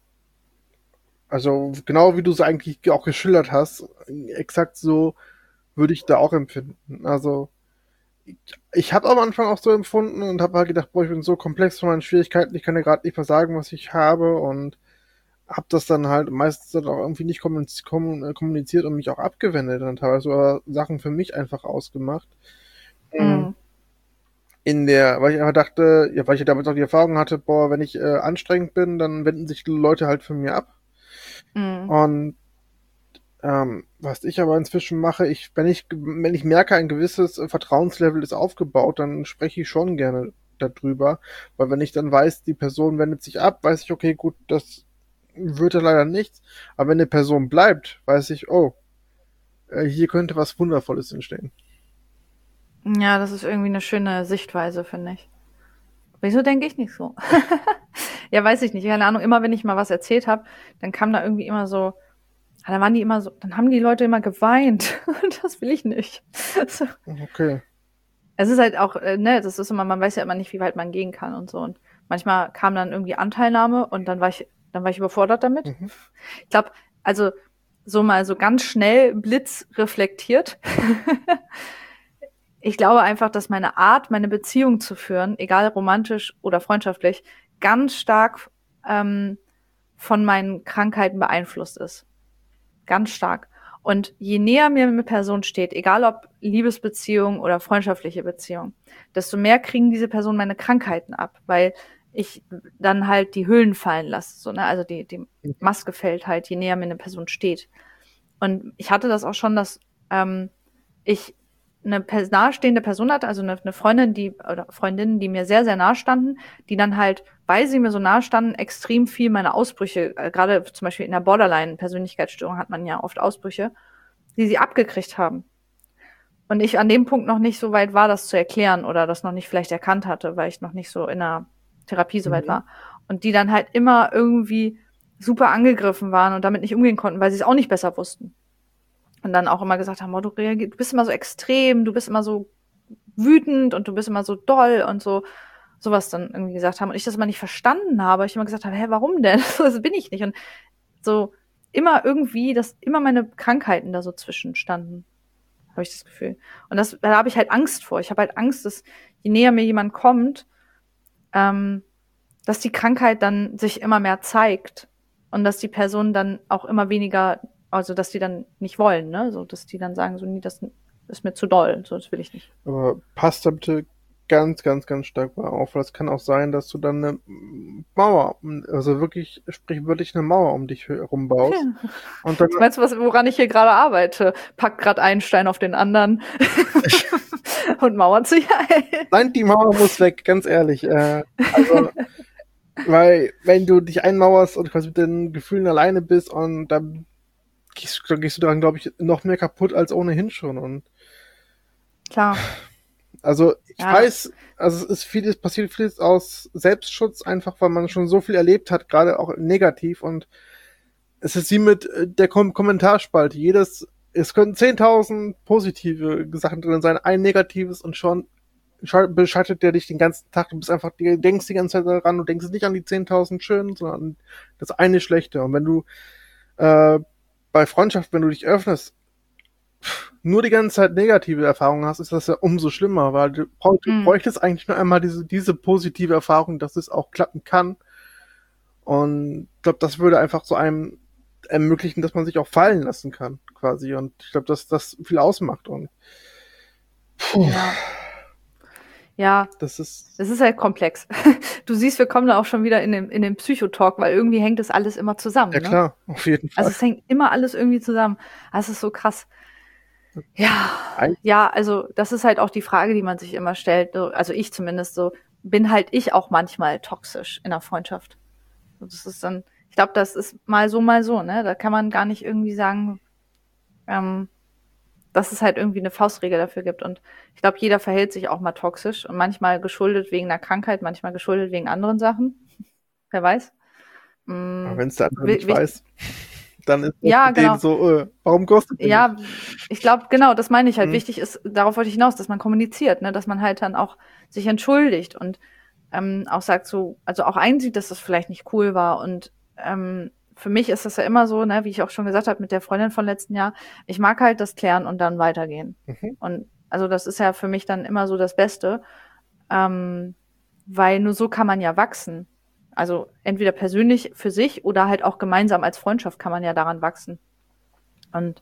also genau wie du es eigentlich auch geschildert hast, exakt so würde ich da auch empfinden. Also ich habe am Anfang auch so empfunden und habe halt gedacht, boah, ich bin so komplex von meinen Schwierigkeiten, ich kann ja gerade nicht mal sagen, was ich habe und habe das dann halt meistens dann auch irgendwie nicht kommuniziert und mich auch abgewendet und teilweise sogar Sachen für mich einfach ausgemacht. Mhm. Mhm. Weil ich einfach dachte, ja, weil ich ja damals auch die Erfahrung hatte, boah, wenn ich anstrengend bin, dann wenden sich die Leute halt von mir ab. Mhm. Und was ich aber inzwischen mache, wenn ich merke, ein gewisses Vertrauenslevel ist aufgebaut, dann spreche ich schon gerne darüber. Weil wenn ich dann weiß, die Person wendet sich ab, weiß ich, okay, gut, das wird ja leider nichts. Aber wenn eine Person bleibt, weiß ich, oh, hier könnte was Wundervolles entstehen. Ja, das ist irgendwie eine schöne Sichtweise, finde ich. Wieso denke ich nicht so? Ja, weiß ich nicht. Keine Ahnung. Immer wenn ich mal was erzählt habe, dann kam da irgendwie immer so, dann waren die immer so, dann haben die Leute immer geweint. Und das will ich nicht. So. Okay. Es ist halt auch, ne, das ist immer, man weiß ja immer nicht, wie weit man gehen kann und so. Und manchmal kam dann irgendwie Anteilnahme und dann war ich überfordert damit. Mhm. Ich glaube, also so mal so ganz schnell blitzreflektiert. Ich glaube einfach, dass meine Art, meine Beziehung zu führen, egal romantisch oder freundschaftlich, ganz stark von meinen Krankheiten beeinflusst ist. Ganz stark. Und je näher mir eine Person steht, egal ob Liebesbeziehung oder freundschaftliche Beziehung, desto mehr kriegen diese Personen meine Krankheiten ab, weil ich dann halt die Hüllen fallen lasse. So, ne? Also die Maske fällt halt, je näher mir eine Person steht. Und ich hatte das auch schon, dass ich eine nahestehende Person hatte, also eine Freundin, oder Freundinnen, die mir sehr, sehr nahe standen, die dann halt, weil sie mir so nahe standen, extrem viel meine Ausbrüche, gerade zum Beispiel in der Borderline-Persönlichkeitsstörung hat man ja oft Ausbrüche, die sie abgekriegt haben. Und ich an dem Punkt noch nicht so weit war, das zu erklären oder das noch nicht vielleicht erkannt hatte, weil ich noch nicht so in der Therapie so weit war. Und die dann halt immer irgendwie super angegriffen waren und damit nicht umgehen konnten, weil sie es auch nicht besser wussten. Und dann auch immer gesagt haben, oh, du bist immer so extrem, du bist immer so wütend und du bist immer so doll und so, sowas dann irgendwie gesagt haben. Und ich das immer nicht verstanden habe. Ich immer gesagt habe, hä, warum denn? Das bin ich nicht. Und so immer irgendwie, dass immer meine Krankheiten da so zwischenstanden, habe ich das Gefühl. Und da habe ich halt Angst vor. Ich habe halt Angst, dass je näher mir jemand kommt, dass die Krankheit dann sich immer mehr zeigt und dass die Person dann auch immer weniger, also dass die dann nicht wollen, ne? So, dass die dann sagen, so, nee, das ist mir zu doll, so, das will ich nicht. Aber passt da bitte ganz, ganz, ganz stark mal auf, weil es kann auch sein, dass du dann eine Mauer, also wirklich sprichwörtlich eine Mauer um dich herum baust. Ja. Und dann, Meinst du, woran ich hier gerade arbeite? Packt gerade einen Stein auf den anderen und mauert sich ein. nein, die Mauer muss weg, ganz ehrlich. Also, weil wenn du dich einmauerst und quasi mit den Gefühlen alleine bist und dann gehst du daran, glaube ich, noch mehr kaputt als ohnehin schon. Und Klar. also ich weiß, also es ist vieles, passiert vieles aus Selbstschutz, einfach weil man schon so viel erlebt hat, gerade auch negativ. Und es ist wie mit der Kommentarspalte. Es können 10.000 positive Sachen drin sein, ein negatives und schon beschattet der dich den ganzen Tag. Du bist einfach, du denkst die ganze Zeit daran, du denkst nicht an die 10.000 schönen, sondern an das eine schlechte. Und wenn du bei Freundschaft, wenn du dich öffnest, nur die ganze Zeit negative Erfahrungen hast, ist das ja umso schlimmer, weil du bräuchtest eigentlich nur einmal diese positive Erfahrung, dass es auch klappen kann. Und ich glaube, das würde einfach so einem ermöglichen, dass man sich auch fallen lassen kann, quasi. Und ich glaube, dass das viel ausmacht. Und ja, das ist. Es ist halt komplex. Du siehst, wir kommen da auch schon wieder in den Psychotalk, weil irgendwie hängt das alles immer zusammen. Ja, klar, auf jeden Fall. Also es hängt immer alles irgendwie zusammen. Das ist so krass. Ja, also das ist halt auch die Frage, die man sich immer stellt. Also ich zumindest so, bin halt ich auch manchmal toxisch in der Freundschaft. Das ist dann, ich glaube, das ist mal so, ne? Da kann man gar nicht irgendwie sagen, dass es halt irgendwie eine Faustregel dafür gibt. Und ich glaube, jeder verhält sich auch mal toxisch und manchmal geschuldet wegen einer Krankheit, manchmal geschuldet wegen anderen Sachen. Wer weiß. Aber wenn es der andere nicht weiß, dann ist das ja, genau. so, warum kostet das? Ja, ich glaube, genau, das meine ich halt. Wichtig ist, darauf wollte ich hinaus, dass man kommuniziert, ne? Dass man halt dann auch sich entschuldigt und auch sagt so, also auch einsieht, dass das vielleicht nicht cool war. Und für mich ist das ja immer so, ne, wie ich auch schon gesagt habe mit der Freundin von letzten Jahr, ich mag halt das klären und dann weitergehen. Und also das ist ja für mich dann immer so das Beste, weil nur so kann man ja wachsen. Also entweder persönlich für sich oder halt auch gemeinsam als Freundschaft kann man ja daran wachsen. Und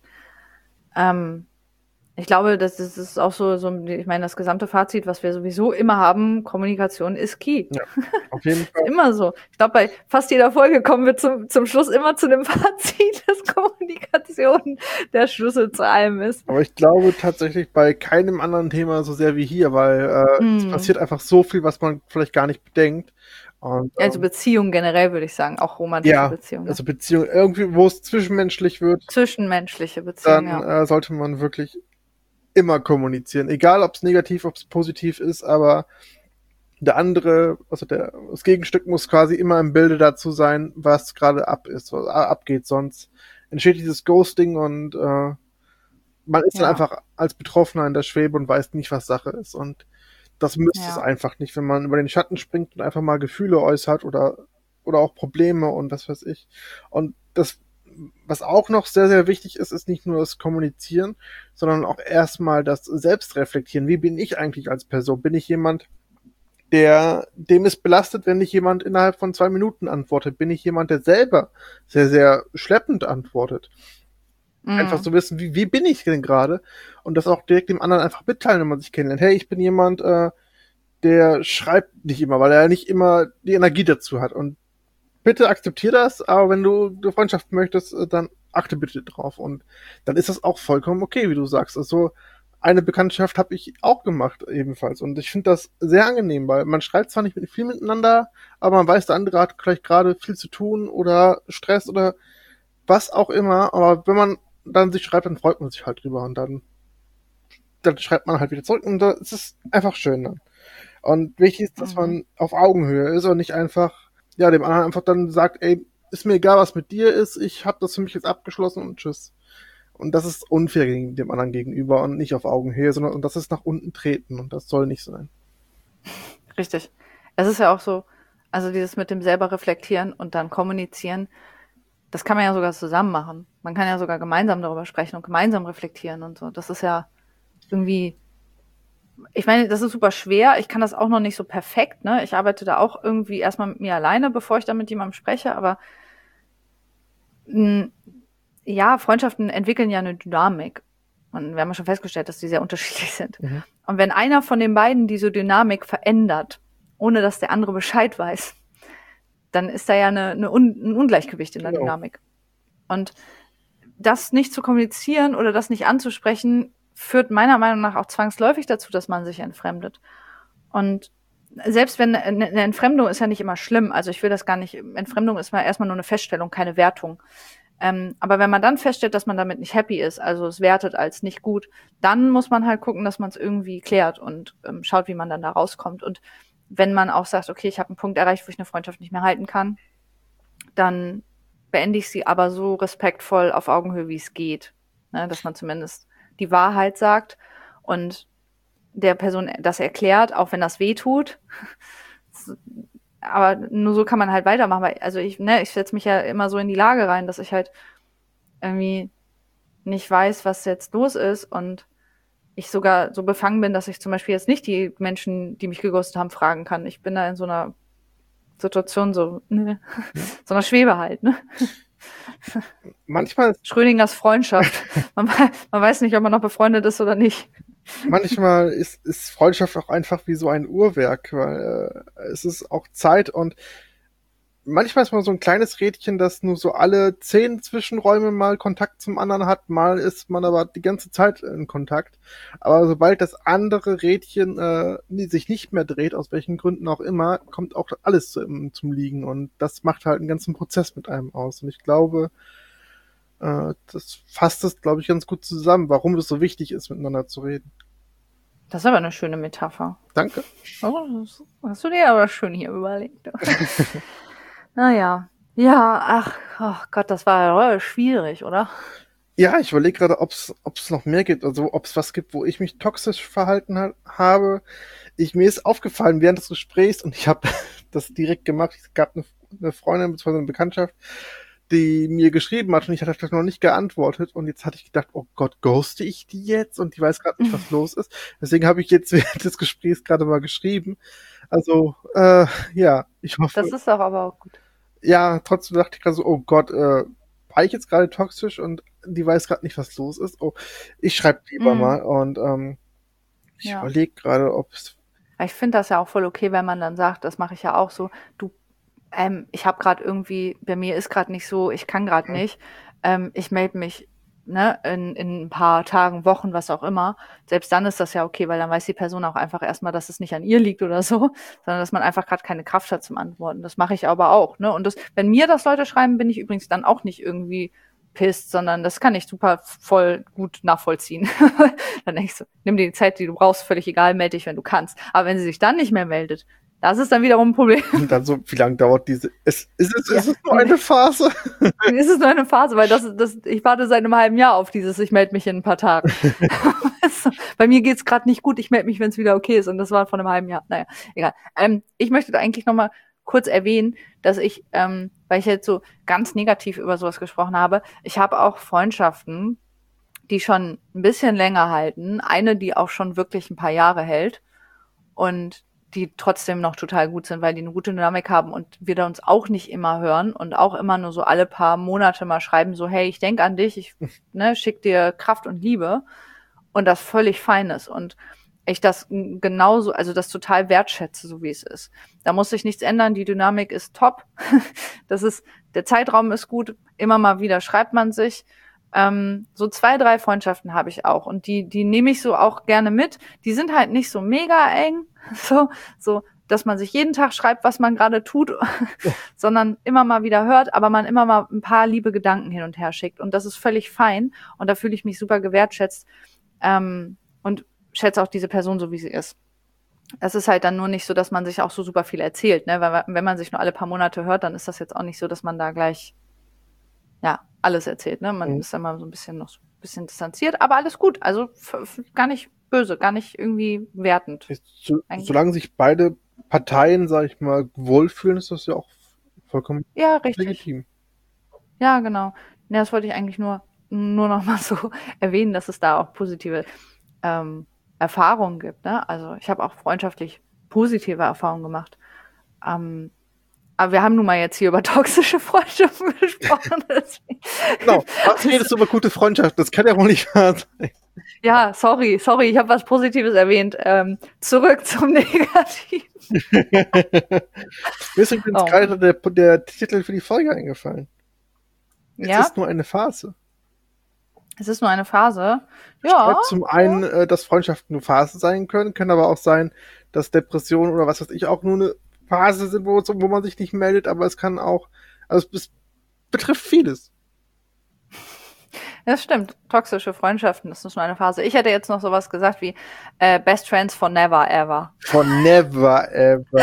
ich glaube, das ist auch so, ich meine, das gesamte Fazit, was wir sowieso immer haben, Kommunikation ist key. Ja, auf jeden Fall. Immer so. Ich glaube, bei fast jeder Folge kommen wir zum Schluss immer zu dem Fazit, dass Kommunikation der Schlüssel zu allem ist. Aber ich glaube tatsächlich bei keinem anderen Thema so sehr wie hier, weil es passiert einfach so viel, was man vielleicht gar nicht bedenkt. Und, also Beziehungen generell, würde ich sagen, auch romantische Beziehungen. Also Beziehungen, irgendwie, wo es zwischenmenschlich wird. Zwischenmenschliche Beziehungen, dann sollte man wirklich immer kommunizieren. Egal, ob es negativ, ob es positiv ist, aber der andere, also das Gegenstück muss quasi immer im Bilde dazu sein, was gerade abgeht. Sonst entsteht dieses Ghosting und man ist dann einfach als Betroffener in der Schwebe und weiß nicht, was Sache ist. Und das müsste es einfach nicht, wenn man über den Schatten springt und einfach mal Gefühle äußert oder auch Probleme und was weiß ich. Und das, was auch noch sehr, sehr wichtig ist, ist nicht nur das Kommunizieren, sondern auch erstmal das Selbstreflektieren. Wie bin ich eigentlich als Person? Bin ich jemand, dem ist belastet, wenn nicht jemand innerhalb von 2 Minuten antwortet? Bin ich jemand, der selber sehr, sehr schleppend antwortet? Einfach so wissen, wie bin ich denn gerade? Und das auch direkt dem anderen einfach mitteilen, wenn man sich kennenlernt. Hey, ich bin jemand, der schreibt nicht immer, weil er nicht immer die Energie dazu hat. Und bitte akzeptier das, aber wenn du eine Freundschaft möchtest, dann achte bitte drauf. Und dann ist das auch vollkommen okay, wie du sagst. Also eine Bekanntschaft habe ich auch gemacht ebenfalls. Und ich finde das sehr angenehm, weil man schreibt zwar nicht viel miteinander, aber man weiß, der andere hat vielleicht gerade viel zu tun oder Stress oder was auch immer. Aber wenn man dann sich schreibt, dann freut man sich halt drüber und dann schreibt man halt wieder zurück und es ist einfach schön dann. Und wichtig ist, dass Mhm. man auf Augenhöhe ist und nicht einfach, ja, dem anderen einfach dann sagt, ey, ist mir egal, was mit dir ist, ich habe das für mich jetzt abgeschlossen und tschüss. Und das ist unfair dem anderen gegenüber und nicht auf Augenhöhe, sondern und das ist nach unten treten und das soll nicht sein. Richtig. Es ist ja auch so, also dieses mit dem selber reflektieren und dann kommunizieren, das kann man ja sogar zusammen machen. Man kann ja sogar gemeinsam darüber sprechen und gemeinsam reflektieren und so. Das ist ja irgendwie, ich meine, das ist super schwer. Ich kann das auch noch nicht so perfekt, ne? Ich arbeite da auch irgendwie erstmal mit mir alleine, bevor ich dann mit jemandem spreche, aber mh, ja, Freundschaften entwickeln ja eine Dynamik. Und wir haben ja schon festgestellt, dass die sehr unterschiedlich sind. Mhm. Und wenn einer von den beiden diese Dynamik verändert, ohne dass der andere Bescheid weiß, dann ist da ja ein Ungleichgewicht in der Genau. Dynamik. Und das nicht zu kommunizieren oder das nicht anzusprechen, führt meiner Meinung nach auch zwangsläufig dazu, dass man sich entfremdet. Und selbst wenn eine Entfremdung ist ja nicht immer schlimm, also ich will das gar nicht, Entfremdung ist mal erstmal nur eine Feststellung, keine Wertung. Aber wenn man dann feststellt, dass man damit nicht happy ist, also es wertet als nicht gut, dann muss man halt gucken, dass man es irgendwie klärt und schaut, wie man dann da rauskommt. Und wenn man auch sagt, okay, ich habe einen Punkt erreicht, wo ich eine Freundschaft nicht mehr halten kann, dann beende ich sie aber so respektvoll auf Augenhöhe, wie es geht. Ne, dass man zumindest die Wahrheit sagt und der Person das erklärt, auch wenn das weh tut. Aber nur so kann man halt weitermachen. Weil, also ich setze mich ja immer so in die Lage rein, dass ich halt irgendwie nicht weiß, was jetzt los ist und ich sogar so befangen bin, dass ich zum Beispiel jetzt nicht die Menschen, die mich geghostet haben, fragen kann. Ich bin da in so einer Situation so, ne, so einer Schwebe halt, ne? Manchmal Schrödingers Freundschaft. Man weiß nicht, ob man noch befreundet ist oder nicht. manchmal ist Freundschaft auch einfach wie so ein Uhrwerk, weil es ist auch Zeit und manchmal ist man so ein kleines Rädchen, das nur so alle 10 Zwischenräume mal Kontakt zum anderen hat, mal ist man aber die ganze Zeit in Kontakt. Aber sobald das andere Rädchen sich nicht mehr dreht, aus welchen Gründen auch immer, kommt auch alles zum Liegen und das macht halt einen ganzen Prozess mit einem aus. Und ich glaube, das fasst es, glaube ich, ganz gut zusammen, warum es so wichtig ist, miteinander zu reden. Das ist aber eine schöne Metapher. Danke. Oh, das hast du dir aber schön hier überlegt. Naja. Ja, ach, oh Gott, das war ja schwierig, oder? Ja, ich überlege gerade, ob's noch mehr gibt, also ob es was gibt, wo ich mich toxisch verhalten habe. Mir ist aufgefallen während des Gesprächs und ich habe das direkt gemacht. Es gab eine Freundin bzw. eine Bekanntschaft, die mir geschrieben hat und ich hatte noch nicht geantwortet und jetzt hatte ich gedacht, oh Gott, ghoste ich die jetzt und die weiß gerade nicht, was los ist. Deswegen habe ich jetzt während des Gesprächs gerade mal geschrieben. Also, ja, ich hoffe, Das ist doch aber auch gut. ja, trotzdem dachte ich gerade so, oh Gott, war ich jetzt gerade toxisch und die weiß gerade nicht, was los ist. Oh, ich schreibe lieber Mm, mal und ich ja. überlege gerade, ob es. Ich finde das ja auch voll okay, wenn man dann sagt, das mache ich ja auch so, du, ich habe gerade irgendwie, bei mir ist gerade nicht so, ich kann gerade nicht, ich melde mich ne, in ein paar Tagen, Wochen, was auch immer. Selbst dann ist das ja okay, weil dann weiß die Person auch einfach erstmal, dass es nicht an ihr liegt oder so, sondern dass man einfach gerade keine Kraft hat zum Antworten. Das mache ich aber auch. Ne? Und das, wenn mir das Leute schreiben, bin ich übrigens dann auch nicht irgendwie pisst, sondern das kann ich super voll gut nachvollziehen. Dann denke ich so, nimm dir die Zeit, die du brauchst, völlig egal, melde dich, wenn du kannst. Aber wenn sie sich dann nicht mehr meldet, das ist dann wiederum ein Problem. Und dann so, wie lange dauert diese. Ja, Ist es nur eine Phase? es ist nur eine Phase, weil ich warte seit einem halben Jahr auf dieses, ich melde mich in ein paar Tagen. Bei mir geht's gerade nicht gut, ich melde mich, wenn es wieder okay ist. Und das war vor einem halben Jahr. Naja, egal. Ich möchte da eigentlich noch mal kurz erwähnen, dass ich, weil ich jetzt so ganz negativ über sowas gesprochen habe, ich habe auch Freundschaften, die schon ein bisschen länger halten. Eine, die auch schon wirklich ein paar Jahre hält und die trotzdem noch total gut sind, weil die eine gute Dynamik haben und wir da uns auch nicht immer hören und auch immer nur so alle paar Monate mal schreiben, so hey, ich denk an dich, ich schick dir Kraft und Liebe und das völlig fein ist und ich das genauso, also das total wertschätze, so wie es ist. Da muss sich nichts ändern, die Dynamik ist top, das ist, der Zeitraum ist gut, immer mal wieder schreibt man sich, So 2, 3 Freundschaften habe ich auch und die nehme ich so auch gerne mit. Die sind halt nicht so mega eng, so, dass man sich jeden Tag schreibt, was man gerade tut, sondern immer mal wieder hört, aber man immer mal ein paar liebe Gedanken hin und her schickt und das ist völlig fein und da fühle ich mich super gewertschätzt und schätze auch diese Person so, wie sie ist. Es ist halt dann nur nicht so, dass man sich auch so super viel erzählt, ne? Weil wenn man sich nur alle paar Monate hört, dann ist das jetzt auch nicht so, dass man da gleich ja alles erzählt, ne? Man ist immer so ein bisschen noch so ein bisschen distanziert, aber alles gut. Also gar nicht böse, gar nicht irgendwie wertend. Solange sich beide Parteien, sag ich mal, wohlfühlen, ist das ja auch vollkommen Ja, richtig. legitim. Ja, genau. Ja, das wollte ich eigentlich nur noch mal so erwähnen, dass es da auch positive Erfahrungen gibt. Ne? Also ich habe auch freundschaftlich positive Erfahrungen gemacht. Aber wir haben nun mal jetzt hier über toxische Freundschaften gesprochen. Genau, was redest du über gute Freundschaft? Das kann ja wohl nicht wahr sein. Ja, sorry, ich habe was Positives erwähnt. Zurück zum Negativen. Mir ist übrigens gerade der Titel für die Folge eingefallen. Ja? Es ist nur eine Phase. Es ist nur eine Phase. Ja. Zum einen, dass Freundschaften nur Phasen sein können aber auch sein, dass Depressionen oder was weiß ich auch nur eine Phase sind, wo man sich nicht meldet, aber es kann auch, also es betrifft vieles. Das stimmt. Toxische Freundschaften, das ist nur eine Phase. Ich hätte jetzt noch sowas gesagt wie Best Friends for Never Ever. For never ever.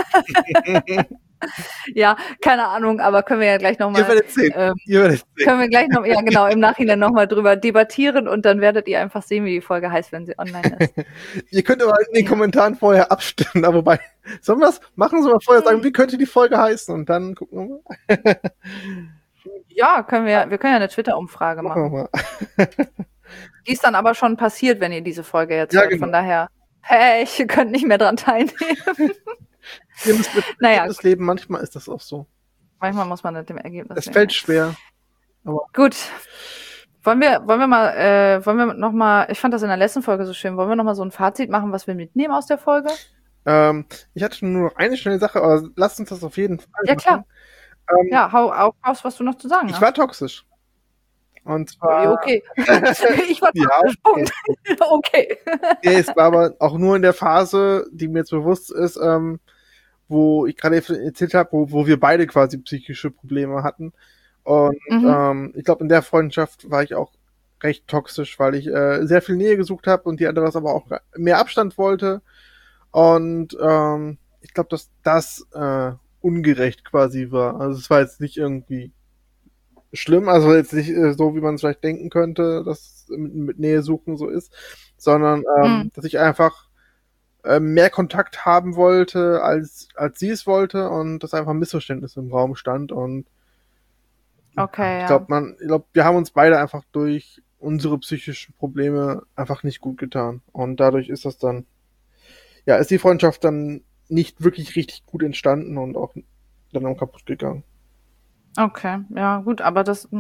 Ja, keine Ahnung, aber können wir ja gleich nochmal. Ihr werdet sehen. Können wir gleich noch, ja genau, im Nachhinein nochmal drüber debattieren und dann werdet ihr einfach sehen, wie die Folge heißt, wenn sie online ist. Ihr könnt aber in den Kommentaren vorher abstimmen, aber sollen wir das machen? Sollen wir vorher sagen, wie könnte die Folge heißen? Und dann gucken wir mal. Ja, wir können ja eine Twitter-Umfrage machen. Die ist dann aber schon passiert, wenn ihr diese Folge jetzt hört. Genau. Von daher, ihr könnt nicht mehr dran teilnehmen. Das Leben, manchmal ist das auch so. Manchmal muss man mit dem Ergebnis. Es fällt schwer. Aber gut. Wollen wir noch mal, ich fand das in der letzten Folge so schön, wollen wir noch mal so ein Fazit machen, was wir mitnehmen aus der Folge? Ich hatte nur noch eine schnelle Sache, aber lasst uns das auf jeden Fall machen. Ja, klar. Hau raus, was du noch zu sagen hast. Ich war toxisch. Und zwar... Okay. Ich war toxisch. Ja, okay. Es war aber auch nur in der Phase, die mir jetzt bewusst ist, wo ich gerade erzählt habe, wo wir beide quasi psychische Probleme hatten. Und ich glaube, in der Freundschaft war ich auch recht toxisch, weil ich sehr viel Nähe gesucht habe und die andere das aber auch mehr Abstand wollte. Und ich glaube, dass das ungerecht quasi war. Also es war jetzt nicht irgendwie schlimm, also jetzt nicht so, wie man es vielleicht denken könnte, dass mit Nähe suchen so ist, sondern dass ich einfach mehr Kontakt haben wollte, als sie es wollte und dass einfach ein Missverständnis im Raum stand und okay, ich glaube, wir haben uns beide einfach durch unsere psychischen Probleme einfach nicht gut getan und dadurch ist das dann, ist die Freundschaft dann nicht wirklich richtig gut entstanden und auch dann auch kaputt gegangen. Okay, ja gut, aber das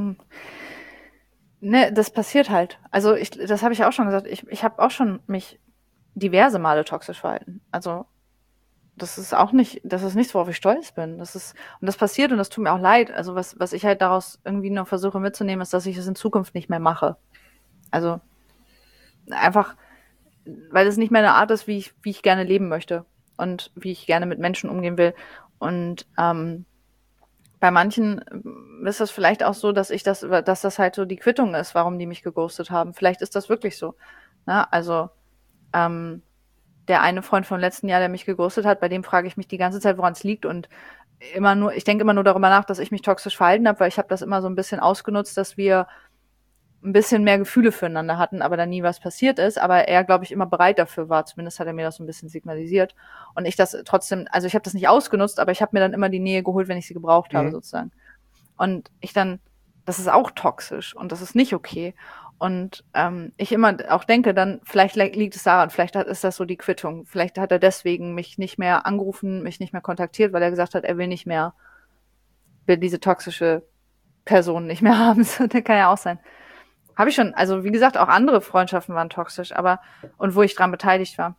das passiert halt. Also das habe ich auch schon gesagt, ich habe auch schon mich diverse Male toxisch verhalten. Also das ist nichts, worauf ich stolz bin. Und das passiert und das tut mir auch leid. Also was ich halt daraus irgendwie noch versuche mitzunehmen, ist, dass ich es in Zukunft nicht mehr mache. Also einfach, weil es nicht mehr eine Art ist, wie ich gerne leben möchte und wie ich gerne mit Menschen umgehen will. Und bei manchen ist das vielleicht auch so, dass das halt so die Quittung ist, warum die mich geghostet haben. Vielleicht ist das wirklich so. Na, also der eine Freund vom letzten Jahr, der mich geghostet hat, bei dem frage ich mich die ganze Zeit, woran es liegt und ich denke immer nur darüber nach, dass ich mich toxisch verhalten habe, weil ich habe das immer so ein bisschen ausgenutzt, dass wir ein bisschen mehr Gefühle füreinander hatten, aber da nie was passiert ist, aber er, glaube ich, immer bereit dafür war. Zumindest hat er mir das so ein bisschen signalisiert. Und ich das trotzdem, also ich habe das nicht ausgenutzt, aber ich habe mir dann immer die Nähe geholt, wenn ich sie gebraucht habe, sozusagen. Und das ist auch toxisch und das ist nicht okay. Und ich immer auch denke, dann vielleicht liegt es daran, vielleicht ist das so die Quittung. Vielleicht hat er deswegen mich nicht mehr angerufen, mich nicht mehr kontaktiert, weil er gesagt hat, er will diese toxische Person nicht mehr haben. Das kann ja auch sein. Habe ich schon, also wie gesagt, auch andere Freundschaften waren toxisch, und wo ich dran beteiligt war.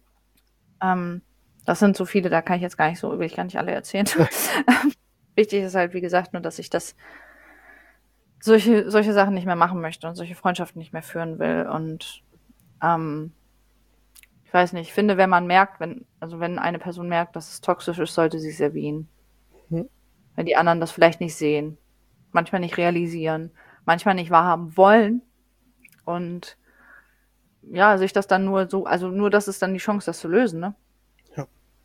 Das sind so viele, da kann ich jetzt will ich gar nicht alle erzählen. Wichtig ist halt, wie gesagt, nur, dass ich das solche Sachen nicht mehr machen möchte und solche Freundschaften nicht mehr führen will. Und ich weiß nicht, ich finde, wenn man merkt, wenn eine Person merkt, dass es toxisch ist, sollte sie es erwähnen. Hm. Wenn die anderen das vielleicht nicht sehen, manchmal nicht realisieren, manchmal nicht wahrhaben wollen und ja, sich das dann nur das ist dann die Chance, das zu lösen, ne? Ja.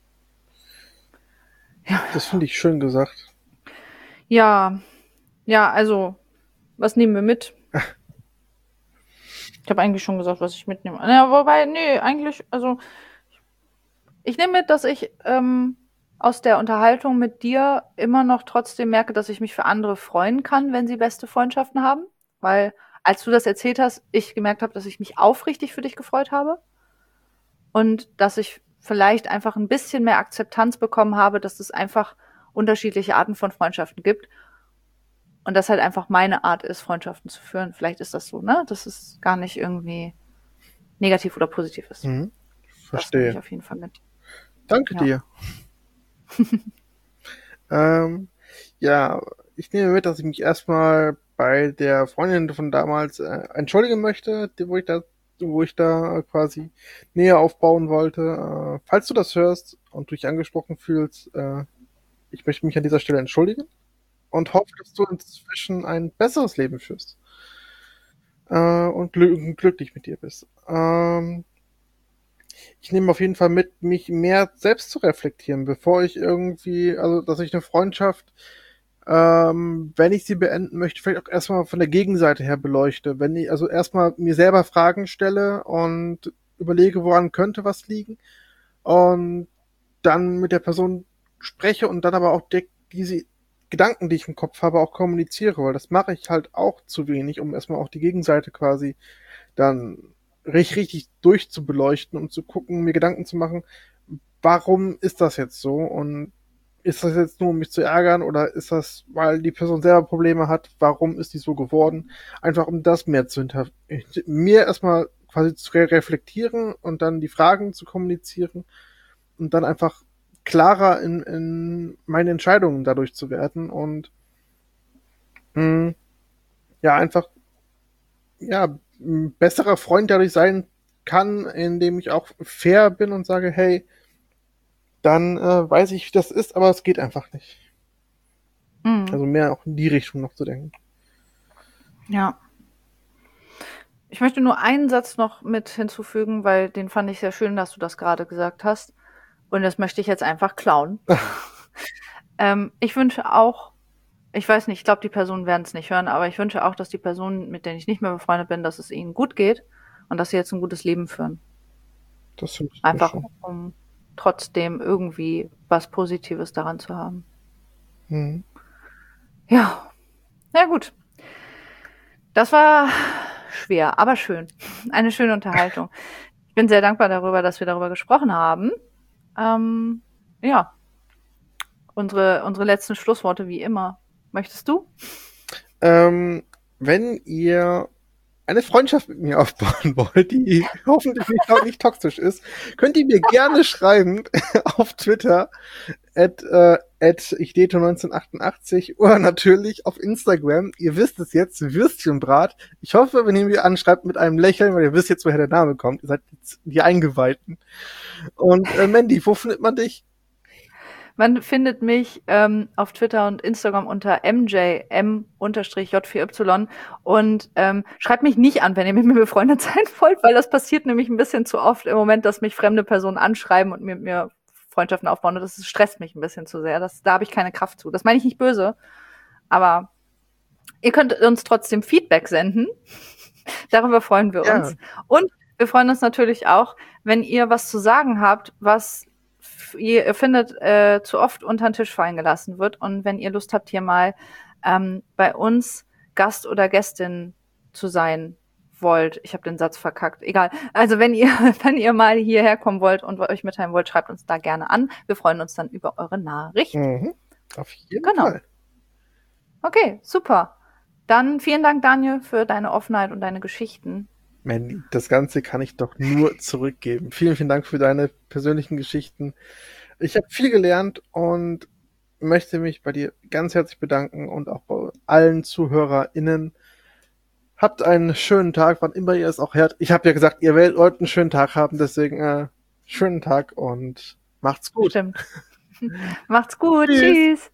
Das finde ich schön gesagt. Ja, also, was nehmen wir mit? Ich habe eigentlich schon gesagt, was ich mitnehme. Ja, wobei, nee, eigentlich, also, ich nehme mit, dass ich aus der Unterhaltung mit dir immer noch trotzdem merke, dass ich mich für andere freuen kann, wenn sie beste Freundschaften haben. Weil, als du das erzählt hast, ich gemerkt habe, dass ich mich aufrichtig für dich gefreut habe. Und dass ich vielleicht einfach ein bisschen mehr Akzeptanz bekommen habe, dass es einfach unterschiedliche Arten von Freundschaften gibt. Und das halt einfach meine Art ist, Freundschaften zu führen. Vielleicht ist das so, ne? Dass es gar nicht irgendwie negativ oder positiv ist. Mhm. Das nehme ich Verstehe. auf jeden Fall mit. Danke Ja. dir. Ja, ich nehme mit, dass ich mich erstmal bei der Freundin von damals entschuldigen möchte, wo ich da quasi näher aufbauen wollte. Falls du das hörst und du dich angesprochen fühlst, ich möchte mich an dieser Stelle entschuldigen und hoffe, dass du inzwischen ein besseres Leben führst und glücklich mit dir bist. Ich nehme auf jeden Fall mit, mich mehr selbst zu reflektieren, bevor ich irgendwie, also dass ich eine Freundschaft, wenn ich sie beenden möchte, vielleicht auch erstmal von der Gegenseite her beleuchte. Wenn ich also erstmal mir selber Fragen stelle und überlege, woran könnte was liegen und dann mit der Person spreche und dann aber auch diese Gedanken, die ich im Kopf habe, auch kommuniziere, weil das mache ich halt auch zu wenig, um erstmal auch die Gegenseite quasi dann richtig durchzubeleuchten und zu gucken, mir Gedanken zu machen, warum ist das jetzt so und ist das jetzt nur, um mich zu ärgern oder ist das, weil die Person selber Probleme hat, warum ist die so geworden? Einfach um das mehr mir erstmal quasi zu reflektieren und dann die Fragen zu kommunizieren und dann einfach klarer in meine Entscheidungen dadurch zu werden und ja, einfach ja, ein besserer Freund dadurch sein kann, indem ich auch fair bin und sage, hey, dann weiß ich, wie das ist, aber es geht einfach nicht. Mhm. Also mehr auch in die Richtung noch zu denken. Ja. Ich möchte nur einen Satz noch mit hinzufügen, weil den fand ich sehr schön, dass du das gerade gesagt hast. Und das möchte ich jetzt einfach klauen. Ich wünsche auch, ich weiß nicht, ich glaube, die Personen werden es nicht hören, aber ich wünsche auch, dass die Personen, mit denen ich nicht mehr befreundet bin, dass es ihnen gut geht und dass sie jetzt ein gutes Leben führen. Das finde ich Einfach, schon. um trotzdem irgendwie was Positives daran zu haben. Mhm. Ja, na gut. Das war schwer, aber schön. Eine schöne Unterhaltung. Ich bin sehr dankbar darüber, dass wir darüber gesprochen haben. Ja, unsere letzten Schlussworte wie immer. Möchtest du? Wenn ihr eine Freundschaft mit mir aufbauen wollt, die hoffentlich nicht toxisch ist, könnt ihr mir gerne schreiben auf Twitter @ichdeto1988 oder natürlich auf Instagram. Ihr wisst es jetzt, Würstchenbrat. Ich hoffe, wenn ihr mir anschreibt mit einem Lächeln, weil ihr wisst jetzt, woher der Name kommt. Ihr seid jetzt die Eingeweihten. Und Mandy, wo findet man dich? Man findet mich auf Twitter und Instagram unter mjm_j4y und schreibt mich nicht an, wenn ihr mit mir befreundet sein wollt, weil das passiert nämlich ein bisschen zu oft im Moment, dass mich fremde Personen anschreiben und mit mir Freundschaften aufbauen und das stresst mich ein bisschen zu sehr. Da habe ich keine Kraft zu. Das meine ich nicht böse, aber ihr könnt uns trotzdem Feedback senden. Darüber freuen wir uns. Ja. Und wir freuen uns natürlich auch, wenn ihr was zu sagen habt, was ihr findet zu oft unter den Tisch fallen gelassen wird. Und wenn ihr Lust habt, hier mal bei uns Gast oder Gästin zu sein wollt, ich habe den Satz verkackt, egal. Also wenn ihr mal hierher kommen wollt und euch mitteilen wollt, schreibt uns da gerne an. Wir freuen uns dann über eure Nachricht. Mhm. Auf jeden Fall. Okay, super. Dann vielen Dank, Daniel, für deine Offenheit und deine Geschichten. Mandy, das Ganze kann ich doch nur zurückgeben. Vielen, vielen Dank für deine persönlichen Geschichten. Ich habe viel gelernt und möchte mich bei dir ganz herzlich bedanken und auch bei allen ZuhörerInnen. Habt einen schönen Tag, wann immer ihr es auch hört. Ich habe ja gesagt, ihr wollt einen schönen Tag haben, deswegen schönen Tag und macht's gut. Stimmt. Macht's gut. Tschüss. Tschüss.